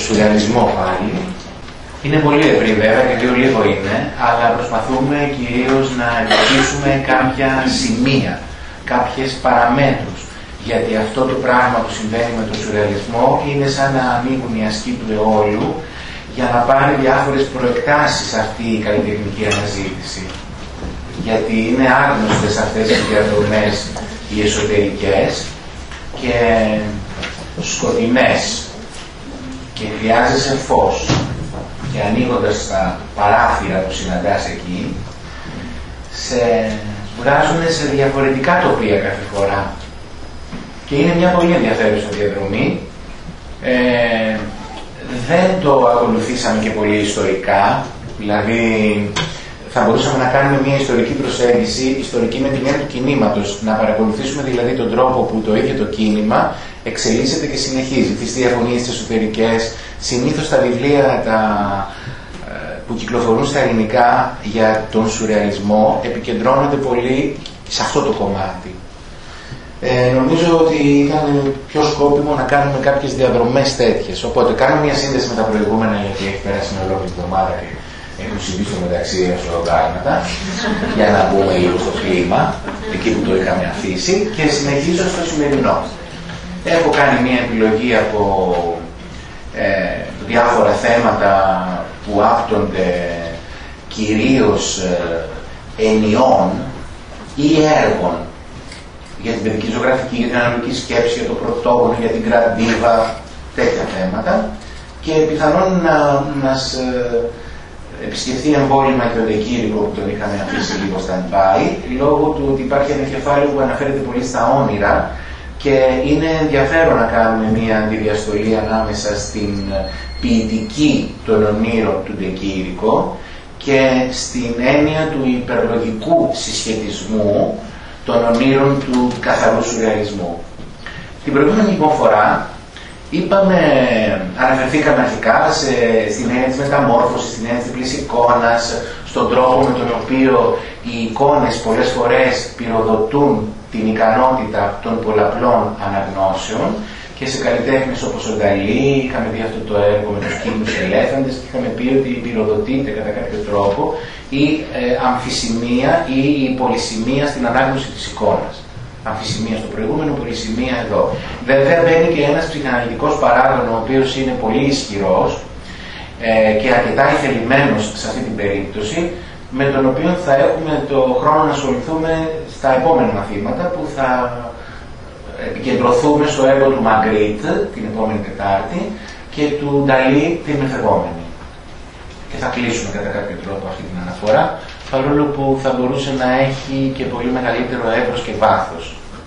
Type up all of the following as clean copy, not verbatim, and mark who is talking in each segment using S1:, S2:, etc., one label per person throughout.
S1: σουρεαλισμό πάλι. Είναι πολύ ευρύ βέβαια και λίγο είναι, αλλά προσπαθούμε κυρίως να εντοπίσουμε κάποια σημεία, κάποιες παραμέτρους. Γιατί αυτό το πράγμα που συμβαίνει με τον σουρεαλισμό είναι σαν να ανοίγουν οι ασκοί του αιώλου για να πάρει διάφορες προεκτάσεις αυτή η καλλιτεχνική αναζήτηση. Γιατί είναι άγνωστες αυτές οι διαδρομές οι εσωτερικές και σκοτεινές και χρειάζεσαι φως. Και ανοίγοντας τα παράθυρα που συναντάς εκεί, σε βγάζουν σε διαφορετικά τοπία κάθε φορά. Και είναι μια πολύ ενδιαφέρουσα διαδρομή. Δεν το ακολουθήσαμε και πολύ ιστορικά, δηλαδή θα μπορούσαμε να κάνουμε μια ιστορική προσέγγιση, ιστορική με την έννοια του κινήματος, να παρακολουθήσουμε δηλαδή τον τρόπο που το ίδιο το κίνημα εξελίσσεται και συνεχίζει, τις διαφωνίες τις εσωτερικές. Συνήθως τα βιβλία που κυκλοφορούν στα ελληνικά για τον σουρεαλισμό επικεντρώνονται πολύ σε αυτό το κομμάτι. Νομίζω ότι ήταν πιο σκόπιμο να κάνουμε κάποιες διαδρομές τέτοιες. Οπότε κάνουμε μια σύνδεση με τα προηγούμενα, γιατί έχει περάσει μια ολόκληρη εβδομάδα και έχουν συμβεί στο μεταξύ ασφαλωτάγματα, για να μπούμε λίγο στο κλίμα, εκεί που το είχαμε αφήσει, και συνεχίζω στο σημερινό. Έχω κάνει μια επιλογή από διάφορα θέματα που άπτονται κυρίως ενιών ή έργων για την παιδική ζωγραφική, για την αναλογική σκέψη, για το πρωτόγονο, για την κραντίβα, τέτοια θέματα, και πιθανόν να μας επισκεφθεί εμβόλυμα και ο Ντεκήρικο που τον είχαμε αφήσει λίγο stand-by, λόγω του ότι υπάρχει ένα κεφάλαιο που αναφέρεται πολύ στα όνειρα και είναι ενδιαφέρον να κάνουμε μια αντιδιαστολή ανάμεσα στην ποιητική των ονείρων του Ντεκήρικο και στην έννοια του υπερλογικού συσχετισμού των ονείρων του καθαρού σουρεαλισμού. Την προηγούμενη λοιπόν φορά αναφερθήκαμε αρχικά στην έννοια της μεταμόρφωσης, στην έννοια της διπλής εικόνας, στον τρόπο με τον οποίο οι εικόνες πολλές φορές πυροδοτούν την ικανότητα των πολλαπλών αναγνώσεων, και σε καλλιτέχνες όπως ο Νταλή είχαμε δει αυτό το έργο με τους κίνδυνους ελέφαντες και είχαμε πει ότι πυροδοτείται κατά κάποιο τρόπο η αμφισημία ή η πολυσημία στην ανάγνωση της εικόνας. Αμφισημία στο προηγούμενο, πολυσημία εδώ. Βέβαια μπαίνει και ένας ψυχαναλυτικός παράγων, ο οποίος είναι πολύ ισχυρός και αρκετά ηθελημένος σε αυτή την περίπτωση, με τον οποίο θα έχουμε το χρόνο να ασχοληθούμε στα επόμενα μαθήματα, που θα επικεντρωθούμε στο έργο του Μαγκρίτ την επόμενη Τετάρτη και του Νταλή την μεθεπόμενη. Και θα κλείσουμε κατά κάποιο τρόπο αυτή την αναφορά, παρόλο που θα μπορούσε να έχει και πολύ μεγαλύτερο εύρος και βάθος.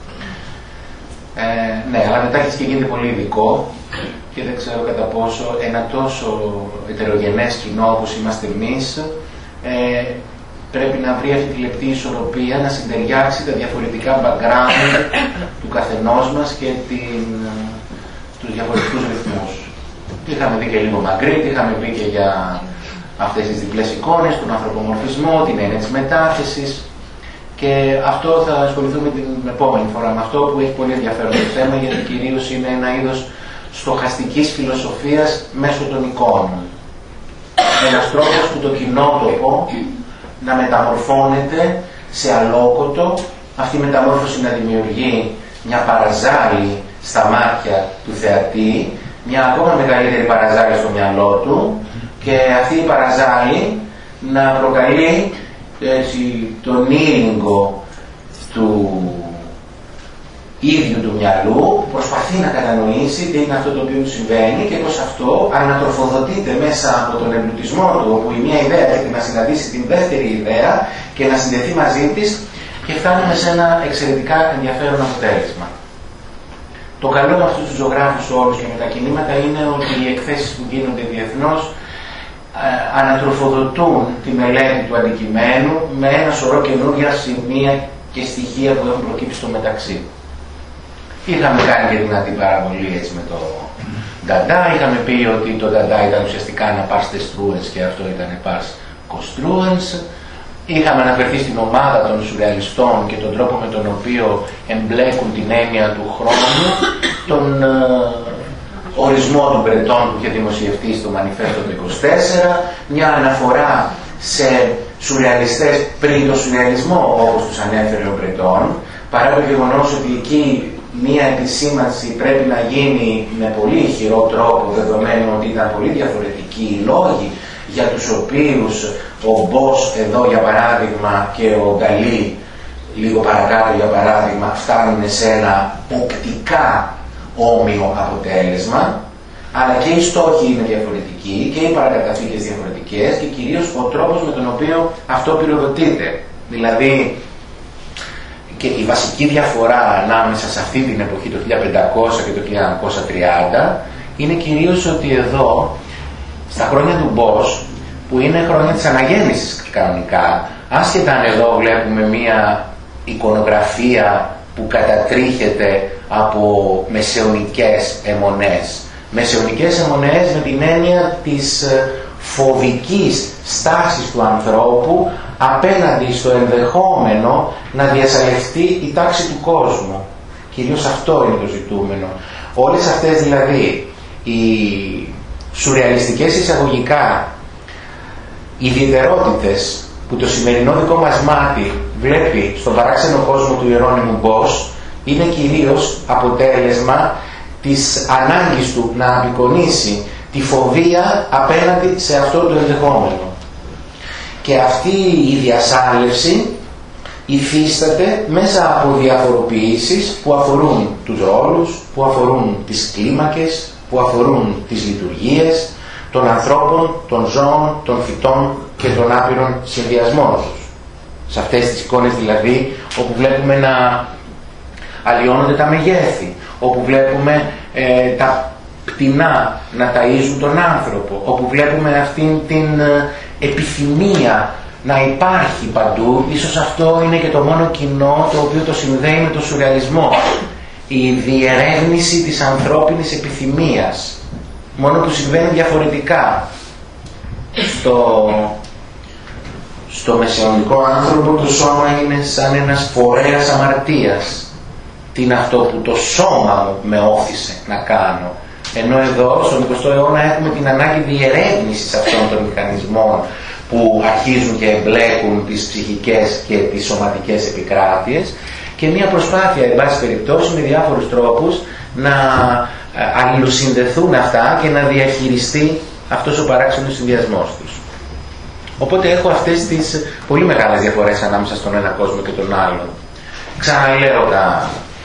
S1: Ναι, αλλά μετά έχει και γίνεται πολύ ειδικό και δεν ξέρω κατά πόσο ένα τόσο ετερογενές κοινό όπως είμαστε εμείς πρέπει να βρει αυτή τη λεπτή ισορροπία, να συντεριάξει τα διαφορετικά background του καθενός μας και τους διαφορετικούς ρυθμούς. Είχαμε δει και λίγο Μαγκρίτ, είχαμε πει και για αυτές τις διπλές εικόνες, τον ανθρωπομορφισμό, την έννοια της μετάθεσης, και αυτό θα ασχοληθούμε την επόμενη φορά με αυτό, που έχει πολύ ενδιαφέρον το θέμα, γιατί κυρίως είναι ένα είδος στοχαστικής φιλοσοφίας μέσω των εικόνων. Ένας τρόπος που το κοινότοπο να μεταμορφώνεται σε αλόκοτο, αυτή η μεταμόρφωση να δημιουργεί μια παραζάλη στα μάτια του θεατή, μια ακόμα μεγαλύτερη παραζάλη στο μυαλό του, και αυτή η παραζάλη να προκαλεί τον ήλιγκο του ίδιου του μυαλού, προσπαθεί να κατανοήσει τι είναι αυτό το οποίο του συμβαίνει, και πως αυτό ανατροφοδοτείται μέσα από τον εμπλουτισμό του, όπου η μία ιδέα πρέπει να συναντήσει την δεύτερη ιδέα και να συνδεθεί μαζί της, και φτάνουμε σε ένα εξαιρετικά ενδιαφέρον αποτέλεσμα. Το καλό με αυτούς τους ζωγράφους όλους και με τα κινήματα είναι ότι οι εκθέσεις που γίνονται διεθνώς ανατροφοδοτούν τη μελέτη του αντικειμένου με ένα σωρό καινούργια σημεία και στοιχεία που έχουν προκύψει στο μεταξύ. Είχαμε κάνει και την αντιπαραβολή έτσι με το Νταντά, είχαμε πει ότι το Νταντά ήταν ουσιαστικά ένα pars destruens και αυτό ήταν pars construens. Είχαμε αναφερθεί στην ομάδα των σουρεαλιστών και τον τρόπο με τον οποίο εμπλέκουν την έννοια του χρόνου, των ορισμό του Μπρετών που είχε δημοσιευτεί στο Μανιφέστο του 24, μια αναφορά σε σουρεαλιστές πριν το σουρεαλισμό, όπως τους ανέφερε ο Μπρετών, παρά το γεγονός ότι εκεί μια επισήμανση πρέπει να γίνει με πολύ ηχηρό τρόπο, δεδομένου ότι ήταν πολύ διαφορετικοί οι λόγοι για τους οποίους ο Μπος εδώ για παράδειγμα και ο Γκαλί λίγο παρακάτω για παράδειγμα φτάνουν σε ένα οπτικά όμοιο αποτέλεσμα, αλλά και οι στόχοι είναι διαφορετικοί και οι παρακαταθήκες διαφορετικές και κυρίως ο τρόπος με τον οποίο αυτό πυροδοτείται. Δηλαδή και η βασική διαφορά ανάμεσα σε αυτή την εποχή το 1500 και το 1930 είναι κυρίως ότι εδώ στα χρόνια του Μπος, που είναι χρόνια της αναγέννησης κανονικά, άσχετα αν εδώ βλέπουμε μία εικονογραφία που κατατρίχεται από μεσαιωνικές αιμονές. Μεσαιωνικές αιμονές με την έννοια της φοβικής στάσης του ανθρώπου απέναντι στο ενδεχόμενο να διασαλευτεί η τάξη του κόσμου. Κυρίως αυτό είναι το ζητούμενο. Όλες αυτές δηλαδή οι σουρεαλιστικές εισαγωγικά ιδιαιτερότητες που το σημερινό δικό μας μάτι βλέπει στον παράξενο κόσμο του Ιερώνυμου Μπος είναι κυρίως αποτέλεσμα της ανάγκης του να απεικονίσει τη φοβία απέναντι σε αυτό το ενδεχόμενο. Και αυτή η διασάλευση υφίσταται μέσα από διαφοροποιήσεις που αφορούν τους ρόλους, που αφορούν τις κλίμακες, που αφορούν τις λειτουργίες των ανθρώπων, των ζώων, των φυτών και των άπειρων συνδυασμών τους. Σε αυτές τις εικόνες δηλαδή όπου βλέπουμε να αλλοιώνονται τα μεγέθη, όπου βλέπουμε τα πτηνά να ταΐζουν τον άνθρωπο, όπου βλέπουμε αυτήν την επιθυμία να υπάρχει παντού. Ίσως αυτό είναι και το μόνο κοινό το οποίο το συνδέει με το σουρεαλισμό. Η διερεύνηση της ανθρώπινης επιθυμίας, μόνο που συμβαίνει διαφορετικά. Στο μεσαιωνικό άνθρωπο το σώμα είναι σαν ένας φορέας αμαρτίας. Τι είναι αυτό που το σώμα μου με όθησε να κάνω. Ενώ εδώ στον 20ο αιώνα έχουμε την ανάγκη διερεύνησης αυτών των μηχανισμών που αρχίζουν και εμπλέκουν τις ψυχικές και τις σωματικές επικράτειες και μια προσπάθεια, εν πάση περιπτώσει, με διάφορους τρόπους να αλληλοσυνδεθούν αυτά και να διαχειριστεί αυτός ο παράξενος συνδυασμός τους. Οπότε έχω αυτές τις πολύ μεγάλες διαφορές ανάμεσα στον ένα κόσμο και τον άλλον. Ξαναλέω τα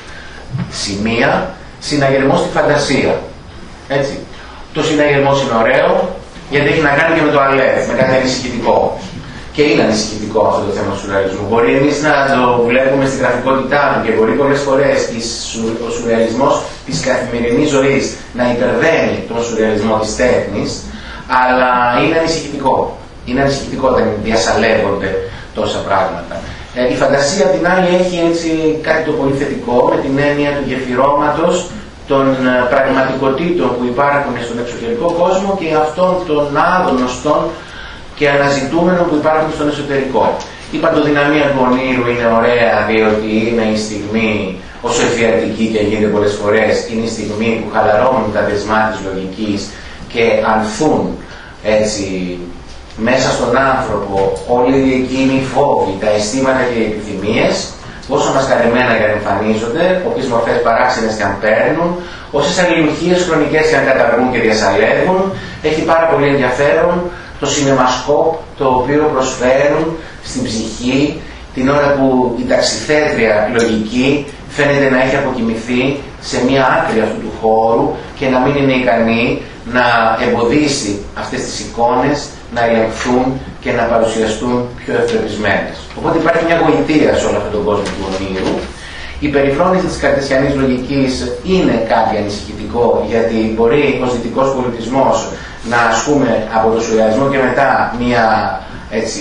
S1: σημεία. Συναγερμός στη φαντασία. Έτσι. Το συναγερμός είναι ωραίο γιατί έχει να κάνει και με το αλεύ, με κάτι ανησυχητικό. Και είναι ανησυχητικό αυτό το θέμα του σουρεαλισμού. Μπορεί εμείς να το βλέπουμε στην γραφικότητά του και μπορεί πολλές φορές ο σουρεαλισμός της καθημερινής ζωής να υπερβαίνει τον σουρεαλισμό της τέχνης, αλλά είναι ανησυχητικό. Είναι ανησυχητικό όταν διασαλεύονται τόσα πράγματα. Η φαντασία απ' την άλλη έχει έτσι κάτι το πολύ θετικό με την έννοια του γεφυρώματος των πραγματικοτήτων που υπάρχουν στον εξωτερικό κόσμο και αυτών των άγνωστων και αναζητούμενων που υπάρχουν στον εσωτερικό. Η παντοδυναμία του ονείρου είναι ωραία διότι είναι η στιγμή, όσο εφιαλτική και γίνεται πολλές φορές, είναι η στιγμή που χαλαρώνουν τα δεσμά της λογικής και ανθούν έτσι μέσα στον άνθρωπο όλοι εκείνοι οι φόβοι, τα αισθήματα και οι επιθυμίες, όσο μασκαρεμένα και αν εμφανίζονται, όποιες μορφές παράξενες και αν παίρνουν, όσες αλληλουχίες χρονικές και αν καταργούν και διασαλεύουν. Έχει πάρα πολύ ενδιαφέρον το σινεμασκόπ το οποίο προσφέρουν στην ψυχή την ώρα που η ταξιθέτρια λογική φαίνεται να έχει αποκοιμηθεί σε μία άκρη αυτού του χώρου και να μην είναι ικανή να εμποδίσει αυτές τις εικόνες να ελεγχθούν και να παρουσιαστούν πιο ευπρεπισμένες. Οπότε υπάρχει μια γοητεία σε όλο αυτόν τον κόσμο του ονείρου. Η περιφρόνηση της καρτεσιανής λογικής είναι κάτι ανησυχητικό, γιατί μπορεί ο δυτικός πολιτισμός να ασκούμε από το σουρεαλισμό και μετά μια έτσι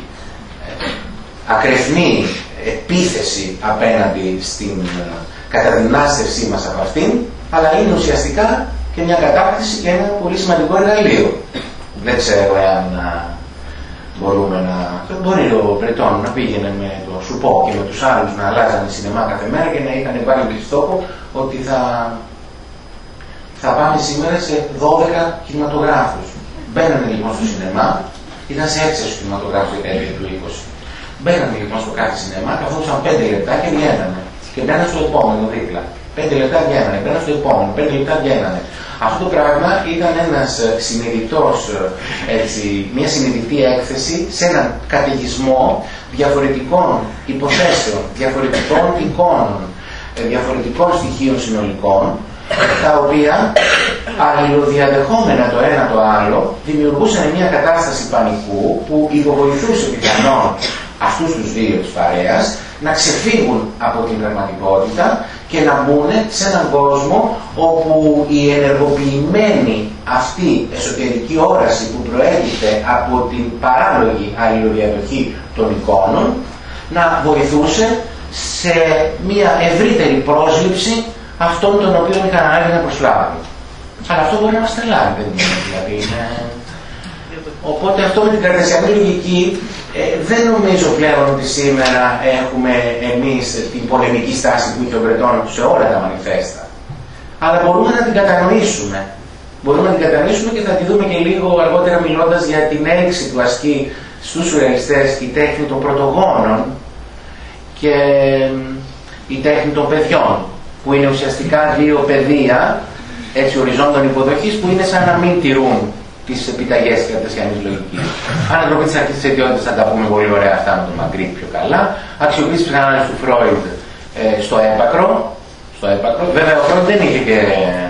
S1: ακρεφνή επίθεση απέναντι στην καταδυνάστευσή μας από αυτήν, αλλά είναι ουσιαστικά και μια κατάκτηση και ένα πολύ σημαντικό εργαλείο. Δεν ξέρω αν μπορούμε να... Μπορεί ο Βρετών να πήγαινε με το Σουπό και με τους άλλους να αλλάζανε σινεμά κάθε μέρα και να είχαν βάλει στόχο ότι θα πάμε σήμερα σε 12 κινηματογράφους. Μπαίνανε λοιπόν στο σινεμά, ήταν σε έξεση κινηματογράφου η τέλεια του 20. Μπαίνανε λοιπόν στο κάθε σινεμά, καθόντουσαν 5 λεπτά και βγαίνανε. Και μπαίνανε στο επόμενο δίπλα. 5 λεπτά βγαίνανε, μπαίνανε στο επόμενο, 5 λεπτά βγαίνανε. Αυτό το πράγμα ήταν ένας συνειδητός, μια συνειδητή έκθεση σε έναν καταιγισμό διαφορετικών υποθέσεων, διαφορετικών εικόνων, διαφορετικών στοιχείων συνολικών, τα οποία αλληλοδιαδεχόμενα το ένα το άλλο δημιουργούσαν μια κατάσταση πανικού που υποβοηθούσε πιθανόν αυτούς τους δύο της παρέας να ξεφύγουν από την πραγματικότητα και να μπουν σε έναν κόσμο όπου η ενεργοποιημένη αυτή εσωτερική όραση που προέρχεται από την παράλογη αλληλοδιαδοχή των εικόνων να βοηθούσε σε μια ευρύτερη πρόσληψη αυτών των οποίων είχαν ανάγκη να προσλάβουν. Αλλά αυτό μπορεί να μας τρελάει, δεν είναι δηλαδή. Οπότε αυτό με την καρτεσιανή λογική δεν νομίζω πλέον ότι σήμερα έχουμε εμείς την πολεμική στάση που είχε ο Μπρετόν σε όλα τα μανιφέστα. Αλλά μπορούμε να την κατανοήσουμε. Μπορούμε να την κατανοήσουμε και θα τη δούμε και λίγο αργότερα μιλώντας για την έλξη του ασκή στους σουρεαλιστές, η τέχνη των πρωτογόνων και η τέχνη των παιδιών, που είναι ουσιαστικά δύο πεδία έτσι οριζόντων υποδοχής που είναι σαν να μην τηρούν τις επιταγές της καρτεσιανής λογικής. Ανατροπή της αρχής της αιτιότητας, θα τα πούμε πολύ ωραία αυτά με τον Μαγκρίτ πιο καλά. Αξιοποίηση ψυχανάλυσης του Φρόιντ στο έπακρο. Βέβαια ο Φρόιντ δεν είχε και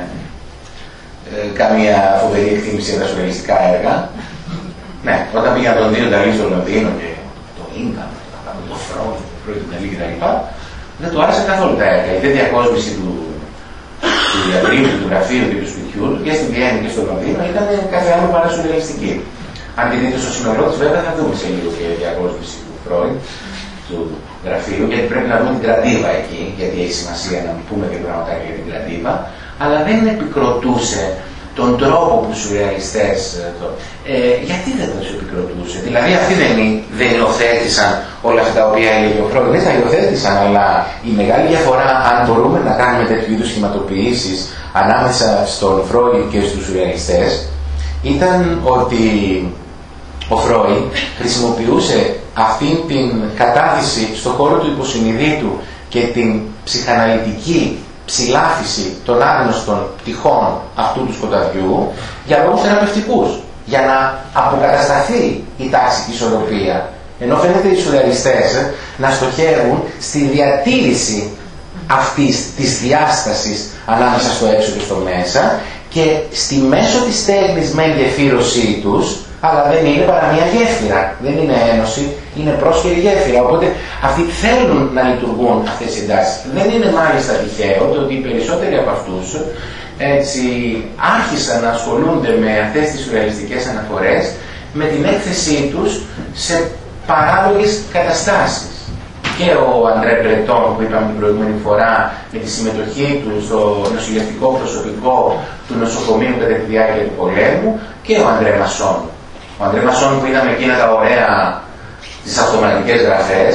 S1: καμία φοβερή εκτίμηση για τα σουρεαλιστικά έργα. Ναι, όταν πήγε να τον δει ο Νταλή στο Λονδίνο και το Ίνκα, το Φρόιντ, την Νταλή κτλ. Δεν του άρεσε καθόλου τα έργα. Η δε διακόσμηση του διαδρύμου, του γραφείου και του σπιτιού και στη Βιέννη και στο Λονδίνο ήταν κάθε άλλο παρά σουρεαλιστική. Αν τη δείτε στο σύνολό της, βέβαια θα δούμε σε λίγο και διακόσμηση του Φρόιντ, του γραφείου, γιατί πρέπει να δούμε την Κραντίβα εκεί, γιατί έχει σημασία να πούμε και πραγματάκια για την Κραντίβα, αλλά δεν επικροτούσε τον τρόπο που οι σουρεαλιστές. Γιατί δεν τους επικροτούσε? Δηλαδή αυτοί δεν υιοθέτησαν όλα αυτά τα οποία έλεγε ο Φρόιντ. Δεν τα υιοθέτησαν, αλλά η μεγάλη διαφορά, αν μπορούμε να κάνουμε τέτοιου είδους σχηματοποιήσεις ανάμεσα στον Φρόιντ και στους σουρεαλιστές, ήταν ότι ο Φρόιντ χρησιμοποιούσε αυτήν την κατάθεση στον χώρο του υποσυνειδήτου και την ψυχαναλυτική ψηλάφιση των άγνωστων πτυχών αυτού του σκοταδιού για λόγους θεραπευτικούς, για να αποκατασταθεί η τάξικη ισορροπία. Ενώ φαίνεται οι σουρεαλιστές να στοχεύουν στη διατήρηση αυτής της διάστασης ανάμεσα στο έξω και στο μέσα και στη μέσω της τέχνης με γεφύρωσή τους, αλλά δεν είναι παρά μια γέφυρα, δεν είναι ένωση, είναι πρόσχερη γέφυρα. Οπότε αυτοί θέλουν να λειτουργούν αυτές οι εντάσεις. Δεν είναι μάλιστα τυχαίο το ότι οι περισσότεροι από αυτούς έτσι άρχισαν να ασχολούνται με αυτές τις σουρεαλιστικές αναφορές με την έκθεσή τους σε παράλογες καταστάσεις. Και ο Αντρέ Μπρετόν που είπαμε την προηγούμενη φορά με τη συμμετοχή του στο νοσηλευτικό προσωπικό του νοσοκομείου κατά τη διάρκεια του πολέμου, και ο Αντρέ Μασόν. Ο Αντρέ Μασόν που είδαμε εκείνα τα ωραία τις αυτοματικές γραφές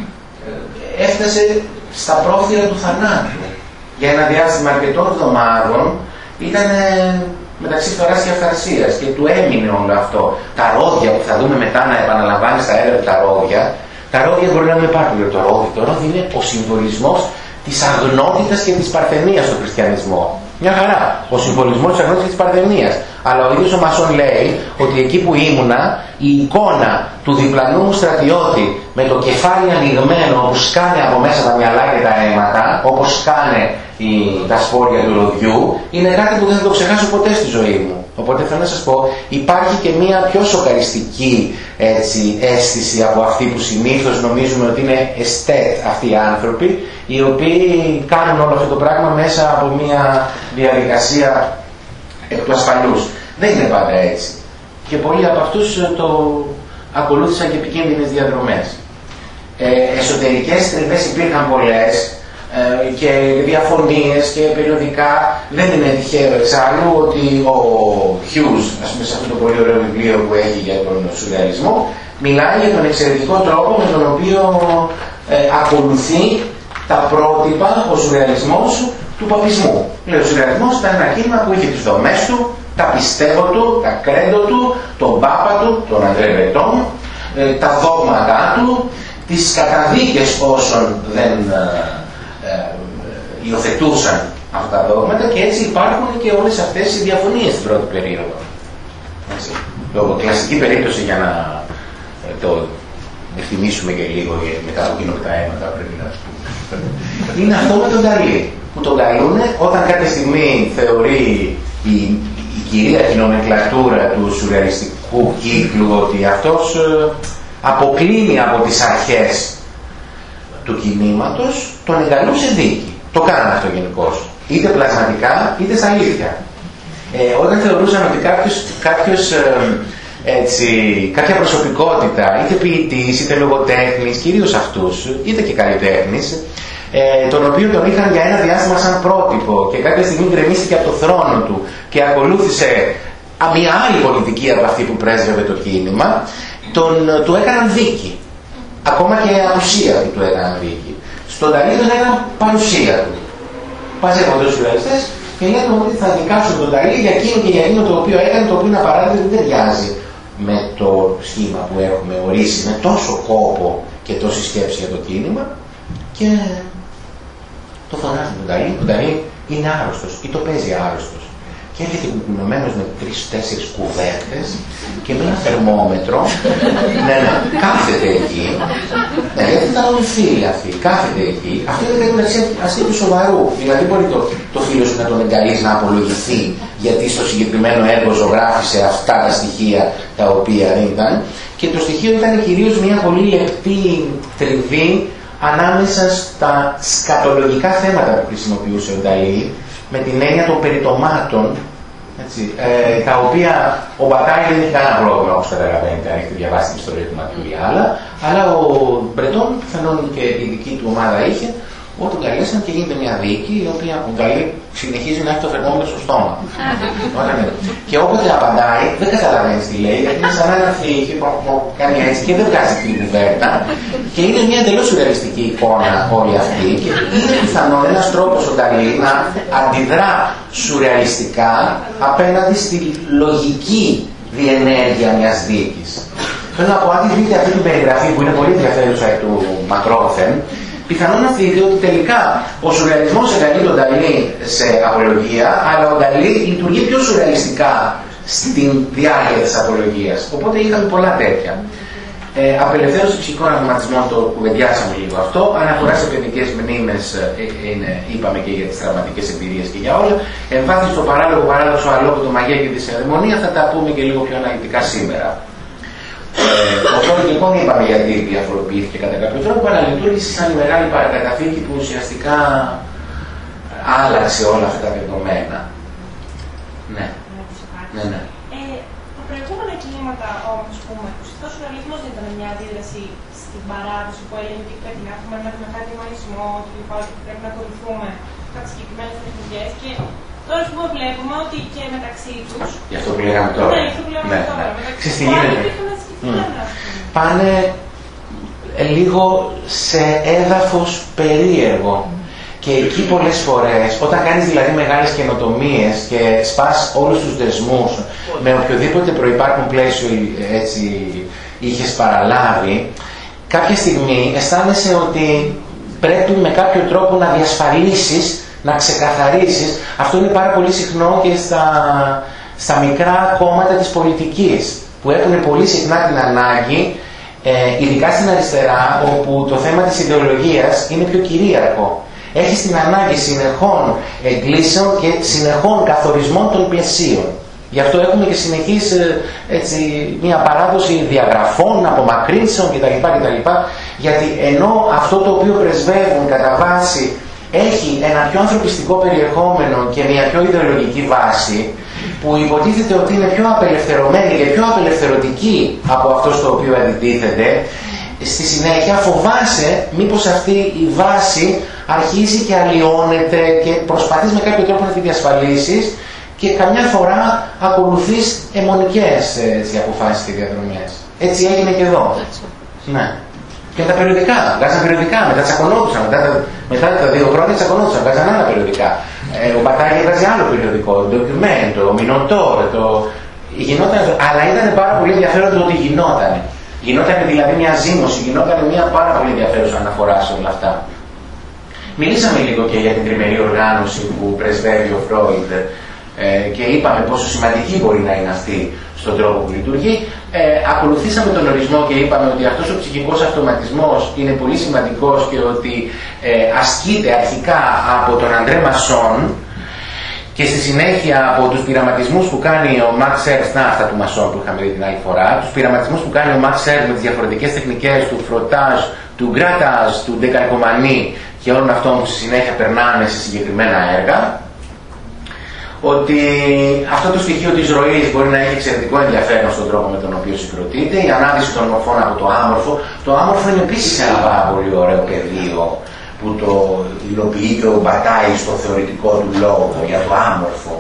S1: έφτασε στα πρόθυρα του θανάτου. Για ένα διάστημα αρκετών εβδομάδων ήταν μεταξύ φθοράς και αυθαρσίας και του έμεινε όλο αυτό. Τα ρόδια που θα δούμε μετά να επαναλαμβάνει στα έργα του τα ρόδια μπορεί να μην υπάρχουν για το ρόδι. Το ρόδι είναι ο συμβολισμός της αγνότητας και της παρθενίας στον χριστιανισμό. Μια χαρά. Ο συμβολισμός της αγνότητας και της παρθενίας. Αλλά ο ίδιος ο Μασόν λέει ότι εκεί που ήμουνα, η εικόνα του διπλανού μου στρατιώτη με το κεφάλι ανοιγμένο όπως σκάνε από μέσα τα μυαλά και τα αίματα, όπως σκάνε τα σπόρια του ροδιού, είναι κάτι που δεν θα το ξεχάσω ποτέ στη ζωή μου. Οπότε θέλω να σας πω, υπάρχει και μια πιο σοκαριστική αίσθηση από αυτή που συνήθως νομίζουμε ότι είναι εστέτ αυτοί οι άνθρωποι, οι οποίοι κάνουν όλο αυτό το πράγμα μέσα από μια διαδικασία εκ του ασφαλούς. Δεν είναι πάντα έτσι. Και πολλοί από αυτούς το ακολούθησαν και επικίνδυνες διαδρομές. Εσωτερικές τριβές υπήρχαν πολλές και διαφωνίες και περιοδικά. Δεν είναι τυχαίο εξάλλου ότι ο Hughes, ας πούμε, σε αυτό το πολύ ωραίο βιβλίο που έχει για τον σουρεαλισμό, μιλάει για τον εξαιρετικό τρόπο με τον οποίο ακολουθεί τα πρότυπα ο σουρεαλισμός του παπισμού. Λέει, ο σουρεαλισμός ήταν ένα κίνημα που είχε τις δομές του, τα πιστεύω του, τα κρέντο του, τον πάπα του, τον Αντρέ Μπρετόν, τα δόγματα του, τις καταδίκες όσων δεν υιοθετούσαν αυτά τα δόγματα, και έτσι υπάρχουν και όλες αυτές οι διαφωνίες στην πρώτη περίοδο. Κλασική περίπτωση, για να το ευθυμίσουμε και λίγο μετά από εκείνο τα αίματα πρέπει να πούμε, είναι αυτό με τον Νταλί, που τον καλούν όταν κάποια στιγμή θεωρεί η κυρίαρχη νομενκλατούρα του σουρεαλιστικού κύκλου ότι αυτός αποκλίνει από τις αρχές του κινήματος, τον εγκαλούν σε δίκη. Το κάνανε αυτό γενικώς, είτε πλασματικά είτε στα αλήθεια. Όταν θεωρούσαν ότι κάποια προσωπικότητα, είτε ποιητής, είτε λογοτέχνης, κυρίως αυτούς, είτε και καλλιτέχνης, τον οποίο τον είχαν για ένα διάστημα σαν πρότυπο και κάποια στιγμή γκρεμίστηκε από το θρόνο του και ακολούθησε μια άλλη πολιτική από αυτή που πρέσβευε το κίνημα, του έκαναν δίκη. Ακόμα και απουσία του έκαναν δίκη. Στον Νταλί τον έκαναν παρουσία του. Μαζεύονται τους σουρεαλιστές και λένε ότι θα δικάσουν τον Νταλί για εκείνο και για εκείνο το οποίο έκανε, το οποίο είναι απαράδεκτο, δεν ταιριάζει με το σχήμα που έχουμε ορίσει με τόσο κόπο και τόση σκέψη για το κίνημα, και το φωνάζουν τον Νταλί. Ο Νταλί είναι άρρωστος ή το παίζει άρρωστος και έρχεται κουκκουνωμένος με 3-4 κουβέρτες και με ένα θερμόμετρο. Ναι, κάθεται εκεί. Ναι, γιατί ήταν όλοι φίλοι αυτοί, κάθεται εκεί. Αυτό είναι κάτι μεταξύ αστείου σοβαρού. Δηλαδή μπορεί το φίλο σου να τον εγκαλείς να απολογηθεί γιατί στο συγκεκριμένο έργο ζωγράφισε αυτά τα στοιχεία τα οποία ήταν, και το στοιχείο ήταν κυρίως μια πολύ λεπτή τριβή ανάμεσα στα σκατολογικά θέματα που χρησιμοποιούσε ο Νταλί, με την έννοια των περιτομάτων, τα οποία ο Μπατάλη δεν είχε κανένα πρόβλημα, όπως καταλαβαίνετε, αν έχετε διαβάσει την ιστορία του Ματιού ή άλλα, αλλά ο Μπρετόν, φαινόταν και η δική του ομάδα είχε, όταν καλέσαν και γίνεται μια δίκη, η οποία ο Νταλί συνεχίζει να έχει το θερμόμετρο στο στόμα. Και όποτε απαντάει, δεν καταλαβαίνεις τι λέει, γιατί είναι σαν ένα θήχη που κάνει έτσι και δεν βγάζει την κουβέρτα, και είναι μια εντελώς σουρεαλιστική εικόνα όλη αυτή, και είναι πιθανόν ένας τρόπος ο Νταλί να αντιδρά σουρεαλιστικά απέναντι στη λογική διενέργεια μιας δίκης. Θέλω να πω, αν δείτε αυτή την περιγραφή που είναι πολύ ενδιαφέρουσα του Μακρόθεν, πιθανόν να δείτε ότι τελικά ο σουρεαλισμός εγκαλεί τον Νταλί σε απολογία, αλλά ο Νταλί λειτουργεί πιο σουρεαλιστικά στην διάρκεια της απολογίας. Οπότε είχαμε πολλά τέτοια. Απελευθέρωση ψυχικών αγματισμών, το κουβεντιάσαμε λίγο αυτό. Αναφορά σε παιδικές μνήμες, είπαμε και για τις τραυματικές εμπειρίες και για όλα. Εμφάνιση στο παράλογο παράδοξο αλόκοτο μαγεία και τη θερμονία, θα τα πούμε και λίγο πιο αναλυτικά σήμερα. Ο Φρόιντ λοιπόν είπαμε γιατί διαφοροποιήθηκε κατά κάποιο τρόπο, αλλά λειτουργήσε σαν η μεγάλη παρακαταθήκη που ουσιαστικά άλλαξε όλα αυτά τα δεδομένα. Ναι. Ναι.
S2: Τα προηγούμενα κινήματα όμως, πούμε, ο σουρεαλισμός δεν ήταν μια αντίδραση στην παράδοση που έλεγε ότι πρέπει να έχουμε ένα δημοκρατικό μαγισμό και πρέπει να ακολουθούμε κάποιες συγκεκριμένες τεχνικές. Και τώρα βλέπουμε ότι και μεταξύ τους.
S1: Γι' αυτό που λέγαμε τώρα.
S2: Ναι, αυτό που λέγαμε τώρα.
S1: Πάνε λίγο σε έδαφος περίεργο. Και εκεί πολλές φορές, όταν κάνεις δηλαδή μεγάλες καινοτομίες και σπάς όλους τους δεσμούς με οποιοδήποτε προϋπάρχον πλαίσιο έτσι είχες παραλάβει, κάποια στιγμή αισθάνεσαι ότι πρέπει με κάποιο τρόπο να διασφαλίσεις, να ξεκαθαρίσεις. Αυτό είναι πάρα πολύ συχνό και στα μικρά κόμματα της πολιτικής, που έχουν πολύ συχνά την ανάγκη, ειδικά στην αριστερά, όπου το θέμα της ιδεολογίας είναι πιο κυρίαρχο. Έχεις την ανάγκη συνεχών εγκλήσεων και συνεχών καθορισμών των πλαισίων. Γι' αυτό έχουμε και συνεχής μια παράδοση διαγραφών, απομακρύνσεων κτλ. Γιατί ενώ αυτό το οποίο πρεσβεύουν κατά βάση έχει ένα πιο ανθρωπιστικό περιεχόμενο και μια πιο ιδεολογική βάση, που υποτίθεται ότι είναι πιο απελευθερωμένη και πιο απελευθερωτική από αυτό στο οποίο αντιτίθεται, στη συνέχεια φοβάσαι μήπως αυτή η βάση αρχίζει και αλλοιώνεται και προσπαθείς με κάποιο τρόπο να τη διασφαλίσεις και καμιά φορά ακολουθείς αιμονικές αποφάσεις και διαδρομές. Έτσι έγινε και εδώ. Ναι. Και τα περιοδικά, βγάζαν περιοδικά, μετά τσακωνόντουσαν, μετά τα 2 χρόνια τσακωνόντουσαν, βγάζαν άλλα περιοδικά. Ο Μπατάγια έβγαζε άλλο περιοδικό, το ντοκιμέντο, ο Μινοτόρ, αλλά ήταν πάρα πολύ ενδιαφέρον το ότι γινόταν. Γινόταν δηλαδή μια ζήμωση, γινόταν μια πάρα πολύ ενδιαφέρουσα αναφορά σε όλα αυτά. Μιλήσαμε λίγο και για την τριμερή οργάνωση που πρεσβεύει ο Φρόιντ και είπαμε πόσο σημαντική μπορεί να είναι αυτή στον τρόπο που λειτουργεί. Ακολουθήσαμε τον ορισμό και είπαμε ότι αυτός ο ψυχικός αυτοματισμός είναι πολύ σημαντικός και ότι ασκείται αρχικά από τον Αντρέ Μασόν και στη συνέχεια από τους πειραματισμούς που κάνει ο Max Ernst, αυτά του Μασόν που είχαμε δει την άλλη φορά, τους πειραματισμούς που κάνει ο Max Ernst με τις διαφορετικές τεχνικές του φροτάζ, του γκράταζ, του ντεκαλκομανί και όλων αυτών που στη συνέχεια περνάνε σε συγκεκριμένα έργα, ότι αυτό το στοιχείο της ροής μπορεί να έχει εξαιρετικό ενδιαφέρον στον τρόπο με τον οποίο συγκροτείται, η ανάδυση των μορφών από το άμορφο. Το άμορφο είναι επίσης ένα πάρα πολύ ωραίο πεδίο που το υλοποιεί και ο Μπατάι στο θεωρητικό του λόγο για το άμορφο.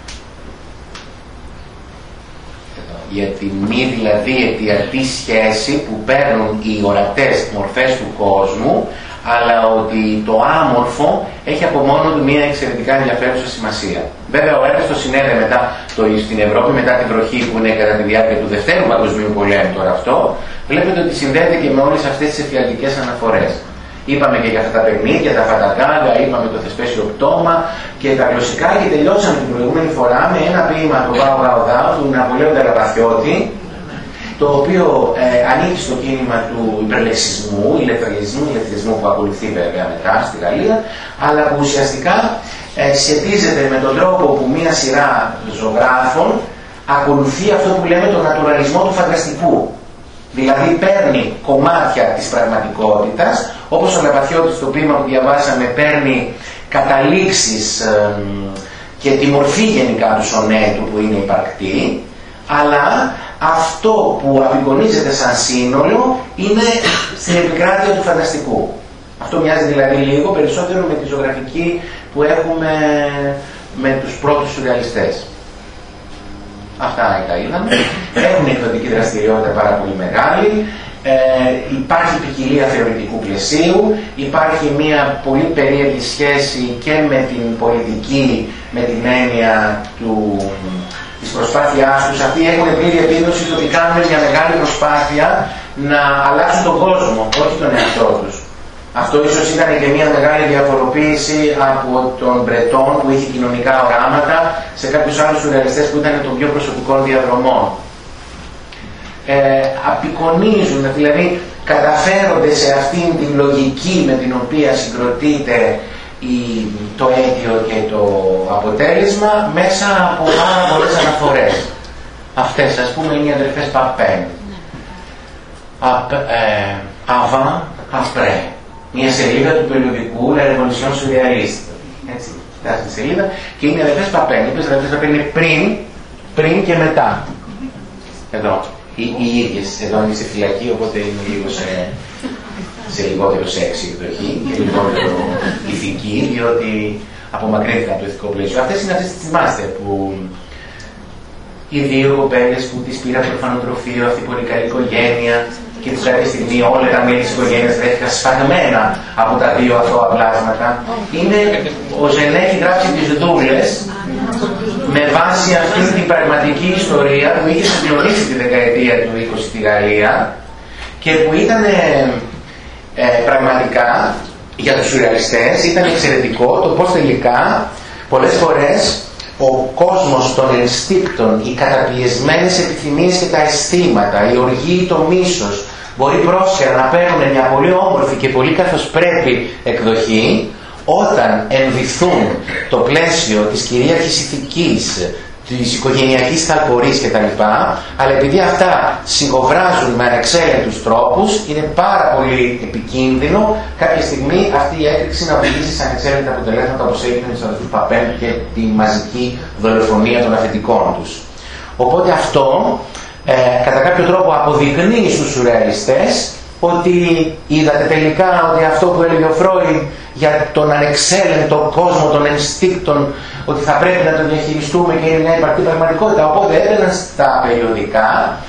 S1: Για τη μη δηλαδή αιτιατή σχέση που παίρνουν οι ορατές μορφές του κόσμου, αλλά ότι το άμορφο έχει από μόνο του μια εξαιρετικά ενδιαφέρουσα σημασία. Βέβαια, ο Έρνστ το συνέδε μετά στην Ευρώπη, μετά την βροχή που είναι κατά τη διάρκεια του Δευτέρου Παγκοσμίου Πολέμου τώρα αυτό, βλέπετε ότι συνδέεται και με όλες αυτές τις εφιαλτικές αναφορές. Είπαμε και για αυτά τα παιχνίδια, τα φαντακάγκα, είπαμε το θεσπέσιο πτώμα και τα γλωσσικά και τελειώσαμε την προηγούμενη φορά με ένα ποίημα του Πάου Γαουδάου, του Ναπολέοντα Ντελαπαθιώτη, το οποίο ανήκει στο κίνημα του υπερλεξισμού, ηλεκτρισμού που ακολουθεί βέβαια μετά στη Γαλλία, αλλά που ουσιαστικά σχετίζεται με τον τρόπο που μία σειρά ζωγράφων ακολουθεί αυτό που λέμε τον νατουραλισμό του φανταστικού. Δηλαδή παίρνει κομμάτια της πραγματικότητας, όπως ο Λαπαθιώτης στο ποίημα που διαβάσαμε παίρνει καταλήξεις και τη μορφή γενικά του σονέτου που είναι υπαρκτή, αλλά αυτό που απεικονίζεται σαν σύνολο είναι στην επικράτεια του φανταστικού. Αυτό μοιάζει δηλαδή λίγο περισσότερο με τη ζωγραφική που έχουμε με τους πρώτους σουρεαλιστές. Αυτά τα είδαμε. Έχουν εκδοτική δραστηριότητα πάρα πολύ μεγάλη. Υπάρχει ποικιλία θεωρητικού πλαισίου. Υπάρχει μια πολύ περίεργη σχέση και με την πολιτική, με την έννοια της προσπάθειάς τους. Αυτοί έχουν πλήρη επίδοση ότι κάνουν μια μεγάλη προσπάθεια να αλλάξουν τον κόσμο, όχι τον εαυτό τους. Αυτό ίσως ήταν και μια μεγάλη διαφοροποίηση από τον Μπρετόν που είχε κοινωνικά οράματα σε κάποιους άλλους σουρεαλιστές που ήταν των πιο προσωπικών διαδρομών. Απεικονίζουν, δηλαδή καταφέρονται σε αυτήν την λογική με την οποία συγκροτείται το αίτιο και το αποτέλεσμα μέσα από πάρα πολλές αναφορές. Αυτές ας πούμε είναι οι αδερφές Παπέν. Avant, après. Μια σελίδα του περιοδικού La Révolution Surréaliste. Έτσι, κοιτάς τη σελίδα και είναι οι αδερφές Παπέν. Οι αδερφές Παπέν είναι πριν και μετά. Εδώ. Οι ίδιες, εδώ είναι στη φυλακή, οπότε είναι λίγο σε λιγότερο σεξι εκδοχή και λιγότερο ηθική, διότι απομακρύνθηκαν από το ηθικό πλαίσιο. Αυτές είναι αυτές τις θυμάστε που οι 2 κοπέλες που τις πήραν το ορφανοτροφείο, αυτή η πολύ καλή οικογένεια και την κάποια στιγμή όλα τα μέλη της οικογένειας βρέθηκαν σφαγμένα από τα 2 αθώα πλάσματα. Είναι, ο Ζενέ έχει γράψει τις δούλες με βάση αυτή την πραγματική ιστορία που είχε συγκλονίσει τη δεκαετία του 20 στη Γαλλία και που ήταν πραγματικά για τους σουρεαλιστές ήταν εξαιρετικό το πώς τελικά πολλές φορές ο κόσμος των ενστίκτων, οι καταπιεσμένες επιθυμίες και τα αισθήματα, η οργή ή το μίσος μπορεί πρόσφαιρα να παίρνουν μια πολύ όμορφη και πολύ καθώς πρέπει εκδοχή όταν ενδυθούν το πλαίσιο της κυρίαρχης ηθικής, της οικογενειακής ταλπορής κτλ. Αλλά επειδή αυτά σιγοβράζουν με ανεξέλεγκτους τρόπους, είναι πάρα πολύ επικίνδυνο κάποια στιγμή αυτή η έκρηξη να οδηγήσει σε ανεξέλεγκτα αποτελέσματα όπως έγινε στους αδελφούς Παπέν και τη μαζική δολοφονία των αφεντικών τους. Οπότε αυτό κατά κάποιο τρόπο αποδεικνύει στους σουρεαλιστές ότι είδατε τελικά ότι αυτό που έλεγε ο Φρόιντ για τον ανεξέλεγκτο κόσμο των ενστίκτων, ότι θα πρέπει να τον διαχειριστούμε και είναι μια υπαρκτή πραγματικότητα. Οπότε έμπαιναν στα περιοδικά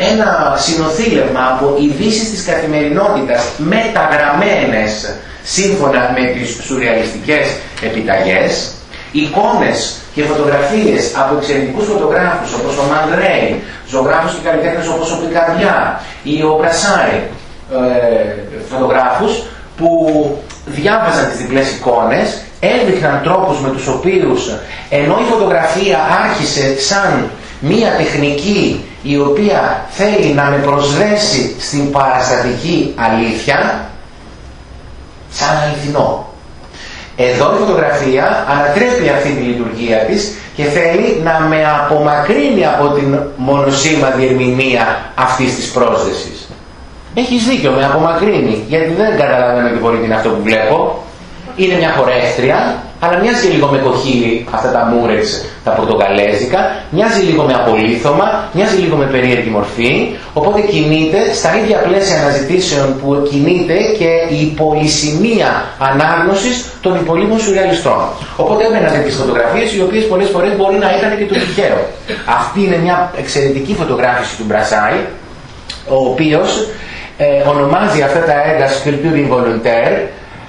S1: ένα συνοθήλευμα από ειδήσεις της καθημερινότητας μεταγραμμένες σύμφωνα με τις σουρεαλιστικές επιταγές, εικόνες και φωτογραφίες από εξαιρετικούς φωτογράφους όπως ο Man Ray, ζωγράφους και καλλιτέχνες όπως ο Πικαρδιά ή ο Μπρασάι, φωτογράφους που διάβαζαν τις διπλές εικόνες, έδειχναν τρόπους με τους οποίους, ενώ η φωτογραφία άρχισε σαν μία τεχνική η οποία θέλει να με προσδέσει στην παραστατική αλήθεια, σαν αληθινό. Εδώ η φωτογραφία ανατρέπει αυτή τη λειτουργία της και θέλει να με απομακρύνει από την μονοσήμα διερμηνία αυτής της πρόσδεσης. Έχεις δίκιο, με απομακρύνει, γιατί δεν καταλαβαίνω τι μπορεί είναι αυτό που βλέπω. Είναι μια χορεύτρια, αλλά μοιάζει και λίγο με κοχύλι, αυτά τα μούρεξ, τα πορτογαλέζικα, μοιάζει λίγο με απολύθωμα, μοιάζει λίγο με περίεργη μορφή, οπότε κινείται στα ίδια πλαίσια αναζητήσεων που κινείται και η πολυσημεία ανάγνωσης των υπολείπων σουρεαλιστών. Οπότε έμεναν τέτοιες φωτογραφίες, οι οποίες πολλές φορές μπορεί να ήταν και το τυχαίο. Αυτή είναι μια εξαιρετική φωτογράφηση του Μπρασάι, ο οποίος ονομάζει αυτά τα έργα Sculpture Involontaire,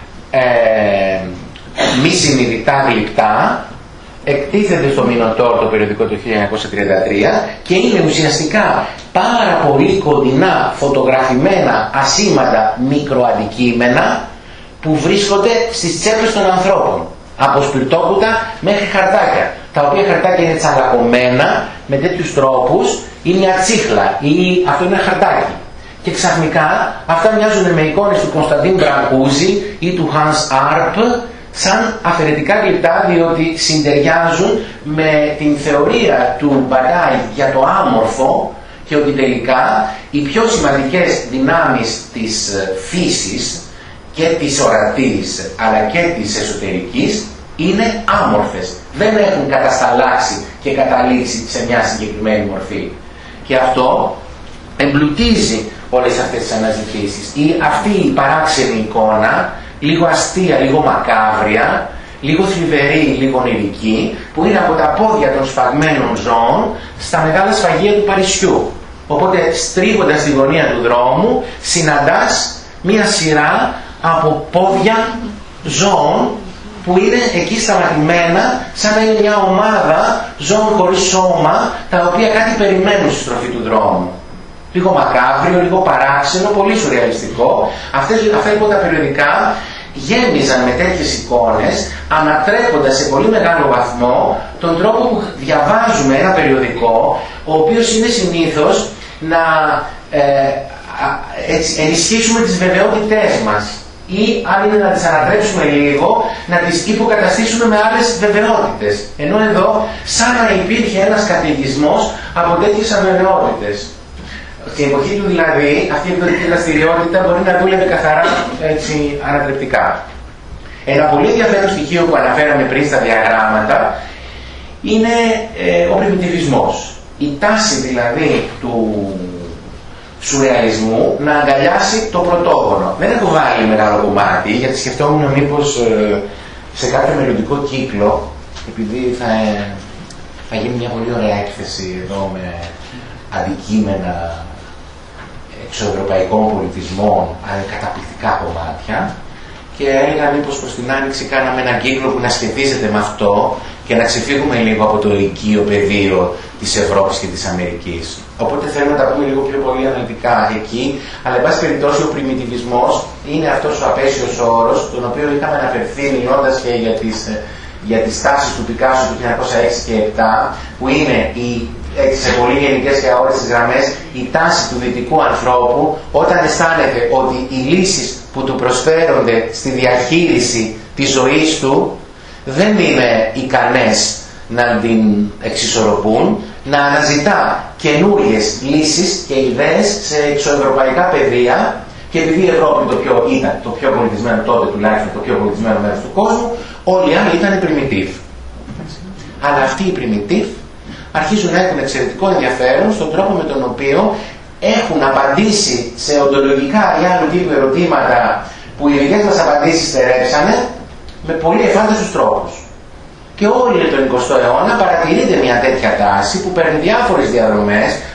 S1: μη συνειδητά γλυπτά, εκτίθεται στο Μινοτόρ το περιοδικό το 1933 και είναι ουσιαστικά πάρα πολύ κοντινά φωτογραφημένα ασήμαντα μικροαντικείμενα που βρίσκονται στις τσέπες των ανθρώπων, από σπιρτόκουτα μέχρι χαρτάκια, τα οποία χαρτάκια είναι τσαλακωμένα με τέτοιους τρόπους, ή μια τσίχλα ή αυτό είναι ένα χαρτάκι. Και ξαφνικά αυτά μοιάζουν με εικόνες του Κωνσταντίν Μπραγκούζη ή του Hans Arp σαν αφαιρετικά γλυπτά, διότι συντεριάζουν με την θεωρία του Μπαγκάι για το άμορφο και ότι τελικά οι πιο σημαντικές δυνάμεις της φύσης και της ορατής αλλά και της εσωτερικής είναι άμορφες. Δεν έχουν κατασταλάξει και καταλήξει σε μια συγκεκριμένη μορφή. Και αυτό εμπλουτίζει όλες αυτές τις αναζητήσεις. Ή αυτή η παράξενη εικόνα, λίγο αστεία, λίγο μακάβρια, λίγο θλιβερή, λίγο ονειρική, που είναι από τα πόδια των σφαγμένων ζώων στα μεγάλα σφαγεία του Παρισιού. Οπότε στρίβοντας τη γωνία του δρόμου συναντάς μία σειρά από πόδια ζώων που είναι εκεί σταματημένα σαν να είναι μια ομάδα ζώων χωρίς σώμα, τα οποία κάτι περιμένουν στη στροφή του δρόμου. Λίγο μακάβριο, λίγο παράξενο, πολύ σουρεαλιστικό. Αυτά λοιπόν τα περιοδικά γέμιζαν με τέτοιες εικόνες, ανατρέποντας σε πολύ μεγάλο βαθμό τον τρόπο που διαβάζουμε ένα περιοδικό, ο οποίος είναι συνήθως να ενισχύσουμε τις βεβαιότητές μας ή αν είναι να τις ανατρέψουμε λίγο, να τις υποκαταστήσουμε με άλλες βεβαιότητες. Ενώ εδώ σαν να υπήρχε ένας καταιγισμός από τέτοιες αβεβαιότητες. Στην εποχή του δηλαδή, αυτή η εκδοτική δραστηριότητα μπορεί να δούλευε καθαρά έτσι ανατρεπτικά. Ένα πολύ ενδιαφέρον στοιχείο που αναφέραμε πριν στα διαγράμματα είναι ο πριμιτιβισμός. Η τάση δηλαδή του σουρεαλισμού να αγκαλιάσει το πρωτόγονο. Δεν έχω βάλει μεγάλο κομμάτι, γιατί σκεφτόμουν μήπως σε κάθε μελλοντικό κύκλο, επειδή θα γίνει μια πολύ ωραία έκθεση εδώ με αντικείμενα εξωευρωπαϊκών πολιτισμών, καταπληκτικά κομμάτια, και έλεγα μήπως προς την άνοιξη κάναμε έναν κύκλο που να σχετίζεται με αυτό και να ξεφύγουμε λίγο από το οικείο πεδίο της Ευρώπης και της Αμερικής. Οπότε θέλω να τα πούμε λίγο πιο πολύ αναλυτικά εκεί, αλλά εν πάση περιπτώσει ο πριμιτιβισμός είναι αυτός ο απέσιος όρος, τον οποίο είχαμε αναφερθεί μιλώντας και για τις τάσεις του Πικάσο του 1906 και 7, που είναι σε πολύ γενικές και αόριστες γραμμές η τάση του δυτικού ανθρώπου όταν αισθάνεται ότι οι λύσεις που του προσφέρονται στη διαχείριση της ζωής του δεν είναι ικανές να την εξισορροπούν, να αναζητά καινούριες λύσεις και ιδέες σε εξωευρωπαϊκά πεδία, και επειδή η Ευρώπη ήταν το πιο πολιτισμένο τότε, τουλάχιστον το πιο πολιτισμένο μέρος του κόσμου, όλοι οι άλλοι ήταν primitive. Αλλά αυτοί οι primitive αρχίζουν να έχουν εξαιρετικό ενδιαφέρον στον τρόπο με τον οποίο έχουν απαντήσει σε οντολογικά ή άλλου τύπου ερωτήματα που οι δικές μας απαντήσεις στερέψανε με πολύ εφάνταστους τρόπους. Και όλοι τον 20ο αιώνα παρατηρείται μια τέτοια τάση που παίρνει διάφορες διαδρομές,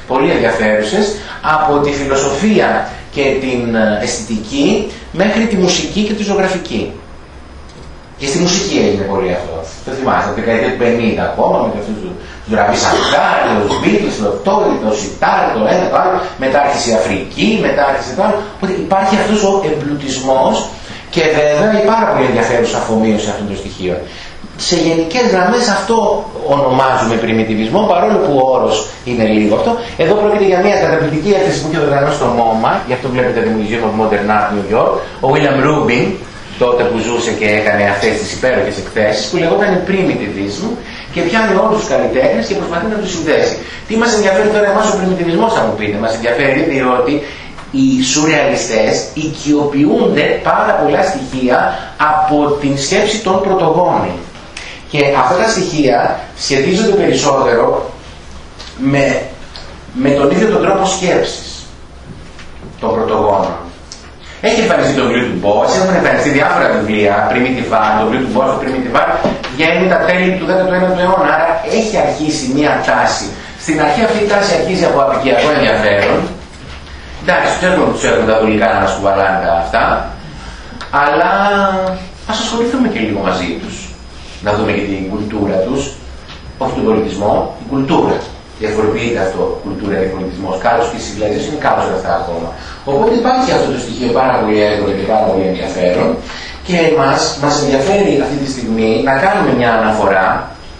S1: πολύ ενδιαφέρουσες, από τη φιλοσοφία και την αισθητική μέχρι τη μουσική και τη ζωγραφική. Και στη μουσική έγινε πολύ αυτό. Το θυμάστε, από τη δεκαετία του 50 ακόμα, με αυτούς τους Ραβί Σαντάρ, τους Beatles, το Τόρι, το Σιτάρ, το ένα, το άλλο. Μετά άρχισε η Αφρική, μετά άρχισε το άλλο. Οπότε υπάρχει αυτός ο εμπλουτισμός και βέβαια η πάρα πολύ ενδιαφέρουσα αφομοίωση αυτών των στοιχείων. Σε γενικές γραμμές αυτό ονομάζουμε πριμιτιβισμό, παρόλο που ο όρος είναι λίγο αυτό. Εδώ πρόκειται για μια καταπληκτική έκθεση που είχε οργανώσει στο MoMA, γι' αυτό βλέπετε το Museum of Modern Art New York, ο William Rubin, τότε που ζούσε και έκανε αυτές τις υπέροχες εκθέσεις, που λεγόταν Primitivism, και πιάνει όλους τους καλλιτέχνες και προσπαθεί να τους συνδέσει. Τι μας ενδιαφέρει τώρα εμάς ο πριμιτιβισμός, θα μου πείτε? Μας ενδιαφέρει διότι οι σουρεαλιστές οικειοποιούνται πάρα πολλά στοιχεία από την σκέψη των πρωτογόνων. Και αυτά τα στοιχεία σχετίζονται περισσότερο με τον ίδιο τον τρόπο σκέψης των πρωτογόνων. Έχει εμφανιστεί το βιβλίο του Bosch, έχουν εμφανιστεί διάφορα βιβλία, Primitive Art, το βιβλίο του Bosch, το Primitive Art, βγαίνει τα τέλη του 19ου αιώνα, άρα έχει αρχίσει μία τάση. Στην αρχή αυτή η τάση αρχίζει από απικιακό ενδιαφέρον. Εντάξει, τους έχουμε τα δουλικά να σκουβαλάνε τα αυτά, αλλά ας ασχοληθούμε και λίγο μαζί τους. Να δούμε και την κουλτούρα τους, όχι τον πολιτισμό, την κουλτούρα. Διαφοροποιείται αυτό, κουλτούρα και πολιτισμός. Κάπως και οι συγκλέσεις είναι κάπως αυτά ακόμα. Οπότε υπάρχει αυτό το στοιχείο πάρα πολύ έντονο και πάρα πολύ ενδιαφέρον και μας ενδιαφέρει αυτή τη στιγμή να κάνουμε μια αναφορά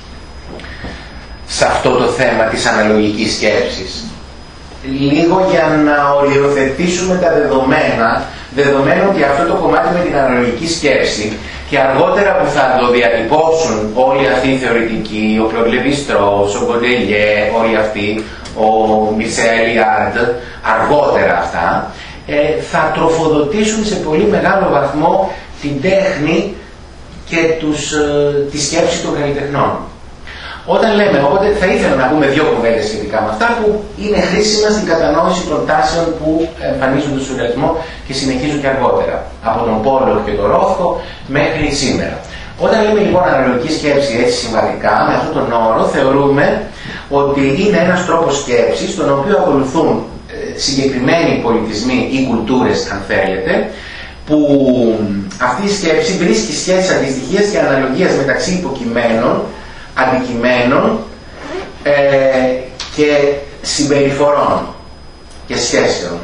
S1: σε αυτό το θέμα της αναλογικής σκέψης. Λίγο για να οριοθετήσουμε τα δεδομένο ότι αυτό το κομμάτι με την αναλογική σκέψη και αργότερα που θα το διατυπώσουν όλοι αυτοί οι θεωρητικοί, ο Κλοντ Λέβι-Στρός, ο Γκοντελιέ, όλοι αυτοί, ο Μισελ Ιάντ, αργότερα αυτά, θα τροφοδοτήσουν σε πολύ μεγάλο βαθμό την τέχνη και τη σκέψη των καλλιτεχνών. Όταν λέμε, οπότε θα ήθελα να πούμε δύο κουβέντες σχετικά με αυτά που είναι χρήσιμα στην κατανόηση των τάσεων που εμφανίζουν τον σουρεαλισμό και συνεχίζουν και αργότερα. Από τον Πόλοκ και τον Ρόθκο μέχρι σήμερα. Όταν λέμε λοιπόν αναλογική σκέψη έτσι συμβατικά, με αυτόν τον όρο θεωρούμε ότι είναι ένας τρόπος σκέψης τον οποίο ακολουθούν συγκεκριμένοι πολιτισμοί ή κουλτούρες, αν θέλετε, που αυτή η σκέψη βρίσκει σχέσεις αντιστοιχίας και αναλογίας μεταξύ υποκειμένων, αντικειμένων και συμπεριφορών και σχέσεων.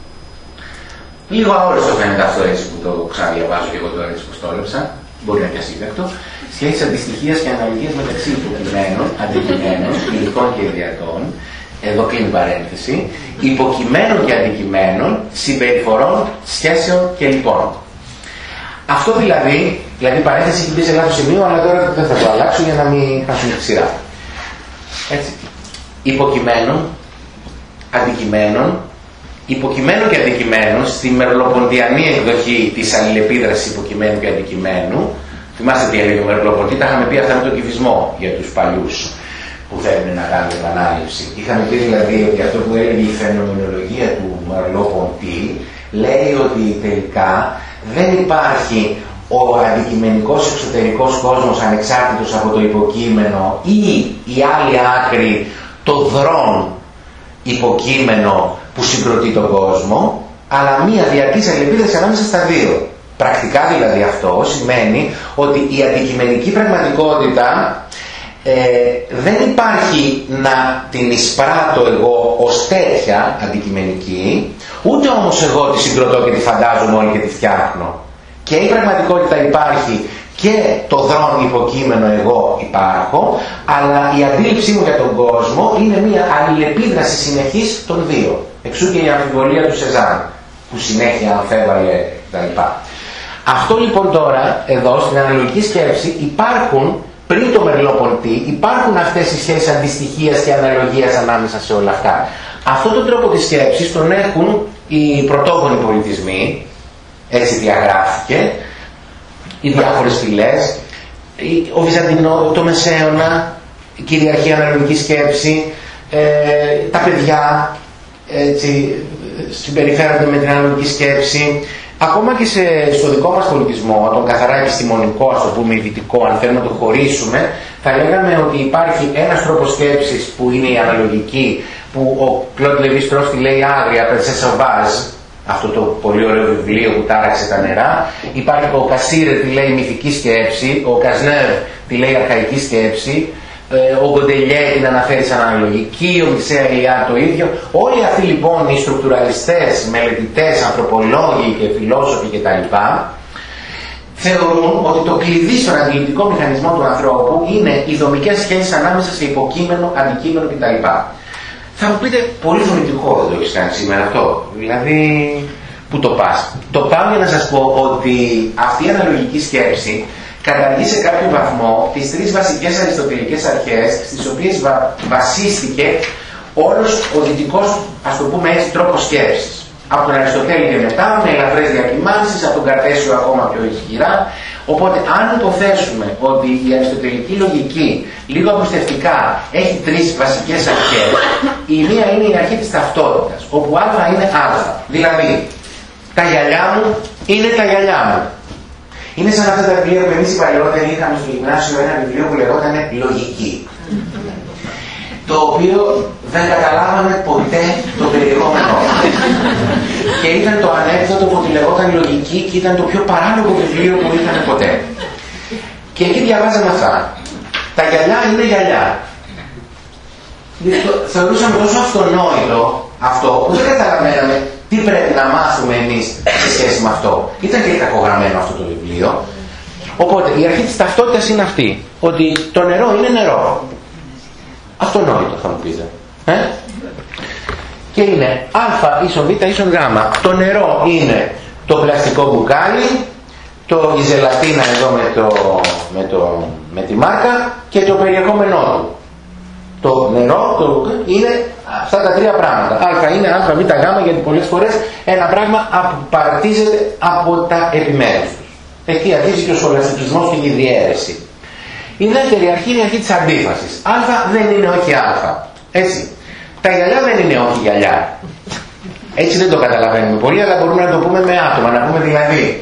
S1: Λίγο αόριστο φαίνεται αυτό έτσι που το ξαναδιαβάζω και εγώ τώρα έτσι που στόλεψα, μπορεί να είναι και ασύντακτο. Σχέσεις αντιστοιχίας και αναλογίας μεταξύ υποκειμένων, αντικειμένων, υλικών και ιδιωτών, εδώ κλείνει παρένθεση, υποκειμένων και αντικειμένων, συμπεριφορών, σχέσεων και λοιπόν. Αυτό δηλαδή παρένθεση έχει μπει σε λάθος σημείο, αλλά τώρα δεν θα το αλλάξω για να μην χάσουμε τη σειρά. Έτσι. Υποκειμένων, αντικειμένων, υποκειμένων και αντικειμένων, στη μερλοποντιανή εκδοχή της αλληλεπίδρασης υποκειμένου και αντικειμένου. Θυμάστε τι έλεγε ο Μερλοποντή, τα είχαμε πει αυτά με τον κυβισμό για τους παλιούς που θέλουν να κάνουν επανάληψη. Είχαμε πει δηλαδή ότι αυτό που έλεγε η φαινομενολογία του Μερλοποντή λέει ότι τελικά δεν υπάρχει ο αντικειμενικός εξωτερικός κόσμος ανεξάρτητος από το υποκείμενο ή η άλλη άκρη το δρόν υποκείμενο που συγκροτεί τον κόσμο, αλλά μία διαρκής αλληλεπίδραση ανάμεσα στα δύο. Πρακτικά δηλαδή αυτό σημαίνει ότι η αντικειμενική πραγματικότητα δεν υπάρχει να την εισπράττω εγώ ως τέτοια αντικειμενική, ούτε όμως εγώ τη συγκροτώ και τη φαντάζομαι όλη και τη φτιάχνω. Και η πραγματικότητα υπάρχει και το δρόν υποκείμενο εγώ υπάρχω, αλλά η αντίληψή μου για τον κόσμο είναι μια αλληλεπίδραση συνεχής των δύο. Εξού και η αμφιβολία του Σεζάν, που συνέχεια αμφέβαλε κτλ. Αυτό λοιπόν τώρα, εδώ στην αναλογική σκέψη, υπάρχουν πριν το Μερλό-Ποντί, υπάρχουν αυτές οι σχέσεις αντιστοιχίας και αναλογίας ανάμεσα σε όλα αυτά. Αυτόν τον τρόπο της σκέψης τον έχουν οι πρωτόγονοι πολιτισμοί, έτσι διαγράφηκε, οι διάφορες φυλές, ο Βυζαντινό, το Μεσαίωνα, η κυριαρχία αναλογική σκέψη, τα παιδιά έτσι, συμπεριφέρονται με την αναλογική σκέψη. Ακόμα και στο δικό μας πολιτισμό, τον καθαρά επιστημονικό, ας το πούμε ειδητικό, αν θέλουμε να το χωρίσουμε, θα λέγαμε ότι υπάρχει ένας τρόπος σκέψης που είναι η αναλογική, που ο Κλοντ Λεβί-Στρός τη λέει άγρια, Princess Sauvage, αυτό το πολύ ωραίο βιβλίο που τάραξε τα νερά. Υπάρχει ο Κασίρε, τη λέει μυθική σκέψη, ο Κασνεύ τη λέει αρχαϊκή σκέψη, ο Γκοντελιέ την αναφέρει σαν αναλογική, ο Μισέα Ηλιά το ίδιο. Όλοι αυτοί λοιπόν οι στρουκτουραλιστές, μελετητές, ανθρωπολόγοι και φιλόσοφοι κτλ. Θεωρούν ότι το κλειδί στον αντιληπτικό μηχανισμό του ανθρώπου είναι οι δομικές σχέσεις ανάμεσα σε υποκείμενο, αντικείμενο κτλ. Θα μου πείτε, πολύ φωνητικό δεν το έχεις κάνει σήμερα αυτό. Δηλαδή, πού το πας? Το πάω για να σας πω ότι αυτή η αναλογική σκέψη καταργεί σε κάποιο βαθμό τις τρεις βασικές αριστοτελικές αρχές στις οποίες βασίστηκε όλος ο δυτικός, ας το πούμε έτσι, τρόπος σκέψης. Από τον Αριστοτέλη και μετά, με ελαφρές διακυμάνσεις, από τον Καρτέσιο ακόμα πιο ισχυρά. Οπότε, αν υποθέσουμε ότι η αριστοτελική λογική, λίγο απλουστευτικά, έχει τρεις βασικές αρχές, η μία είναι η αρχή της ταυτότητας, όπου α είναι α. Δηλαδή, τα γυαλιά μου είναι τα γυαλιά μου. Είναι σαν αυτά τα βιβλία που εμείς οι παλαιότεροι είχαμε στο γυμνάσιο, ένα βιβλίο που λεγόταν Λογική. Το οποίο δεν καταλάβαμε ποτέ το περιεχόμενό. Και ήταν το ανέκδοτο που τη λεγόταν Λογική και ήταν το πιο παράλογο βιβλίο που είχαμε ποτέ. Και εκεί διαβάζαμε αυτά. Τα γυαλιά είναι γυαλιά. Θεωρούσαμε τόσο αυτονόητο αυτό που δεν καταλαβαίναμε τι πρέπει να μάθουμε εμείς σε σχέση με αυτό. Ήταν και κακογραμμένο αυτό το βιβλίο. Οπότε η αρχή της ταυτότητας είναι αυτή. Ότι το νερό είναι νερό. Αυτονόητο θα μου πείτε. Και είναι α ίσον β ίσον γ. Το νερό είναι το πλαστικό μπουκάλι, η ζελατίνα εδώ με τη μάρκα και το περιεχόμενό του. Το νερό είναι αυτά τα τρία πράγματα. Α είναι α, β, γ, γιατί πολλές φορές ένα πράγμα απαρτίζεται από τα επιμέρους τους. Εκεί αρχίζει και ο σχολαστικισμός και η διαίρεση. Η δεύτερη αρχή είναι η αρχή της αντίφασης. Α δεν είναι όχι α. Έτσι. Τα γυαλιά δεν είναι όχι γυαλιά. Έτσι δεν το καταλαβαίνουμε πολύ, αλλά μπορούμε να το πούμε με άτομα. Να πούμε δηλαδή,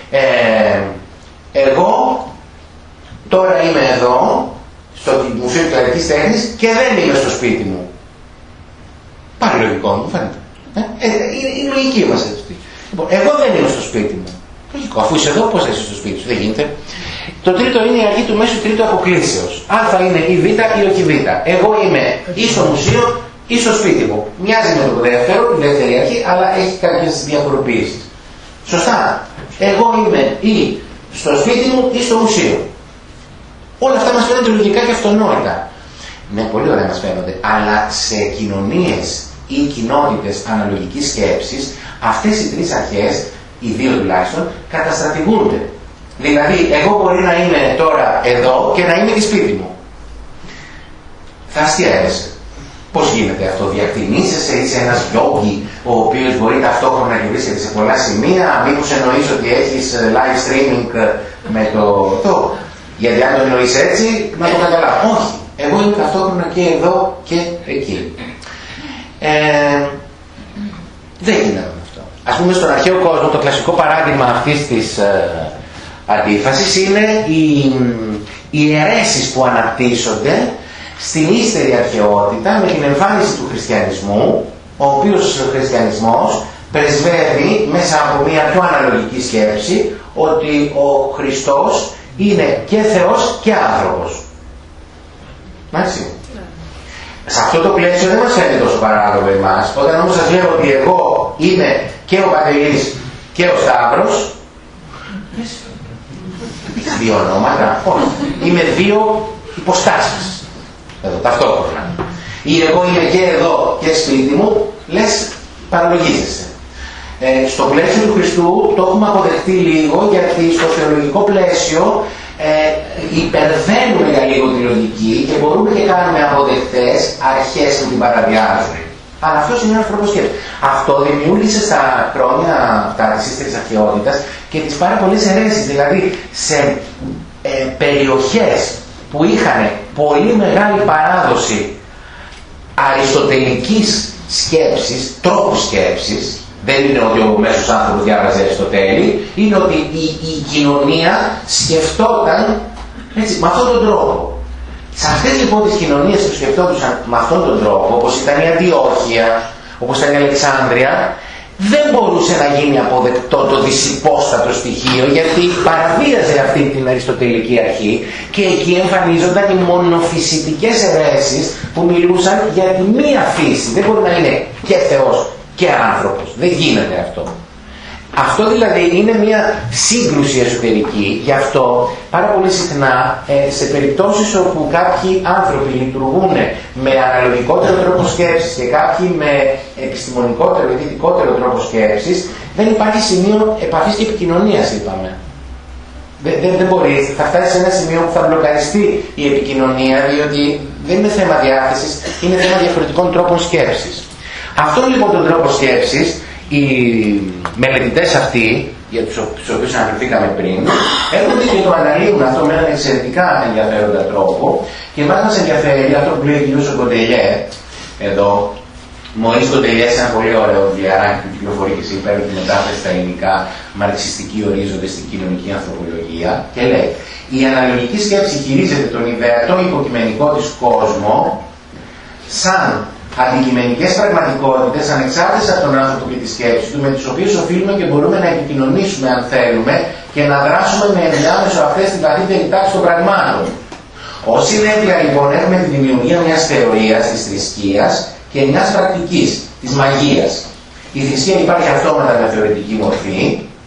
S1: εγώ τώρα είμαι εδώ, στο Μουσείο Κλαρικής Τέχνης και δεν είμαι στο σπίτι μου. Πάλι λογικό μου, φαίνεται. Είναι λογική μας αυτή. Λοιπόν, εγώ δεν είμαι στο σπίτι μου. Λογικό, αφού είσαι εδώ, πώς θα είσαι στο σπίτι σου, δεν γίνεται. Το τρίτο είναι η αρχή του μέσου τρίτου αποκλήσεως. Α είναι ή β ή όχι β. Εγώ είμαι ή στο μουσείο ή στο σπίτι μου. Μοιάζει με το δεύτερο, τη δεύτερη αρχή, αλλά έχει κάποιες διαφοροποιήσεις. Σωστά. Εγώ είμαι ή στο σπίτι μου ή στο μουσείο. Όλα αυτά μας φαίνονται λογικά και αυτονόητα. Ναι, πολύ ωραία μας φαίνονται. Αλλά σε κοινωνίες ή κοινότητες αναλογικής σκέψης, αυτές οι τρεις αρχές, οι δύο τουλάχιστον, καταστρατηγούνται. Δηλαδή, εγώ μπορεί να είμαι τώρα εδώ και να είμαι και σπίτι μου. Θα αστιαέρεσαι. Πώς γίνεται αυτό? Διακτηνίζεσαι, είσαι ένας γιόγκι, ο οποίος μπορεί ταυτόχρονα να βρίσκεται σε πολλά σημεία. Μήπως εννοείς ότι έχεις live streaming με το. Γιατί αν το εννοείς έτσι, να το καταλάβω. Όχι. Εγώ είμαι ταυτόχρονα και εδώ και εκεί. Δεν γίνεται αυτό. Ας πούμε στον αρχαίο κόσμο, το κλασικό παράδειγμα αυτής της αντίφασης είναι οι αιρέσεις που αναπτύσσονται στην ύστερη αρχαιότητα με την εμφάνιση του χριστιανισμού, ο οποίος ο χριστιανισμός πρεσβεύει μέσα από μια πιο αναλογική σκέψη ότι ο Χριστός είναι και Θεός και άνθρωπος. Εντάξει. Σε αυτό το πλαίσιο δεν μας φαίνεται τόσο παράλογο εμάς. Όταν όμως σας λέω ότι εγώ είμαι και ο Παντελής και ο Σταύρος, δύο ονόματα, όχι. Είμαι δύο υποστάσεις. Εδώ, ταυτόχρονα. Ή εγώ είμαι και εδώ και σπίτι μου, λες, παραλογίζεσαι. Στο πλαίσιο του Χριστού το έχουμε αποδεχτεί λίγο, γιατί στο θεολογικό πλαίσιο υπερβαίνουμε για λίγο τη λογική και μπορούμε και κάνουμε αποδεκτές αρχές που την παραβιάζουν. Αλλά αυτός είναι ένας τρόπος σκέψης. Αυτό δημιούργησε στα χρόνια αυτά της ύστερης αρχαιότητας και τις πάρα πολλές αιρέσεις. Δηλαδή σε περιοχές που είχαν πολύ μεγάλη παράδοση αριστοτελικής σκέψης, τρόπου σκέψης, δεν είναι ότι ο μέσος άνθρωπος διάβαζε Αριστοτέλη, είναι ότι η κοινωνία σκεφτόταν έτσι, με αυτόν τον τρόπο. Σε αυτές λοιπόν τις κοινωνίες που σκεφτόντουσαν με αυτόν τον τρόπο, όπως ήταν η Αντιόχεια, όπως ήταν η Αλεξάνδρεια, δεν μπορούσε να γίνει αποδεκτό το δυσυπόστατο στοιχείο, γιατί παραβίαζε αυτή την αριστοτελική αρχή και εκεί εμφανίζονταν οι μονοφυσιτικές αιρέσεις που μιλούσαν για τη μία φύση. Δεν μπορεί να είναι και Θεός και άνθρωπος. Δεν γίνεται αυτό. Αυτό δηλαδή είναι μια σύγκρουση εσωτερική. Γι' αυτό πάρα πολύ συχνά σε περιπτώσεις όπου κάποιοι άνθρωποι λειτουργούν με αναλογικότερο τρόπο σκέψης και κάποιοι με επιστημονικότερο ή δυτικότερο τρόπο σκέψης, δεν υπάρχει σημείο επαφής και επικοινωνίας, είπαμε. Δεν μπορεί, θα φτάσει σε ένα σημείο που θα μπλοκαριστεί η επικοινωνία, διότι δεν είναι θέμα διάθεσης, είναι θέμα διαφορετικών τρόπων σκέψης. Αυτόν λοιπόν τον τρόπο σκέψης, οι μελετητές αυτοί, για τους οποίους αναφερθήκαμε πριν, έρχονται και το αναλύουν αυτό με έναν εξαιρετικά ενδιαφέροντα τρόπο και μας ενδιαφέρει αυτό που λέει ο κ. Κοντελιέ, εδώ, Μωρίς Κοντελιέ, σε ένα πολύ ωραίο βιβλιαράκι που κυκλοφορεί και σήμερα τη μετάφραση στα ελληνικά, μαρξιστικοί ορίζοντες στην κοινωνική ανθρωπολογία, και λέει: η αναλογική σκέψη χειρίζεται τον ιδεατό υποκειμενικό της κόσμο σαν αντικειμενικές πραγματικότητες ανεξάρτητες από τον άνθρωπο και τη σκέψη του, με τις οποίες οφείλουμε και μπορούμε να επικοινωνήσουμε αν θέλουμε και να δράσουμε με ενδιάμεσο αυτές την βαθύτερη τάξη των πραγμάτων. Ως συνέπεια λοιπόν έχουμε τη δημιουργία μιας θεωρίας της θρησκείας και μιας πρακτικής της μαγείας. Η θρησκεία υπάρχει αυτόματα με θεωρητική μορφή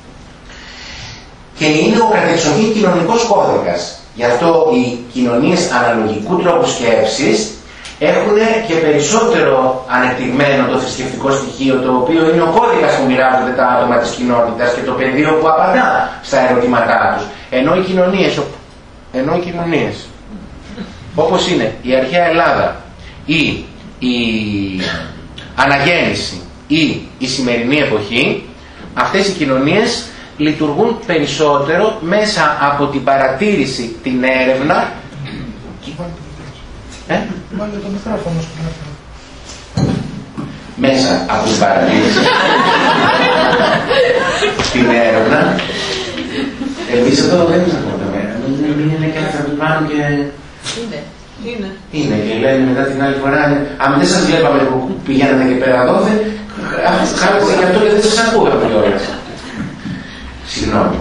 S1: και είναι ο κατεξοχήν κοινωνικός κώδικας. Γι' αυτό οι κοινωνίες αναλογικού τρόπου σκέψης έχουν και περισσότερο ανεπτυγμένο το θρησκευτικό στοιχείο, το οποίο είναι ο κώδικας που μοιράζονται τα άτομα της κοινότητας και το πεδίο που απαντά στα ερωτήματά τους. Ενώ οι κοινωνίες, όπως είναι η αρχαία Ελλάδα ή η αναγέννηση ή η σημερινή εποχή, αυτές οι κοινωνίες λειτουργούν περισσότερο μέσα από την παρατήρηση, την έρευνα.
S3: Βάλε το μικρόφωνο στο μικρόφωνο.
S1: Μέσα από την παρατήρηση, την έρευνα. Εμείς εδώ δεν μας ακούμε. Μην είναι και άνθρωποι πάνω και... Είναι και λένε μετά την άλλη φορά, αν δεν σας βλέπαμε που πηγαίνατε και πέρα δόθε, χάρηκα και αυτό και δεν σας ακούγαμε κιόλας. Συγγνώμη.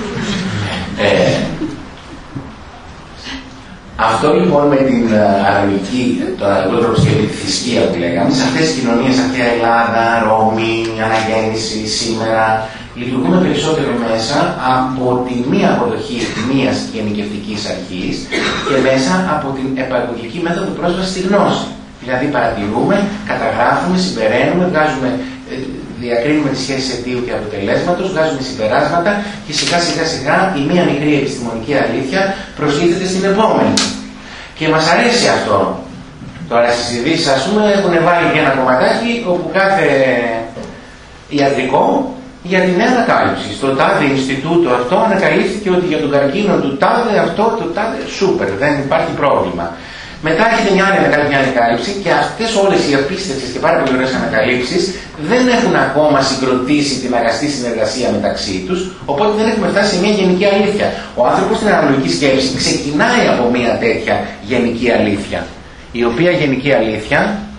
S1: Αυτό λοιπόν με την αναλογική, τον αναλογικό τρόπο και τη θρησκεία που λέγαμε, σε αυτές τις κοινωνίες, αρχαία Ελλάδα, Ρώμη, αναγέννηση, σήμερα, λειτουργούμε περισσότερο μέσα από τη μία αποδοχή μιας γενικευτικής αρχής και μέσα από την επαγωγική μέθοδο πρόσβασης στη γνώση. Δηλαδή παρατηρούμε, καταγράφουμε, συμπεραίνουμε, διακρίνουμε τις σχέσεις αιτίου και αποτελέσματος, βγάζουμε συμπεράσματα και σιγά σιγά η μία μικρή επιστημονική αλήθεια προστίθεται στην επόμενη. Και μας αρέσει αυτό. Τώρα στις ειδήσεις, ας πούμε, έχουν βάλει και ένα κομματάκι όπου κάθε ιατρικό για την νέα ανακάλυψη. Στο τάδε Ινστιτούτο αυτό ανακαλύφθηκε ότι για τον καρκίνο του τάδε αυτό, το τάδε, σούπερ, δεν υπάρχει πρόβλημα. Μετά έχετε μια άλλη ανακάλυψη και αυτές όλες οι απίστευτες και πάρα πολύ ωραίες ανακαλύψεις δεν έχουν ακόμα συγκροτήσει την αγαστή συνεργασία μεταξύ τους, οπότε δεν έχουμε φτάσει σε μια γενική αλήθεια. Ο άνθρωπος στην αναλογική σκέψη ξεκινάει από μια τέτοια γενική αλήθεια, η οποία γενική αλήθεια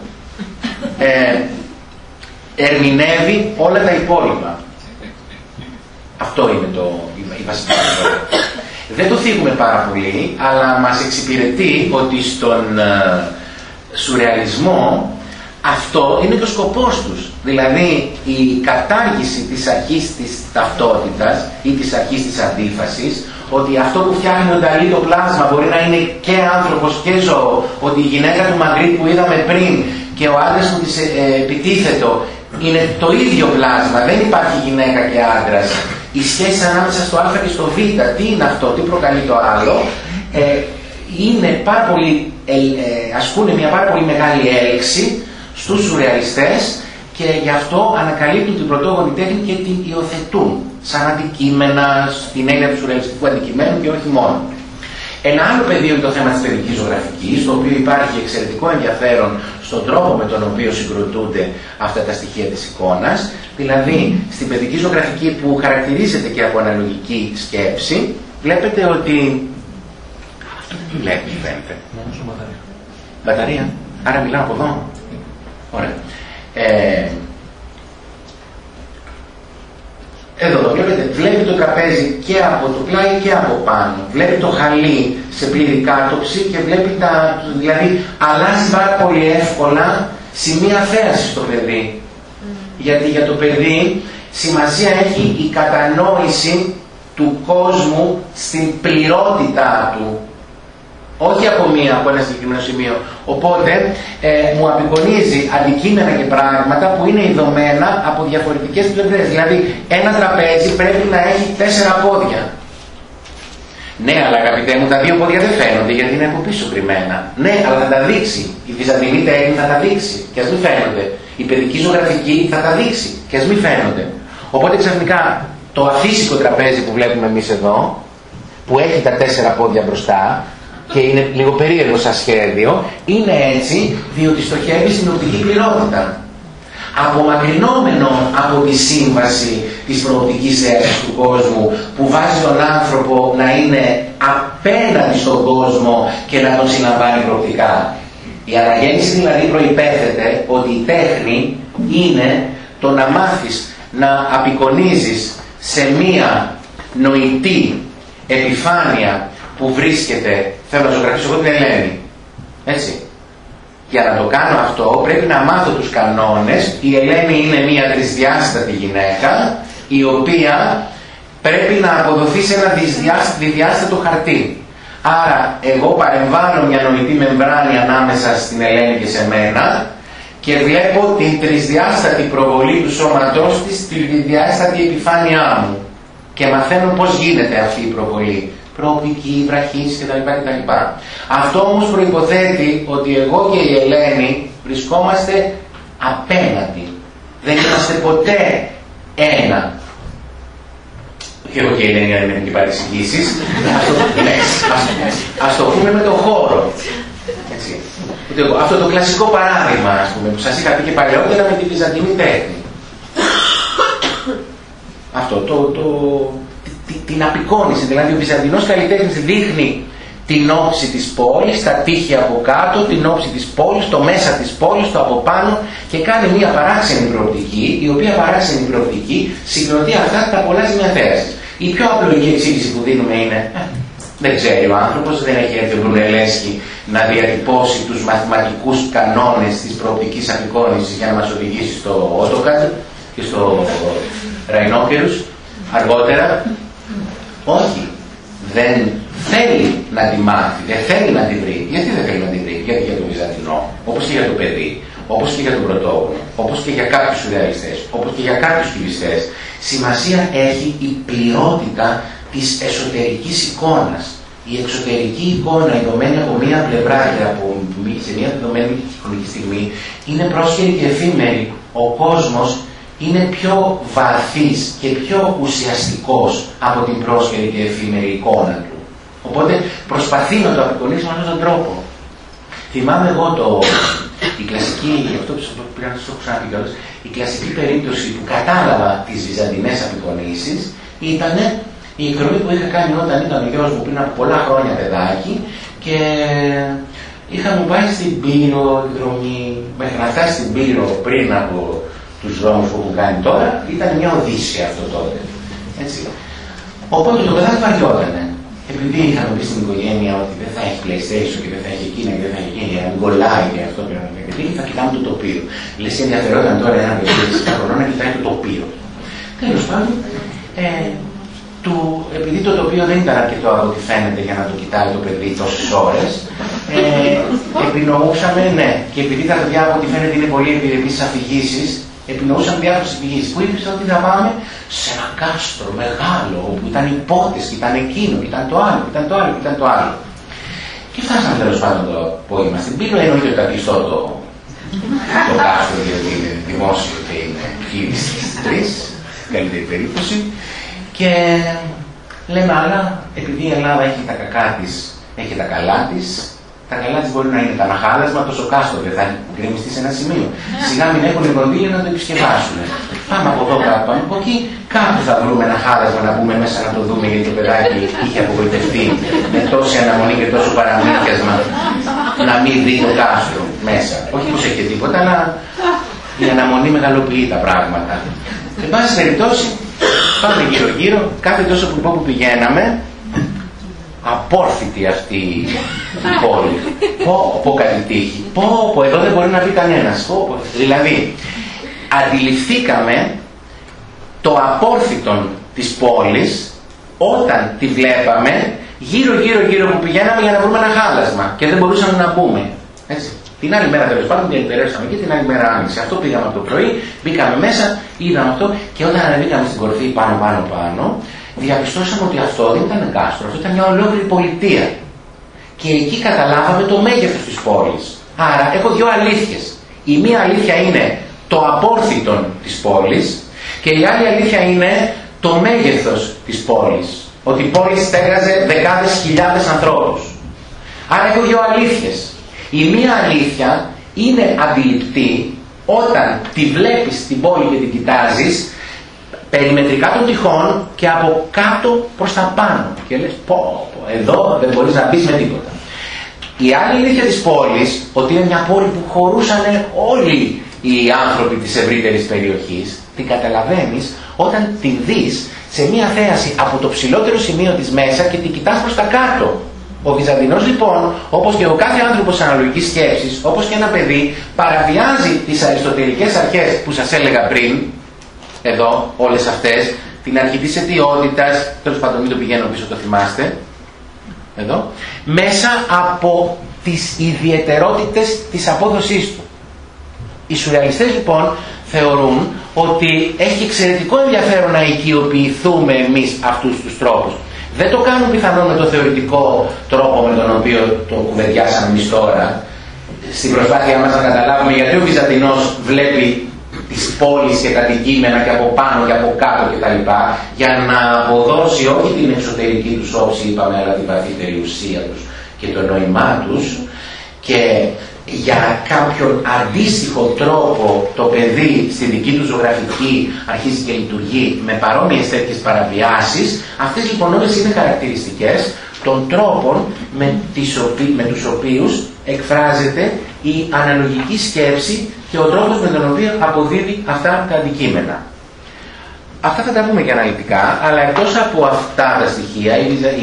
S1: ερμηνεύει όλα τα υπόλοιπα. Αυτό είναι η βασική αλήθεια. Δεν το θίγουμε πάρα πολύ, αλλά μας εξυπηρετεί ότι στον σουρεαλισμό αυτό είναι το σκοπός τους. Δηλαδή η κατάργηση της αρχής της ταυτότητας ή της αρχής της αντίφασης, ότι αυτό που φτιάχνει ο Νταλί το πλάσμα μπορεί να είναι και άνθρωπος και ζώο, ότι η γυναίκα του Μαγκρίτ που είδαμε πριν και ο άντρας που της επιτίθετο είναι το ίδιο πλάσμα, δεν υπάρχει γυναίκα και άντρας. Η σχέση ανάμεσα στο α και στο β, τι είναι αυτό, τι προκαλεί το άλλο, είναι πάρα πολύ, ασκούν μια πάρα πολύ μεγάλη έλξη στους σουρεαλιστές και γι' αυτό ανακαλύπτουν την πρωτόγονη τέχνη και την υιοθετούν σαν αντικείμενα στην έννοια του σουρεαλιστικού αντικειμένου και όχι μόνο. Ένα άλλο πεδίο είναι το θέμα της παιδικής ζωγραφικής, στο οποίο υπάρχει εξαιρετικό ενδιαφέρον στον τρόπο με τον οποίο συγκροτούνται αυτά τα στοιχεία της εικόνας. Δηλαδή, στην παιδική ζωγραφική που χαρακτηρίζεται και από αναλογική σκέψη, βλέπετε ότι... Αυτό δεν Τι βλέπει, φαίνεται. Μπαταρία. Άρα μιλάω από εδώ. Ωραία. Εδώ το βλέπετε, βλέπει το τραπέζι και από το πλάι και από πάνω. Βλέπει το χαλί σε πλήρη κάτωψη και βλέπει δηλαδή αλλάζει πάρα πολύ εύκολα σημεία θέασης στο παιδί. Γιατί για το παιδί σημασία έχει η κατανόηση του κόσμου στην πληρότητά του. Όχι από ένα συγκεκριμένο σημείο. Οπότε μου απεικονίζει αντικείμενα και πράγματα που είναι ειδωμένα από διαφορετικές πλευρές. Δηλαδή ένα τραπέζι πρέπει να έχει 4 πόδια. Ναι, αλλά αγαπητέ μου, τα 2 πόδια δεν φαίνονται γιατί είναι από πίσω κρυμμένα. Ναι, αλλά θα τα δείξει. Η βυζαντινή τέχνη θα τα δείξει και ας μην φαίνονται. Η παιδική ζωγραφική θα τα δείξει και ας μην φαίνονται. Οπότε ξαφνικά το αφύσικο τραπέζι που βλέπουμε εμείς εδώ, που έχει τα 4 πόδια μπροστά, και είναι λίγο περίεργο σαν σχέδιο, είναι έτσι διότι στοχεύει στην οπτική πληρότητα. Απομακρυνόμενο από τη σύμβαση της προοπτικής αίρεσης του κόσμου που βάζει τον άνθρωπο να είναι απέναντι στον κόσμο και να τον συλλαμβάνει προοπτικά. Η αναγέννηση δηλαδή προϋπέθεται ότι η τέχνη είναι το να μάθεις να απεικονίζεις σε μία νοητή επιφάνεια που βρίσκεται, θέλω να ζωγραφίσω εγώ την Ελένη. Έτσι. Για να το κάνω αυτό πρέπει να μάθω τους κανόνες. Η Ελένη είναι μια τρισδιάστατη γυναίκα η οποία πρέπει να αποδοθεί σε ένα διδιάστατο χαρτί. Άρα εγώ παρεμβάνω μια νοητή μεμβράνη ανάμεσα στην Ελένη και σε μένα και βλέπω την τρισδιάστατη προβολή του σώματός της στη διδιάστατη επιφάνειά μου και μαθαίνω πώς γίνεται αυτή η προβολή. Προοπτική, βραχής κτλ. Αυτό όμως προϋποθέτει ότι εγώ και η Ελένη βρισκόμαστε απέναντι. Δεν είμαστε ποτέ ένα. Και εγώ και η Ελένη είναι και παρεξηγήσεις. Ας το πούμε με το χώρο. Έτσι. Αυτό το κλασικό παράδειγμα, ας πούμε, που σας είχα πει και παλαιότερα με τη βυζαντινή τέχνη. Αυτό την απεικόνιση, δηλαδή ο βυζαντινός καλλιτέχνης δείχνει την όψη της πόλης, τα τείχη από κάτω, την όψη της πόλης, το μέσα της πόλης, το από πάνω και κάνει μια παράξενη προοπτική, η οποία παράξενη προοπτική συγκροτεί αυτά τα πολλά σημεία θέασης. Η πιο απλοϊκή εξήγηση που δίνουμε είναι δεν ξέρει ο άνθρωπος, δεν έχει έρθει ο Μπρουνελέσκι να διατυπώσει τους μαθηματικούς κανόνες της προοπτικής απεικόνισης για να μας οδηγήσει στο AutoCAD και στο Rhinoceros αργότερα. Όχι, δεν θέλει να τη μάθει, δεν θέλει να τη βρει. Γιατί δεν θέλει να τη βρει? Γιατί για τον Βυζαντινό, όπως και για το παιδί, όπως και για τον πρωτόγονο, όπως και για κάποιους σουρεαλιστές, όπως και για κάποιους κυβιστές, σημασία έχει η πληρότητα της εσωτερικής εικόνας. Η εξωτερική εικόνα, ειδωμένη από μία πλευρά και σε μία δεδομένη χρονική στιγμή, είναι πρόσχερη και εφήμερη. Ο κόσμος είναι πιο βαθύς και πιο ουσιαστικός από την πρόσχερη και εφήμερη εικόνα του. Οπότε προσπαθεί να το απεικονίσει με αυτόν τον τρόπο. Θυμάμαι εγώ η κλασική, αυτό που πήγα να σας το ξαναπεί κιόλας, η κλασική περίπτωση που κατάλαβα τις βυζαντινές απεικονίσεις ήταν η εκδρομή που είχα κάνει όταν ήταν ο γιος μου πριν από πολλά χρόνια παιδάκι και είχαμε πάει στην Πύρο εκδρομή, μέχρι να φτάσει στην Πύρο πριν από τους δρόμους που έχουν κάνει τώρα, ήταν μια οδύσσια αυτό τότε. Έτσι. Οπότε το παιδάκι βαριότανε. Επειδή είχαμε πει στην οικογένεια ότι δεν θα έχει PlayStation και δεν θα έχει εκείνα και δεν θα έχει εκείνα, αν κολλάει και αυτό και θα κοιτάμε το τοπίο. Λες ενδιαφερόταν τώρα ένα παιδί 10 χρονών να κοιτάει το τοπίο. Τέλος πάντων, επειδή το τοπίο δεν ήταν αρκετό από ό,τι φαίνεται για να το κοιτάει το παιδί τόσες ώρες, επινοούσαμε, ναι, και επειδή τα παιδιά από ό,τι φαίνεται είναι πολύ επιρρεπείς στις αφηγήσεις, επινοούσαν διάφορες αφηγήσεις που ήπισαν ότι θα πάμε σε ένα κάστρο μεγάλο όπου ήταν υπότες και ήταν εκείνο και ήταν το άλλο και ήταν το άλλο και ήταν το άλλο. Και φτάσαμε τέλος πάντων το απόγευμα στην Πύρο, εννοείται ότι ήταν κλειστό το κάστρο γιατί είναι δημόσιο και είναι κλειστή στις 3, καλύτερη περίπτωση. Και λέμε άλλα, επειδή η Ελλάδα έχει τα κακά της, έχει τα καλά της, τα καλά της μπορεί να είναι τα μαχάλασμα, τόσο κάστρο δεν θα γκρεμιστεί σε ένα σημείο. Σιγά μην έχουν κονδύλια να το επισκευάσουν. Πάμε από εδώ κάτω, πάμε από εκεί, όχι κάπου θα βρούμε ένα χάλασμα να μπούμε μέσα να το δούμε, γιατί το παιδάκι είχε απογοητευτεί με τόση αναμονή και τόσο παραμύθιασμα να μην δει το κάστρο μέσα. Όχι πως έχει τίποτα, αλλά η αναμονή μεγαλοποιεί τα πράγματα. Εν πάση περιπτώσει, πάμε γύρω-γύρω, κάθε τόσο που πηγαίναμε, απόρθητη αυτή η πόλη. Πω κάτι τύχη. Πω, εδώ δεν μπορεί να μπει κανένας. Δηλαδή, αντιληφθήκαμε το απόρθητον της πόλης όταν τη βλέπαμε γύρω που πηγαίναμε για να βρούμε ένα χάλασμα και δεν μπορούσαμε να μπούμε. Έτσι. Την άλλη μέρα τέλος πάντων διαλυτερεύσαμε και την άλλη μέρα άνοιξε. Αυτό πήγαμε από το πρωί, μπήκαμε μέσα, είδαμε αυτό και όταν ανεβήκαμε στην κορφή πάνω, διαπιστώσαμε ότι αυτό δεν ήταν κάστρο, αυτό ήταν μια ολόκληρη πολιτεία. Και εκεί καταλάβαμε το μέγεθος της πόλης. Άρα έχω δύο αλήθειες. Η μία αλήθεια είναι το απόρθητον της πόλης και η άλλη αλήθεια είναι το μέγεθος της πόλης. Ότι η πόλη στέγαζε δεκάδες χιλιάδες ανθρώπους. Άρα έχω δύο αλήθειες. Η μία αλήθεια είναι αντιληπτή όταν τη βλέπεις την πόλη και την κοιτάζεις περιμετρικά των τυχών και από κάτω προς τα πάνω. Και λες εδώ δεν μπορείς να μπεις με τίποτα. Η άλλη αλήθεια της πόλης, ότι είναι μια πόλη που χωρούσαν όλοι οι άνθρωποι της ευρύτερης περιοχής, την καταλαβαίνεις όταν τη δεις σε μια θέαση από το ψηλότερο σημείο της μέσα και την κοιτάς προς τα κάτω. Ο Βυζαντινός λοιπόν, όπως και ο κάθε άνθρωπος αναλογικής σκέψης, όπως και ένα παιδί, παραβιάζει τις αριστοτελικές αρχές που σας έλεγα πριν, εδώ όλες αυτές, την αρχή της αιτιότητας, τέλος πάντων μην το πηγαίνω πίσω, το θυμάστε, εδώ, μέσα από τις ιδιαιτερότητες της απόδοσής του. Οι σουρεαλιστές λοιπόν θεωρούν ότι έχει εξαιρετικό ενδιαφέρον να οικειοποιηθούμε εμείς αυτούς τους τρόπους. Δεν το κάνουν πιθανόν με το θεωρητικό τρόπο με τον οποίο το κουβεντιάσαμε εμείς τώρα, στην προσπάθειά μας να καταλάβουμε γιατί ο Βυζαντινός βλέπει τις πόλεις και τα αντικείμενα και από πάνω και από κάτω κτλ. Για να αποδώσει όχι την εξωτερική τους όψη, είπαμε, αλλά την βαθύτερη ουσία τους και το νόημά τους, και για κάποιον αντίστοιχο τρόπο το παιδί στη δική του ζωγραφική αρχίζει και λειτουργεί με παρόμοιες τέτοιες παραβιάσεις. Αυτές λοιπόν όλες είναι χαρακτηριστικές των τρόπων με τους οποίους εκφράζεται η αναλογική σκέψη και ο τρόπος με τον οποίο αποδίδει αυτά τα αντικείμενα. Αυτά θα τα πούμε και αναλυτικά, αλλά εκτός από αυτά τα στοιχεία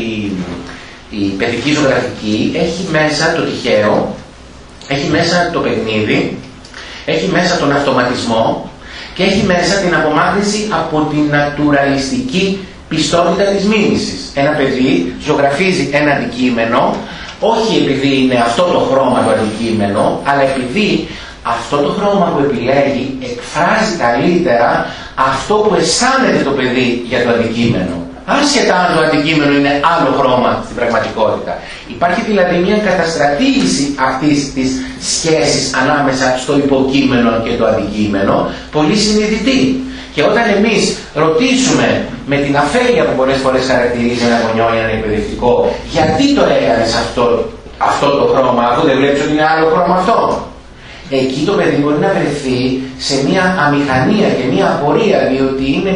S1: η παιδική ζωγραφική έχει μέσα το τυχαίο, έχει μέσα το παιχνίδι, έχει μέσα τον αυτοματισμό και έχει μέσα την απομάκρυνση από την νατουραλιστική πιστότητα της μίμησης. Ένα παιδί ζωγραφίζει ένα αντικείμενο όχι επειδή είναι αυτό το χρώμα το αντικείμενο, αλλά επειδή αυτό το χρώμα που επιλέγει εκφράζει καλύτερα αυτό που αισθάνεται το παιδί για το αντικείμενο. Άσχετα αν το αντικείμενο είναι άλλο χρώμα στην πραγματικότητα. Υπάρχει δηλαδή μια καταστρατήγηση αυτής της σχέσης ανάμεσα στο υποκείμενο και το αντικείμενο, πολύ συνειδητή. Και όταν εμείς ρωτήσουμε με την αφέλεια που πολλές φορές χαρακτηρίζει ένα γονιό ή ένα εκπαιδευτικό, γιατί το έκανες αυτό το χρώμα, αφού δεν βλέπεις ότι είναι άλλο χρώμα αυτό. Εκεί το παιδί μπορεί να βρεθεί σε μια αμηχανία και μια απορία, διότι είναι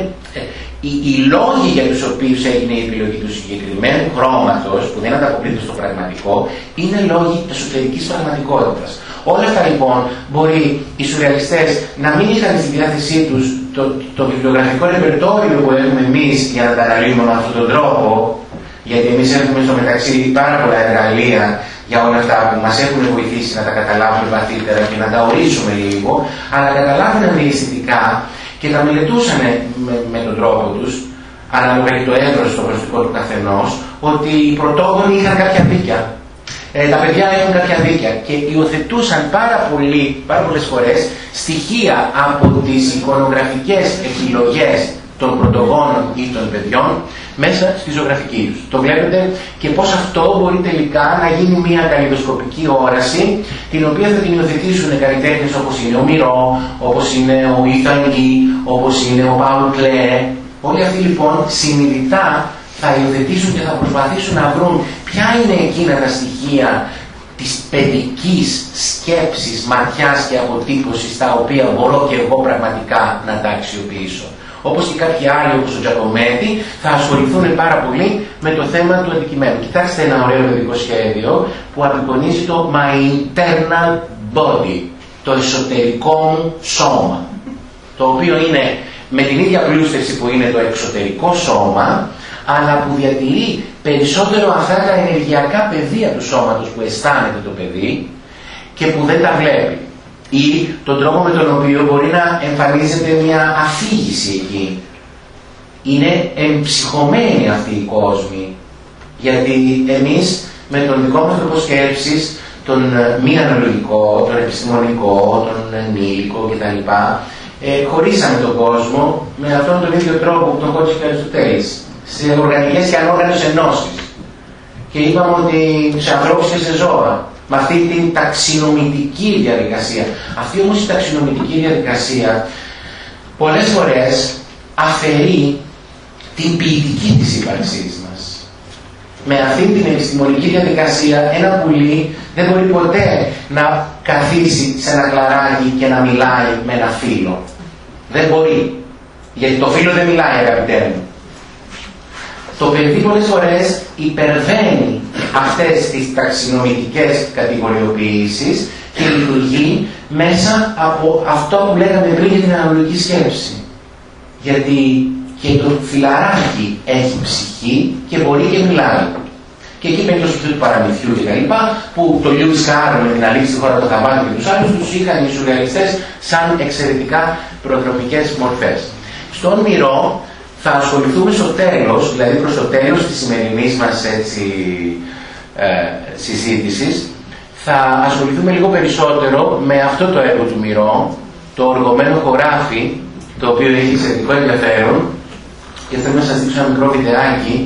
S1: οι λόγοι για τους οποίους έγινε η επιλογή του συγκεκριμένου χρώματος, που δεν ανταποκρίνεται στο πραγματικό, είναι λόγοι εσωτερικής πραγματικότητας. Όλα αυτά λοιπόν μπορεί οι σουρεαλιστές να μην είχαν στη διάθεσή τους το βιβλιογραφικό ρεπερτόριο που έχουμε εμείς για να τα αναλύουμε με αυτόν τον τρόπο, γιατί εμείς έχουμε στο μεταξύ πάρα πολλά εργαλεία για όλα αυτά που μας έχουν βοηθήσει να τα καταλάβουμε βαθύτερα και να τα ορίσουμε λίγο, αλλά καταλάβουν αισθητικά και τα μελετούσαν με τον τρόπο τους, ανάλογα και το εύρος στο προσωπικό του καθενός, ότι οι πρωτόγονοι είχαν κάποια δίκια. Τα παιδιά έχουν κάποια δίκια και υιοθετούσαν πάρα πολλές φορές στοιχεία από τις εικονογραφικές επιλογές των πρωτογόνων ή των παιδιών μέσα στη ζωγραφική τους. Το βλέπετε και πώς αυτό μπορεί τελικά να γίνει μια καλλιδοσκοπική όραση, την οποία θα την υιοθετήσουν καλλιτέχνες όπως είναι ο Μυρό, όπως είναι ο Ethan Lee, όπως είναι ο Paul Klee. Όλοι αυτοί λοιπόν συνειδητά θα υιοθετήσουν και θα προσπαθήσουν να βρουν ποια είναι εκείνα τα στοιχεία της παιδικής σκέψης, ματιάς και αποτύπωσης, τα οποία μπορώ και εγώ πραγματικά να τα αξιοποιήσω. Όπως και κάποιοι άλλοι, όπως ο Τζακομέτη, θα ασχοληθούν πάρα πολύ με το θέμα του αντικειμένου. Κοιτάξτε ένα ωραίο παιδικό σχέδιο που απεικονίζει το My Internal Body, το εσωτερικό μου σώμα, το οποίο είναι με την ίδια πλούστευση που είναι το εξωτερικό σώμα, αλλά που διατηρεί περισσότερο αυτά τα ενεργειακά πεδία του σώματος που αισθάνεται το παιδί και που δεν τα βλέπει, ή τον τρόπο με τον οποίο μπορεί να εμφανίζεται μια αφήγηση εκεί. Είναι εμψυχωμένοι αυτοί οι κόσμοι, γιατί εμείς με τον δικό μας τρόπο σκέψης, τον μη αναλογικό, τον επιστημονικό, τον ενήλικο κτλ., χωρίσαμε τον κόσμο με αυτόν τον ίδιο τρόπο που τον χώρισε και ο Αριστοτέλης, σε οργανικές και ανόργανες ενώσεις. Και είπαμε ότι σε ανθρώπους και σε ζώα, με αυτή την ταξινομητική διαδικασία. Αυτή όμως η ταξινομητική διαδικασία πολλές φορές αφαιρεί την ποιητική της ύπαρξής μας. Με αυτή την επιστημονική διαδικασία ένα πουλί δεν μπορεί ποτέ να καθίσει σε ένα κλαράκι και να μιλάει με ένα φύλλο. Δεν μπορεί. Γιατί το φύλλο δεν μιλάει, αγαπητέ μου. Το παιδί πολλές φορές υπερβαίνει αυτές τις ταξινομητικές κατηγοριοποιήσεις και λειτουργεί μέσα από αυτό που λέγαμε πριν για την αναλογική σκέψη. Γιατί και το φιλαράκι έχει ψυχή και μπορεί και μιλάει. Και εκεί παίρνει το σπίτι του παραμυθιού κτλ. Που το Λιούις Κάρολ με την Αλήξη στη χώρα των θαυμάτων και τους άλλους τους είχαν οι σουρεαλιστές σαν εξαιρετικά προδρομικές μορφές. Στον Μυρό θα ασχοληθούμε στο τέλος, δηλαδή προς το τέλος της σημερινής μας συζήτησης, θα ασχοληθούμε λίγο περισσότερο με αυτό το έργο του Μυρό, το οργωμένο χωράφι, το οποίο έχει εξαιρετικό ενδιαφέρον, και θέλω να σας δείξω ένα μικρό βιντεάκι,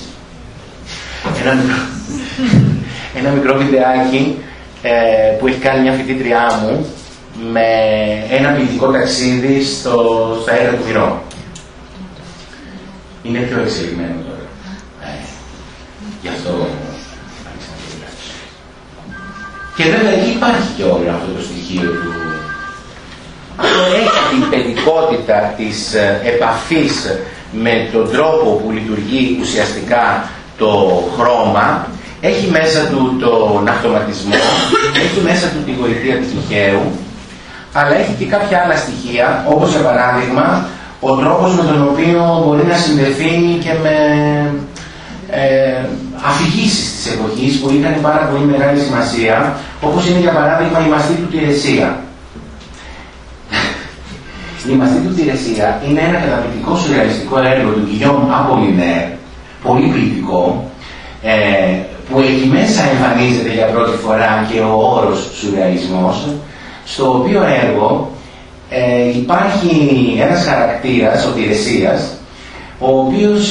S1: ένα μικρό βιντεάκι που έχει κάνει μια φοιτήτριά μου με ένα ποιητικό ταξίδι στα έργα του Μυρό. Είναι πιο εξελιγμένο τώρα. Γι' αυτό και βέβαια εκεί υπάρχει και όλο αυτό το στοιχείο του. Έχει την παιδικότητα της επαφής με τον τρόπο που λειτουργεί ουσιαστικά το χρώμα, έχει μέσα του τον αυτοματισμό, έχει μέσα του τη γοητεία του τυχαίου, αλλά έχει και κάποια άλλα στοιχεία, όπως για παράδειγμα ο τρόπος με τον οποίο μπορεί να συνδεθεί και με αφηγήσεις της εποχής που είχαν πάρα πολύ μεγάλη σημασία, όπως είναι για παράδειγμα η μαστή του Τηρεσία. Η μαστή του Τηρεσία είναι ένα καταπληκτικό σουρεαλιστικό έργο του Γκυγιόμ Απολινέρ, πολύ ποιητικό, που εκεί μέσα εμφανίζεται για πρώτη φορά και ο όρος σουρεαλισμός, στο οποίο έργο υπάρχει ένας χαρακτήρας, ο Τηρεσίας, ο οποίος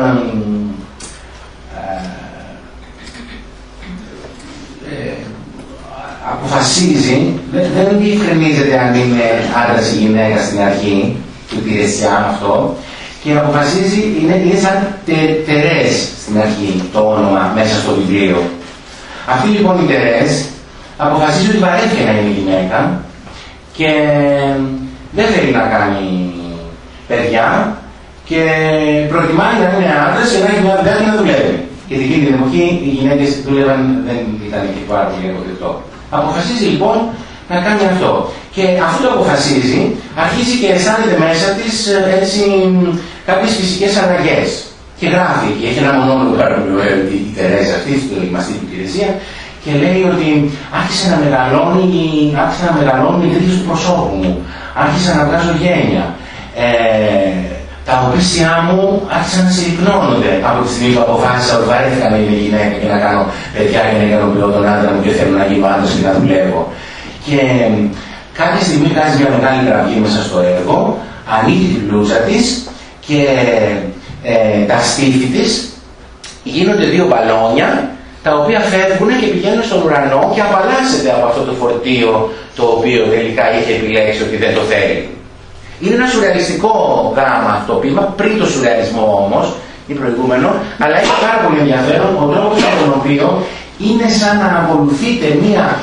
S1: αποφασίζει, δεν διευκρινίζεται αν είναι άντρας ή γυναίκα στην αρχή του Τηρεσιά αυτό, και αποφασίζει, είναι σαν Τερές στην αρχή το όνομα μέσα στο βιβλίο. Αυτή λοιπόν η Τερές αποφασίζει ότι βαρέθηκε να είναι γυναίκα και δεν θέλει να κάνει παιδιά και προτιμάει να είναι άντρας και να έχει μια δουλειά και να δουλεύει. Γιατί εκείνη την εποχή οι γυναίκες δούλευαν, δεν ήταν και πάρα πολύ αποδεκτό. Αποφασίζει λοιπόν να κάνει αυτό. Και αυτό το αποφασίζει, αρχίζει και αισθάνεται μέσα της έτσι κάποιες φυσικές αλλαγές. Και γράφει και έχει ένα μονόλογο πάρα πολύ ωραίο η Τερέζα αυτή, στο μαστή του Τηρεσία, και λέει ότι άρχισε να μεγαλώνουν οι τρίχες του προσώπου μου, άρχισα να βγάζω γένεια. Τα οπίσια μου άρχισαν να συρρυκνώνονται από τη στιγμή που αποφάσισα ότι βαρέθηκα να είμαι γυναίκα και να κάνω παιδιά και να ικανοποιώ τον άντρα μου και θέλω να γίνω άντρας και να δουλεύω. Και κάποια στιγμή βγάζει μια μεγάλη κραυγή μέσα στο έργο, ανοίγει την πλούτσα της και τα στήθη της γίνονται δύο μπαλόνια, τα οποία φεύγουν και πηγαίνουν στον ουρανό και απαλλάσσεται από αυτό το φορτίο το οποίο τελικά είχε επιλέξει ότι δεν το θέλει. Είναι ένα σουρεαλιστικό δράμα αυτό το ποίημα, πριν το σουρεαλισμό όμως, ή προηγούμενο, αλλά έχει πάρα πολύ ενδιαφέρον ο τρόπος από τον οποίο
S4: είναι σαν να ακολουθείτε μία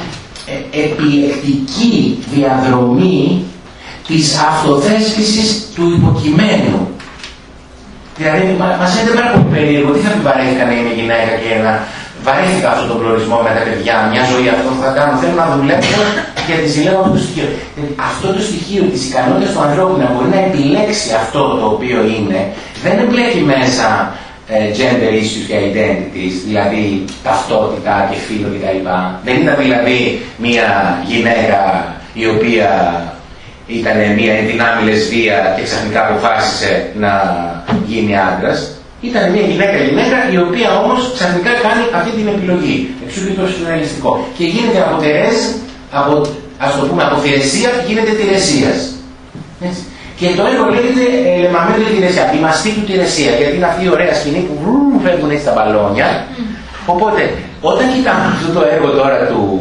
S4: επιλεκτική διαδρομή της αυτοθέσπισης του υποκειμένου. Δηλαδή, μας είναι πάρα πολύ περίεργο, τι θα την παρέχει να είναι γυναίκα και να βαρέθηκα αυτόν τον προορισμό με τα παιδιά, μια ζωή αυτό που θα κάνω, θέλω να δουλέψω και τη συλλέγω αυτό το στοιχείο. Αυτό το στοιχείο της ικανότητας του ανθρώπου να μπορεί να επιλέξει αυτό το οποίο είναι, δεν εμπλέκει μέσα gender issues και identities, δηλαδή ταυτότητα και φύλο κτλ. Δεν ήταν δηλαδή μια γυναίκα η οποία ήταν μια ενδυνάμει λεσβία και ξαφνικά αποφάσισε να γίνει άντρας. Ήταν μια γυναίκα η οποία όμως ξαφνικά κάνει αυτή την επιλογή. Εξού και το σουρεαλιστικό. Και γίνεται από Τερέζ, ας το πούμε, από θηρεσία, γίνεται Τηρεσίας. Και το έργο λέγεται Λεμαμένο τη Τηρεσία, η μαστή του Τηρεσία, γιατί είναι αυτή η ωραία σκηνή που φεύγουν έτσι τα μπαλόνια. Οπότε, όταν κοιτάμε αυτό το έργο τώρα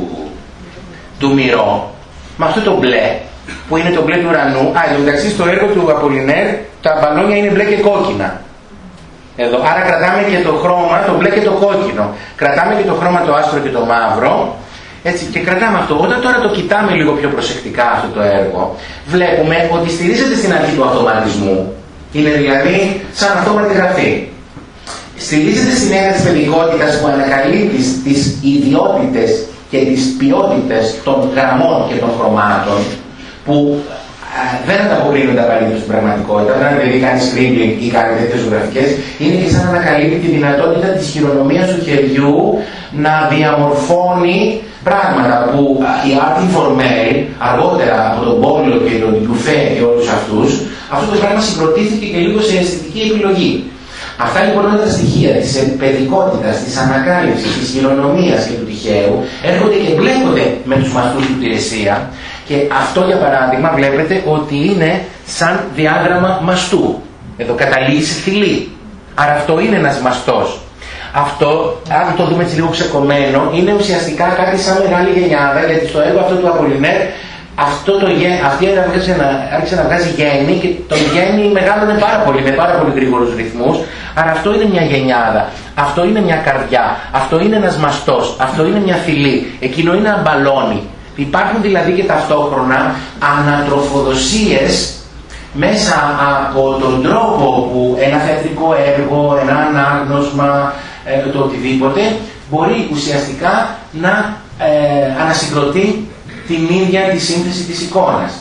S4: του Μυρό, με αυτό το μπλε, που είναι το μπλε του ουρανού, μεταξύ στο έργο του Απολινέρ τα μπαλόνια είναι μπλε και κόκκινα. Εδώ. Άρα κρατάμε και το χρώμα, το μπλε και το κόκκινο. Κρατάμε και το χρώμα το άσπρο και το μαύρο. Έτσι, και κρατάμε αυτό. Όταν τώρα το κοιτάμε λίγο πιο προσεκτικά αυτό το έργο, βλέπουμε ότι στηρίζεται στην αρχή του αυτοματισμού. Είναι δηλαδή σαν αυτόματη γραφή. Στηρίζεται στην έννοια της παιδικότητας που ανακαλεί τις ιδιότητες και τις ποιότητες των γραμμών και των χρωμάτων, που δεν ανταποκρίνονται απαραίτητα στην πραγματικότητα. Όταν δηλαδή κάνει scribbling ή κάνει τέτοιες ζωγραφικές, είναι και σαν να ανακαλύπτει τη δυνατότητα της χειρονομίας του χεριού να διαμορφώνει πράγματα που η Art Informelle, αργότερα από τον Πόλο και τον Ντιουφέ και όλους αυτούς, αυτό το πράγμα συγκροτήθηκε και λίγο σε αισθητική επιλογή. Αυτά λοιπόν όλα τα στοιχεία της παιδικότητας, της ανακάλυψης, της χειρονομίας και του τυχαίου έρχονται και μπλέκονται με τους μαστούς του Τηρεσία. Και αυτό για παράδειγμα βλέπετε ότι είναι σαν διάγραμμα μαστού. Εδώ καταλήγει σε θηλή. Άρα αυτό είναι ένας μαστός. Αυτό, αν το δούμε έτσι λίγο ξεκομμένο, είναι ουσιαστικά κάτι σαν μεγάλη γενιάδα, γιατί στο έργο αυτό του Απολινέρ αυτή άρχισε να βγάζει γέννη και το γέννη μεγάλωνε πάρα πολύ, με πάρα πολύ γρήγορους ρυθμούς. Άρα αυτό είναι μια γενιάδα, αυτό είναι μια καρδιά, αυτό είναι ένας μαστός, αυτό είναι μια θηλή, εκείνο είναι ένα μπαλόνι. Υπάρχουν δηλαδή και ταυτόχρονα ανατροφοδοσίες μέσα από τον τρόπο που ένα θεατρικό έργο, ένα ανάγνωσμα, το οτιδήποτε μπορεί ουσιαστικά να ανασυγκροτεί την ίδια τη σύνθεση της εικόνας.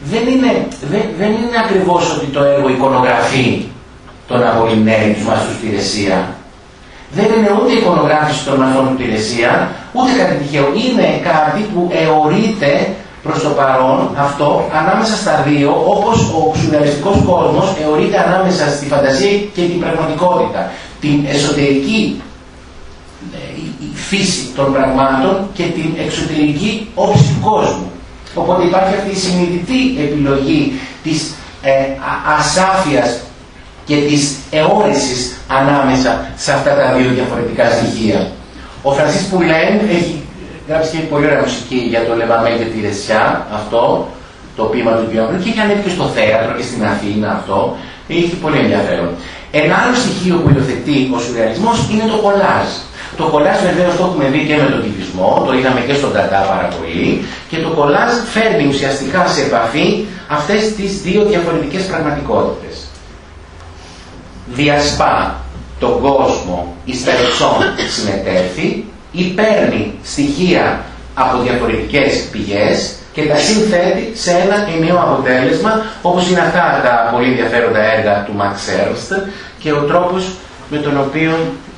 S4: Δεν είναι ακριβώς ότι το έργο εικονογραφεί τον Απολινέρη, τους μαστούς Τηρεσία. Δεν είναι ούτε εικονογράφηση των μαστών του Τηρεσία, ούτε κάτι τυχαίο. Είναι κάτι που αιωρείται προς το παρόν αυτό ανάμεσα στα δύο, όπως ο σουρεαλιστικός κόσμος αιωρείται ανάμεσα στη φαντασία και την πραγματικότητα. Την εσωτερική φύση των πραγμάτων και την εξωτερική όψη του κόσμου. Οπότε υπάρχει αυτή η συνειδητή επιλογή της ασάφειας και της αιώρησης ανάμεσα σε αυτά τα δύο διαφορετικά στοιχεία. Ο Φρανσίς Πουλέν έχει γράψει και πολύ ωραία μουσική για το Λεμαμένο τη Τηρεσία, αυτό το ποίημα του Βιόγκρου, και έχει ανέβει και στο θέατρο και στην Αθήνα αυτό. Έχει πολύ ενδιαφέρον. Ένα άλλο στοιχείο που υιοθετεί ο σουρεαλισμός είναι το κολάζ. Το κολάζ βεβαίως το έχουμε δει και με τον κυβισμό, το είδαμε και στον Νταντά πάρα πολύ, και το κολάζ φέρνει ουσιαστικά σε επαφή αυτές τις δύο διαφορετικές πραγματικότητες. Διασπά τον κόσμο εις τα εξών συνετεύθει ή παίρνει στοιχεία από διαφορετικές πηγές και τα συνθέτει σε ένα ενιαίο αποτέλεσμα, όπως είναι αυτά τα πολύ ενδιαφέροντα έργα του Max Ernst και ο τρόπος με τον οποίο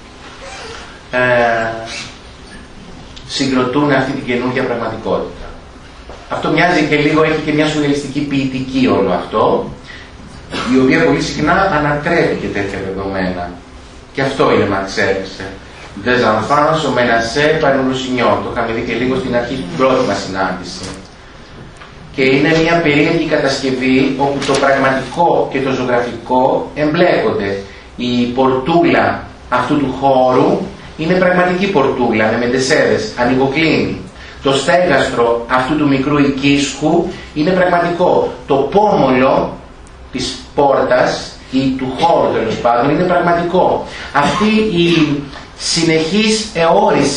S4: συγκροτούν αυτή την καινούργια πραγματικότητα. Αυτό μοιάζει και λίγο, έχει και μια σουρεαλιστική ποιητική όλο αυτό, η οποία πολύ συχνά ανατρέπει και τέτοια δεδομένα. Και αυτό είναι Max Ernst. Des enfants sont menacés par une roussignon. Το είχαμε δει και λίγο στην αρχή την πρώτη μας συνάντηση. Και είναι μια περίεργη κατασκευή όπου το πραγματικό και το ζωγραφικό εμπλέκονται. Η πορτούλα αυτού του χώρου είναι πραγματική πορτούλα με μεντεσέδες, ανοιγοκλίνει. Το στέγαστρο αυτού του μικρού οικίσκου είναι πραγματικό. Το πόμολο της πόρτας ή του χώρου τέλος πάντων είναι πραγματικό. Αυτή η συνεχής αιώρηση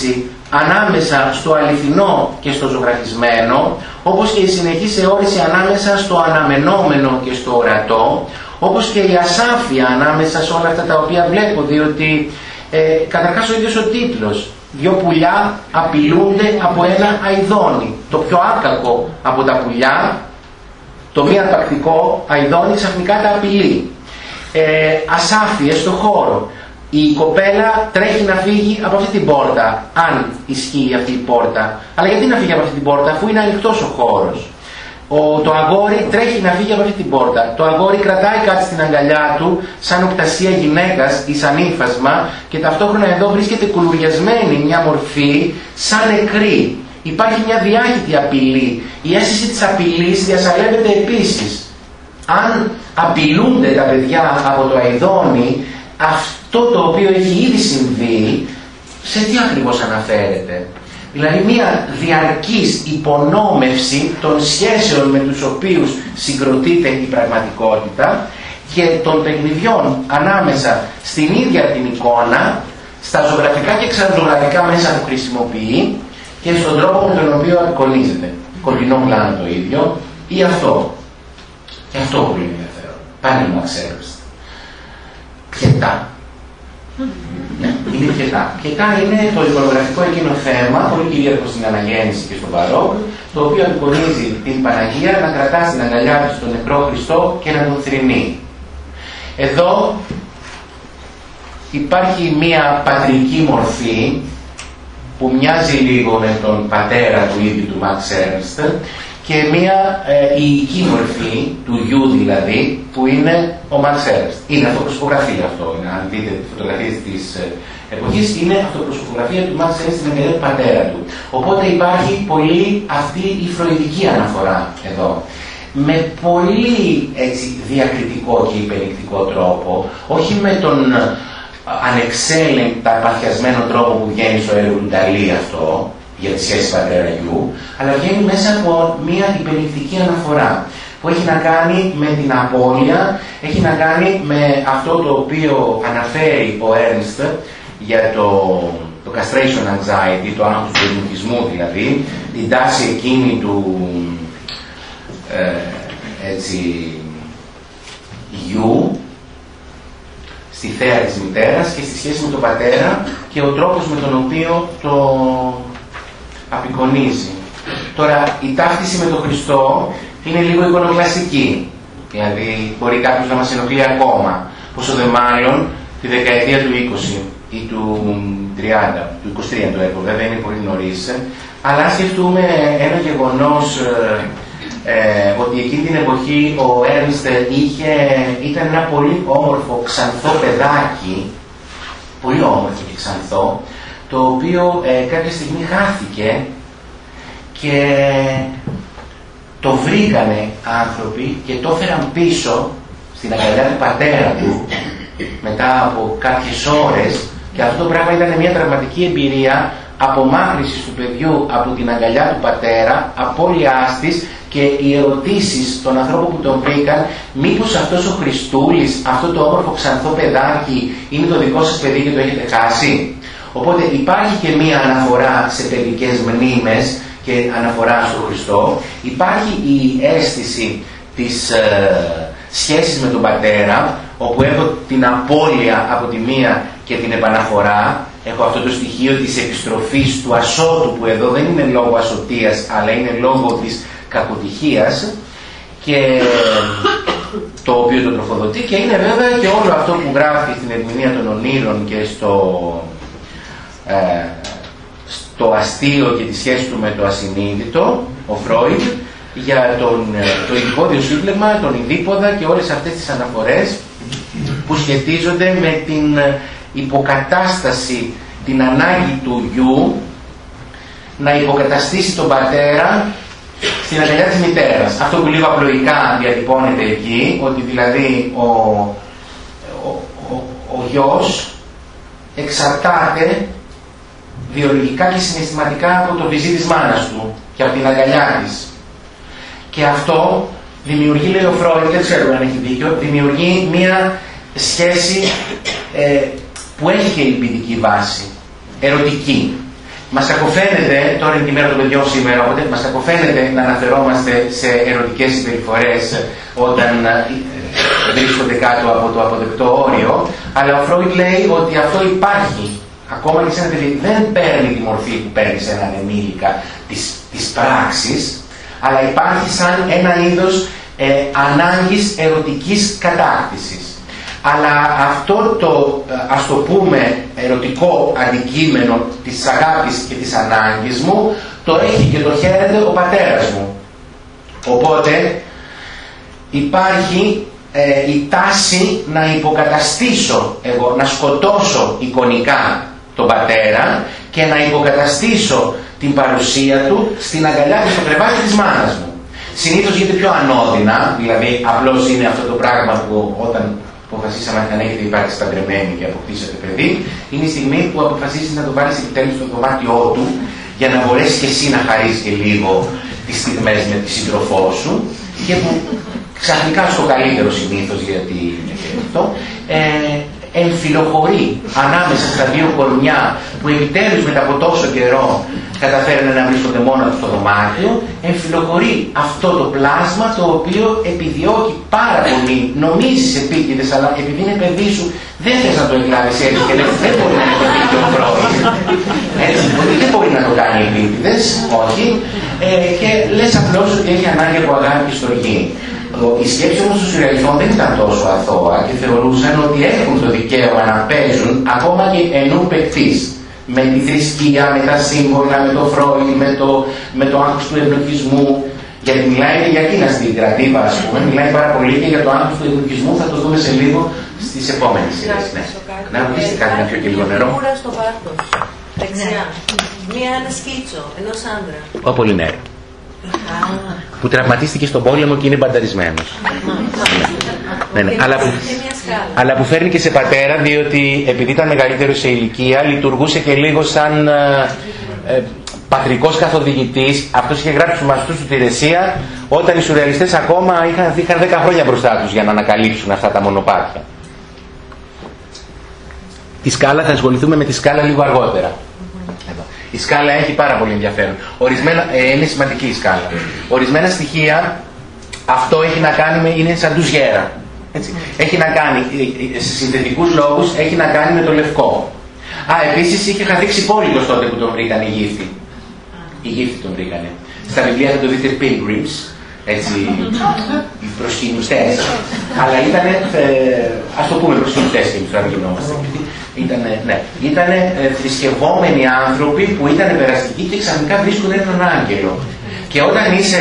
S4: ανάμεσα στο αληθινό και στο ζωγραφισμένο, όπως και η συνεχής αιώρηση ανάμεσα στο αναμενόμενο και στο ορατό, όπως και η ασάφεια ανάμεσα σε όλα αυτά τα οποία βλέπω, διότι καταρχάς ο ίδιος ο τίτλος, δύο πουλιά απειλούνται από ένα αηδόνι, το πιο άκακο από τα πουλιά, το μη αρπακτικό αηδόνι ξαφνικά τα απειλεί. Ασάφειες στο χώρο. Η κοπέλα τρέχει να φύγει από αυτή την πόρτα, αν ισχύει αυτή η πόρτα. Αλλά γιατί να φύγει από αυτή την πόρτα, αφού είναι ανοιχτός ο χώρος. Το αγόρι τρέχει να φύγει από αυτή την πόρτα. Το αγόρι κρατάει κάτι στην αγκαλιά του, σαν οπτασία γυναίκας ή σαν ύφασμα, και ταυτόχρονα εδώ βρίσκεται κουλουριασμένη μια μορφή σαν νεκρή. Υπάρχει μια διάχυτη απειλή. Η αίσθηση της απειλής διασαλεύεται επίσης. Αν απειλούνται τα παιδιά από το αηδόνι, αυτό το οποίο έχει ήδη συμβεί, σε τι ακριβώς αναφέρεται? Δηλαδή μια διαρκής υπονόμευση των σχέσεων με τους οποίους συγκροτείται η πραγματικότητα και των παιχνιδιών ανάμεσα στην ίδια την εικόνα, στα ζωγραφικά και ξαναζωγραφικά μέσα που χρησιμοποιεί και στον τρόπο με τον οποίο απεικονίζεται. Κοντινό πλάνο το ίδιο ή αυτό. Και αυτό πολύ ενδιαφέρον. Πάλι Max Ernst. Πιετά. Ναι, είναι πιετά. Πιετά είναι το εικονογραφικό εκείνο θέμα, πολύ κυρίαρχο στην Αναγέννηση και στον Μπαρόκ, το οποίο απεικονίζει την Παναγία να κρατά στην αγκαλιά της τον νεκρό Χριστό και να τον θρηνεί. Εδώ υπάρχει μία πατρική μορφή που μοιάζει λίγο με τον πατέρα του ίδιου του Max Ernst και μία ιική μορφή, του γιου δηλαδή, που είναι ο Max Ernst. Είναι αυτοπροσωπογραφία αυτό, αν δείτε τις φωτογραφίες της εποχής, είναι αυτοπροσωπογραφία του Max Ernst στην αγκαλιά του πατέρα του. Οπότε υπάρχει πολύ αυτή η φροηδική αναφορά εδώ. Με πολύ έτσι, διακριτικό και υπερηκτικό τρόπο, όχι με τον ανεξέλεγκτα παθιασμένο τρόπο που βγαίνει στο έργο του Νταλή αυτό, για τη σχέση πατέρα-γιου, αλλά βγαίνει μέσα από μια υπερηκτική αναφορά που έχει να κάνει με την απώλεια, έχει να κάνει με αυτό το οποίο αναφέρει ο Ernst για το castration anxiety, το άγχος του ενοχισμού δηλαδή, την τάση εκείνη του γιου στη θέα της μητέρας και στη σχέση με τον πατέρα και ο τρόπος με τον οποίο το απεικονίζει. Τώρα, η ταύτιση με τον Χριστό είναι λίγο εικονοκλαστική. Δηλαδή, μπορεί κάποιος να μας ενοχλεί ακόμα. Πόσο δε μάλλον τη δεκαετία του 20 ή του 30, του 23 το έργο, βέβαια είναι πολύ νωρίς. Αλλά αν σκεφτούμε ένα γεγονός ότι εκείνη την εποχή ο Ernst ήταν ένα πολύ όμορφο ξανθό παιδάκι, πολύ όμορφο και ξανθό, το οποίο κάποια στιγμή χάθηκε και το βρήκανε άνθρωποι και το έφεραν πίσω στην αγκαλιά του πατέρα του μετά από κάποιες ώρες, και αυτό το πράγμα ήταν μια τραυματική εμπειρία απομάκρυσης του παιδιού από την αγκαλιά του πατέρα, απώλειάς της και οι ερωτήσεις των ανθρώπων που τον βρήκαν, μήπως αυτός ο Χριστούλης, αυτό το όμορφο ξανθό παιδάκι είναι το δικό σας παιδί και το έχετε χάσει? Οπότε υπάρχει και μία αναφορά σε παιδικές μνήμες και αναφορά στον Χριστό. Υπάρχει η αίσθηση της σχέσης με τον πατέρα, όπου έχω την απώλεια από τη μία και την επαναφορά. Έχω αυτό το στοιχείο της επιστροφής του ασώτου, που εδώ δεν είναι λόγω ασωτείας, αλλά είναι λόγω της κακοτυχίας, και το οποίο το τροφοδοτεί, και είναι βέβαια και όλο αυτό που γράφει στην ερμηνεία των ονείρων και στο αστείο και τη σχέση του με το ασυνείδητο, ο Φρόιντ, για το ειδικόδιο σύμπλεγμα, τον ειδίποδα και όλες αυτές τις αναφορές που σχετίζονται με την υποκατάσταση, την ανάγκη του γιου να υποκαταστήσει τον πατέρα στην αγκαλιά της μητέρας. Αυτό που λίγο απλοϊκά διατυπώνεται εκεί, ότι δηλαδή ο γιος εξαρτάται βιολογικά και συναισθηματικά από το βυζί της μάνας του και από την αγκαλιά της. Και αυτό δημιουργεί, λέει ο Φρόιντ, δεν ξέρω αν έχει δίκιο, δημιουργεί μία σχέση που έχει και λιμπιδική βάση, ερωτική. μας κακοφαίνεται, τώρα είναι η μέρα των παιδιών σήμερα, οπότε μας κακοφαίνεται να αναφερόμαστε σε ερωτικές συμπεριφορές όταν βρίσκονται κάτω από το αποδεκτό όριο, αλλά ο Φρόιντ λέει ότι αυτό υπάρχει. Ακόμα και σε ένα παιδί δεν παίρνει τη μορφή που παίρνει σε έναν ενήλικα της πράξης, αλλά υπάρχει σαν ένα είδος ανάγκης ερωτικής κατάκτησης. Αλλά αυτό το, ας το πούμε, ερωτικό αντικείμενο της αγάπης και της ανάγκης μου, το έχει και το χαίρεται ο πατέρας μου. Οπότε υπάρχει η τάση να υποκαταστήσω εγώ, να σκοτώσω εικονικά τον πατέρα και να υποκαταστήσω την παρουσία του στην αγκαλιά και στο κρεβάτι της μάνας μου. Συνήθως γίνεται πιο ανώδυνα, δηλαδή απλώς είναι αυτό το πράγμα που όταν αποφασίσαμε αν έχετε υπάρξει παντρεμένοι και αποκτήσατε παιδί, είναι η στιγμή που αποφασίσεις να το βάλεις επιτέλους στο δωμάτιό του για να μπορέσει και εσύ να χαρείς και λίγο τις στιγμές με τη σύντροφό σου και που ξαφνικά στο καλύτερο συνήθως, γιατί είναι και αυτό, εμφυλοχωρεί ανάμεσα στα δύο κορμιά που επιτέλους μετά από τόσο καιρό καταφέρουν να βρίσκονται μόνο στο δωμάτιο, εμφυλοχωρεί αυτό το πλάσμα το οποίο επιδιώκει πάρα πολύ, νομίζεις επίτηδες, αλλά επειδή είναι παιδί σου δεν θες να το εκλάβεις έτσι και λες δεν μπορεί να είναι παιδί και ο Φρόιντ, έτσι, δεν μπορεί να το κάνει επίτηδες, όχι, και λες απλώς ότι έχει ανάγκη από αγάπη και στοργή. Η σκέψη όμως των σουρεαλιστών δεν ήταν τόσο αθώα και θεωρούσαν ότι έχουν το δικαίωμα να παίζουν ακόμα και ενού παικτής με τη θρησκεία, με τα σύμβολα, με το Φρόιντ, με το άγχος του εμπλοκισμού. Γιατί μιλάει και για εκείνα στην κρατήβα, ας πούμε, μιλάει πάρα πολύ και για το άγχος του εμπλοκισμού, θα το δούμε σε λίγο στις επόμενες σειρές. Ναι. Να ρωτήσετε κάτι να πιω και λίγο νερό.
S5: Μούρα στο βάθος, δεξιά. Ένα σκίτσο ενός άντρα.
S4: Ο Απολυνέρη. Που τραυματίστηκε στον πόλεμο και είναι μπανταρισμένος. Ναι. Αλλά που φέρνει και σε πατέρα, διότι επειδή ήταν μεγαλύτερο σε ηλικία, λειτουργούσε και λίγο σαν πατρικός καθοδηγητής. Αυτός είχε γράψει στους μαστούς του τη Ρεσία, όταν οι σουρεαλιστές ακόμα είχαν 10 χρόνια μπροστά τους για να ανακαλύψουν αυτά τα μονοπάτια. Τη σκάλα, θα ασχοληθούμε με τη σκάλα λίγο αργότερα. Η σκάλα έχει πάρα πολύ ενδιαφέρον. Είναι σημαντική η σκάλα. Ορισμένα στοιχεία, αυτό έχει να κάνει με, είναι σαν ντουζιέρα. Έχει να κάνει, σε συνθετικούς λόγους, έχει να κάνει με το λευκό. Επίσης είχε χαθεί ξυπόλυτος τότε που τον βρήκαν οι γύφτοι. Οι γύφτοι τον βρήκανε. Στα βιβλία θα το δείτε pilgrims, έτσι, οι προσκυνιστές. Αλλά ήταν, ας το πούμε προσκυνιστές και εμείς τώρα γινόμαστε. Ήταν θρησκευόμενοι άνθρωποι που ήταν περαστικοί και ξαφνικά βρίσκουν έναν άγγελο. Και όταν είσαι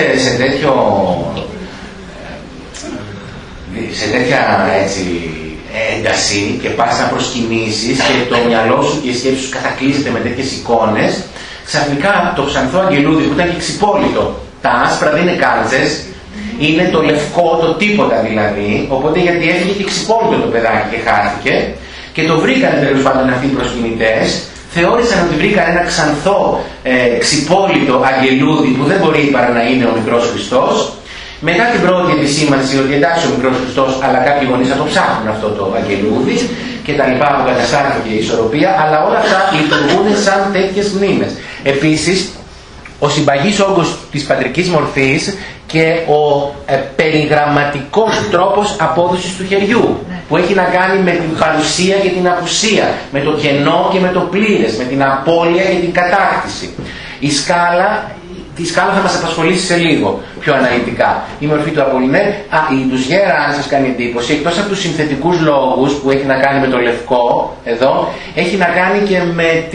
S4: σε τέτοια έτσι, ένταση και πας να προσκυνήσεις και το μυαλό σου και η σκέψη σου κατακλείζεται με τέτοιες εικόνες, ξαφνικά το ξανθό αγγελούδι που ήταν και ξυπόλυτο, τα άσπρα δεν είναι κάλτσες, είναι το λευκό, το τίποτα δηλαδή, οπότε γιατί έφυγε και ξυπόλυτο το παιδάκι και χάθηκε. Και το βρήκανε τέλος πάντων αυτοί οι προσκυνητές, θεώρησαν ότι βρήκαν ένα ξανθό ξυπόλυτο αγγελούδι που δεν μπορεί παρά να είναι ο μικρός Χριστός. Μετά την πρώτη επισήμανση ότι εντάξει ο μικρός Χριστός, αλλά κάποιοι γονείς θα το ψάχνουν αυτό το αγγελούδι και τα λοιπά, αποκαταστάθηκε η ισορροπία, αλλά όλα αυτά λειτουργούν σαν τέτοιες μνήμες. Επίσης, ο συμπαγής όγκος της πατρικής μορφής και ο περιγραμματικός τρόπος απόδοσης του χεριού, που έχει να κάνει με την παρουσία και την απουσία, με το κενό και με το πλήρες, με την απώλεια και την κατάκτηση. Τη σκάλα θα μας απασχολήσει σε λίγο πιο αναλυτικά. Η μορφή του Απολυνέρ, η ντουζιέρα, αν σας κάνει εντύπωση, εκτός από τους συνθετικούς λόγους που έχει να κάνει με το λευκό, εδώ, έχει να κάνει και με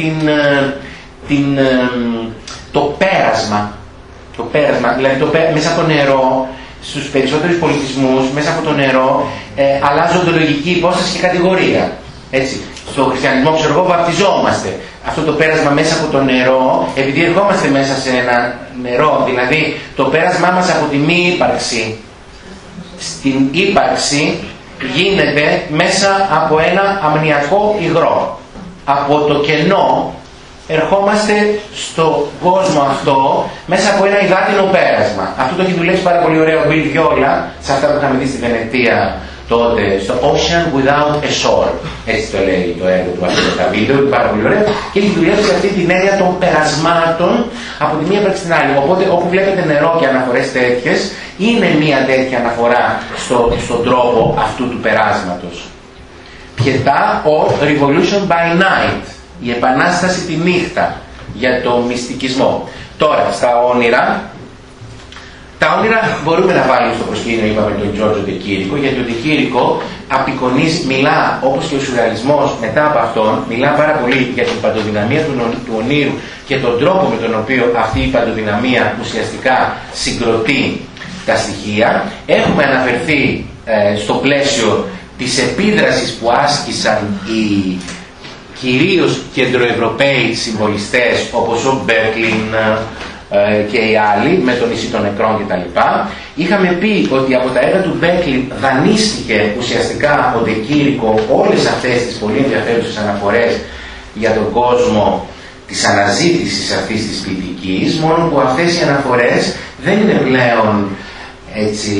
S4: το πέρασμα. Το πέρασμα, δηλαδή μέσα από το νερό, στους περισσότερους πολιτισμούς, μέσα από το νερό, αλλάζει οντολογική υπόσταση και κατηγορία. Έτσι. Στο χριστιανισμό, ξέρω εγώ, βαπτιζόμαστε. Αυτό το πέρασμα μέσα από το νερό, επειδή ερχόμαστε μέσα σε ένα νερό, δηλαδή το πέρασμά μας από τη μη ύπαρξη στην ύπαρξη γίνεται μέσα από ένα αμνιακό υγρό. Από το κενό ερχόμαστε στον κόσμο αυτό μέσα από ένα υδάτινο πέρασμα. Αυτό το έχει δουλέψει πάρα πολύ ωραίο ο Will Viola, σε αυτά που είχαμε δει στη Βενετία τότε στο Ocean Without a Shore. Έτσι το λέει το έργο του αυτό στα βίντεο, είναι πάρα πολύ ωραίο και έχει δουλειάσει αυτή την έννοια των περασμάτων από τη μία προς την άλλη. Οπότε όπου βλέπετε νερό και αναφορές τέτοιες, είναι μία τέτοια αναφορά στον τρόπο αυτού του περάσματος. Πιετά ο Revolution by Night, η επανάσταση τη νύχτα, για το μυστικισμό. Τώρα, στα όνειρα, τα όνειρα μπορούμε να βάλουμε στο προσκήνιο, είπαμε, τον Γιώργο Ντεκήρικο, γιατί ο Ντεκήρικο απεικονίζει, μιλά, όπως και ο σουρεαλισμός μετά από αυτόν, μιλά πάρα πολύ για την παντοδυναμία του ονείρου και τον τρόπο με τον οποίο αυτή η παντοδυναμία ουσιαστικά συγκροτεί τα στοιχεία. Έχουμε αναφερθεί στο πλαίσιο της επίδρασης που άσκησαν οι κυρίως κεντροευρωπαίοι συμβολιστές όπως ο Μπέρκλιν και οι άλλοι με το νησί των νεκρών κτλ. Είχαμε πει ότι από τα έργα του Μπέρκλιν δανείστηκε ουσιαστικά ο Ντεκήρικο όλες αυτές τις πολύ ενδιαφέρουσες αναφορές για τον κόσμο της αναζήτησης αυτής της ποιητικής, μόνο που αυτές οι αναφορές δεν είναι πλέον έτσι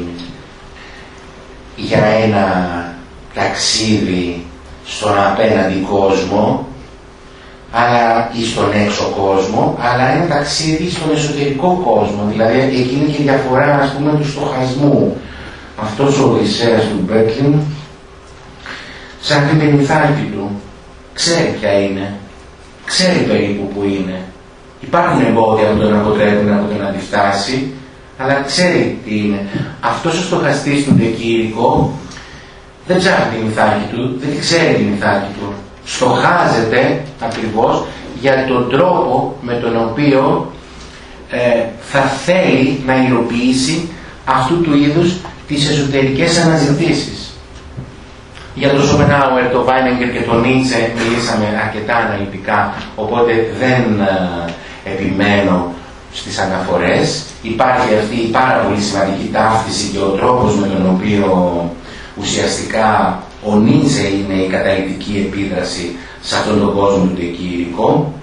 S4: για ένα ταξίδι στον απέναντι κόσμο αλλά ή στον έξω κόσμο, αλλά ένα ταξίδι στον εσωτερικό κόσμο. Δηλαδή εκείνη και η διαφορά, ας πούμε, του στοχασμού. Αυτός ο Οδυσσέας του Μπέρκλιν, σαν την πενιθάκη του, ξέρει ποια είναι, ξέρει περίπου που είναι. Υπάρχουν εμπόδια που τον αποτρέπουν από το να τη φτάσει, αλλά ξέρει τι είναι. Αυτός ο στοχαστής του Ντεκήρικο δεν ψάχνει τη μυθάκη του, δεν ξέρει τη μυθάκη του. Στοχάζεται ακριβώς για τον τρόπο με τον οποίο θα θέλει να υλοποιήσει αυτού του είδους τις εσωτερικές αναζητήσεις. Για τον Σοπενάουερ, τον Βάινεγκερ και τον Νίτσε μιλήσαμε αρκετά αναλυτικά, οπότε δεν επιμένω στις αναφορές. Υπάρχει αυτή η πάρα πολύ σημαντική ταύτιση και ο τρόπος με τον οποίο ουσιαστικά ο Νίτσε είναι η καταλυτική επίδραση σε αυτόν τον κόσμο του Ντεκήρικο,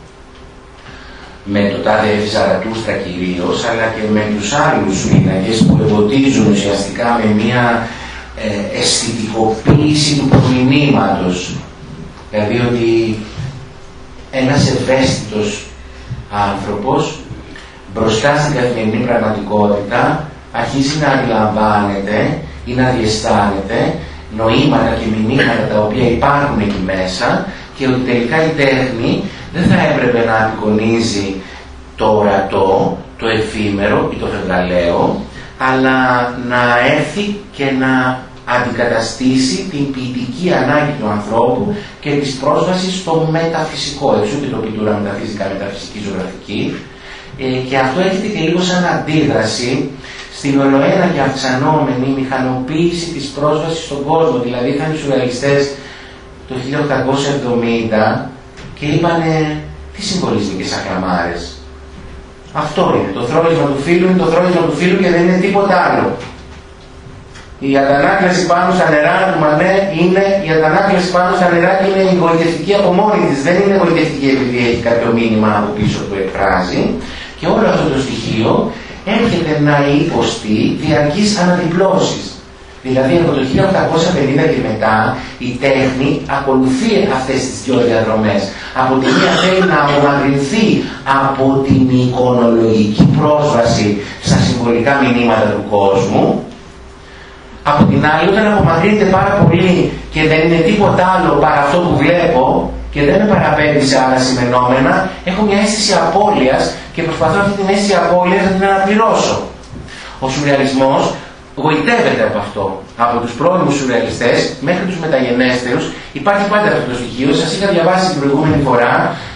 S4: με το τάδε Εφη Ζαρατούστρα κυρίως, αλλά και με τους άλλους πίνακες που εμποτίζουν ουσιαστικά με μια αισθητικοποίηση του προμηνύματος. Δηλαδή ότι ένας ευαίσθητος άνθρωπος μπροστά στην καθημερινή πραγματικότητα αρχίζει να αντιλαμβάνεται ή να διαισθάνεται νοήματα και μηνύματα τα οποία υπάρχουν εκεί μέσα και ότι τελικά η τέχνη δεν θα έπρεπε να απεικονίζει το ορατό, το εφήμερο ή το φευγαλαίο, αλλά να έρθει και να αντικαταστήσει την ποιητική ανάγκη του ανθρώπου και της πρόσβασης στο μεταφυσικό, εξού και το πιτούρα μεταφυσικά, μεταφυσική, ζωγραφική, και αυτό έρχεται και λίγο σαν αντίδραση στην ολοένα και αυξανόμενη μηχανοποίηση της πρόσβασης στον κόσμο. Δηλαδή είχαν οι σουρεαλιστές το 1870 και είπανε τι συμβολίζει και σαν χλαμάρες. Αυτό είναι, το θρόισμα του φύλου είναι το θρόισμα του φύλου και δεν είναι τίποτα άλλο. Η αντανάκλαση πάνω στα νερά του Μανέ είναι η αντανάκλαση πάνω στα νερά και είναι εγωιτευτική από μόνη της. Δεν είναι εγωιτευτική επειδή έχει κάποιο μήνυμα από πίσω που εκφράζει. Και όλο αυτό το στοιχείο έρχεται να υποστεί διαρκείς αναδιπλώσεις. Δηλαδή από το 1850 και μετά η τέχνη ακολουθεί αυτές τις δύο διαδρομές. Από τη μία θέλει να απομακρυνθεί από την εικονολογική πρόσβαση στα συμβολικά μηνύματα του κόσμου. Από την άλλη, όταν απομακρύνεται πάρα πολύ και δεν είναι τίποτα άλλο παρά αυτό που βλέπω και δεν με παραπέμπει σε άλλα σημενόμενα, έχω μια αίσθηση απώλειας και προσπαθώ αυτή την αίσθηση απώλειας να την αναπληρώσω. Ο σουρεαλισμός γοητεύεται από αυτό. Από τους πρώιμους σουρεαλιστές μέχρι τους μεταγενέστερους υπάρχει πάντα αυτό το στοιχείο. Σας είχα διαβάσει την προηγούμενη φορά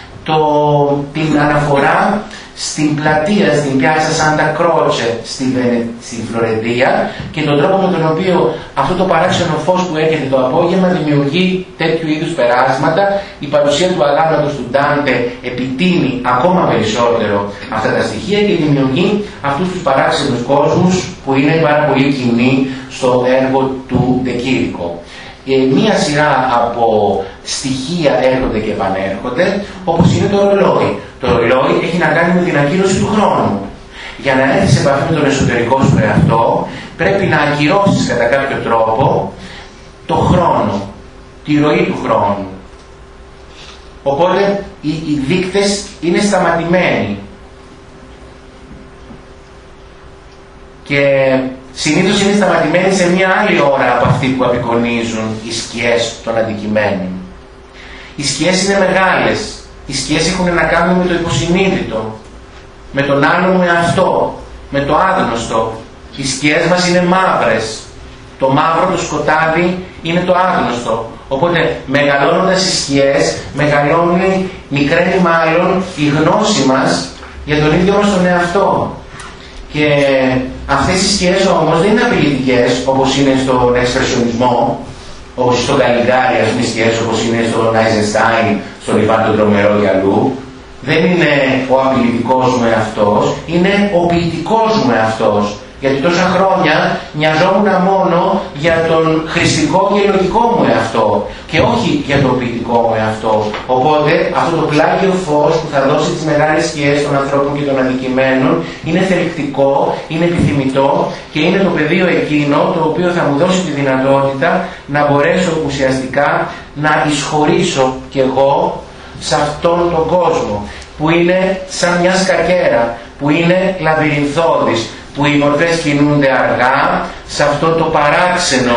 S4: την αναφορά στην πλατεία, στην πιάτσα Σάντα Κρότσε στην Φλωρεντία και τον τρόπο με τον οποίο αυτό το παράξενο φως που έρχεται το απόγευμα δημιουργεί τέτοιου είδους περάσματα. Η παρουσία του αλάνατος του Ντάντε επιτείνει ακόμα περισσότερο αυτά τα στοιχεία και δημιουργεί αυτούς τους παράξενους κόσμους που είναι πάρα πολύ κοινοί στο έργο του Ντεκήρικο. Μία σειρά από στοιχεία έρχονται και επανέρχονται, όπως είναι το ρολόι. Το ρολόι έχει να κάνει με την ακύρωση του χρόνου. για να έρθεις σε επαφή με τον εσωτερικό σου εαυτό, πρέπει να ακυρώσεις κατά κάποιο τρόπο το χρόνο, τη ροή του χρόνου. Οπότε οι δείκτες είναι σταματημένοι. Και συνήθως είναι σταματημένοι σε μια άλλη ώρα από αυτή που απεικονίζουν οι σκιές των αντικειμένων. Οι σκιές είναι μεγάλες. Οι σκιές έχουν να κάνουν με το υποσυνείδητο, με τον άλλον με αυτό, με το άγνωστο. Οι σκιές μας είναι μαύρες. Το μαύρο, το σκοτάδι είναι το άγνωστο. Οπότε μεγαλώνοντας οι σκιές, μικραίνει μάλλον η γνώση μας για τον ίδιο μας τον εαυτό. Και αυτές οι σκιές όμως δεν είναι απειλητικές όπως είναι στον εξπρεσιονισμό, όπως στον Καλιγκάρι, ας πούμε, σκιές όπως είναι στον Άιζενστάιν, στον Ιβάν τον Τρομερό και αλλού. Δεν είναι ο απειλητικός μου εαυτός, είναι ο ποιητικός μου εαυτός. Γιατί τόσα χρόνια νοιαζόμουν μόνο για τον χρηστικό και λογικό μου εαυτό και όχι για τον ποιητικό μου εαυτό. Οπότε αυτό το πλάγιο φως που θα δώσει τις μεγάλες σκιές των ανθρώπων και των αντικειμένων είναι θελκτικό, είναι επιθυμητό και είναι το πεδίο εκείνο το οποίο θα μου δώσει τη δυνατότητα να μπορέσω ουσιαστικά να εισχωρήσω κι εγώ σε αυτόν τον κόσμο που είναι σαν μια σκακέρα, που είναι λαβυρινθώδης, που οι μορφές κινούνται αργά σε αυτό το παράξενο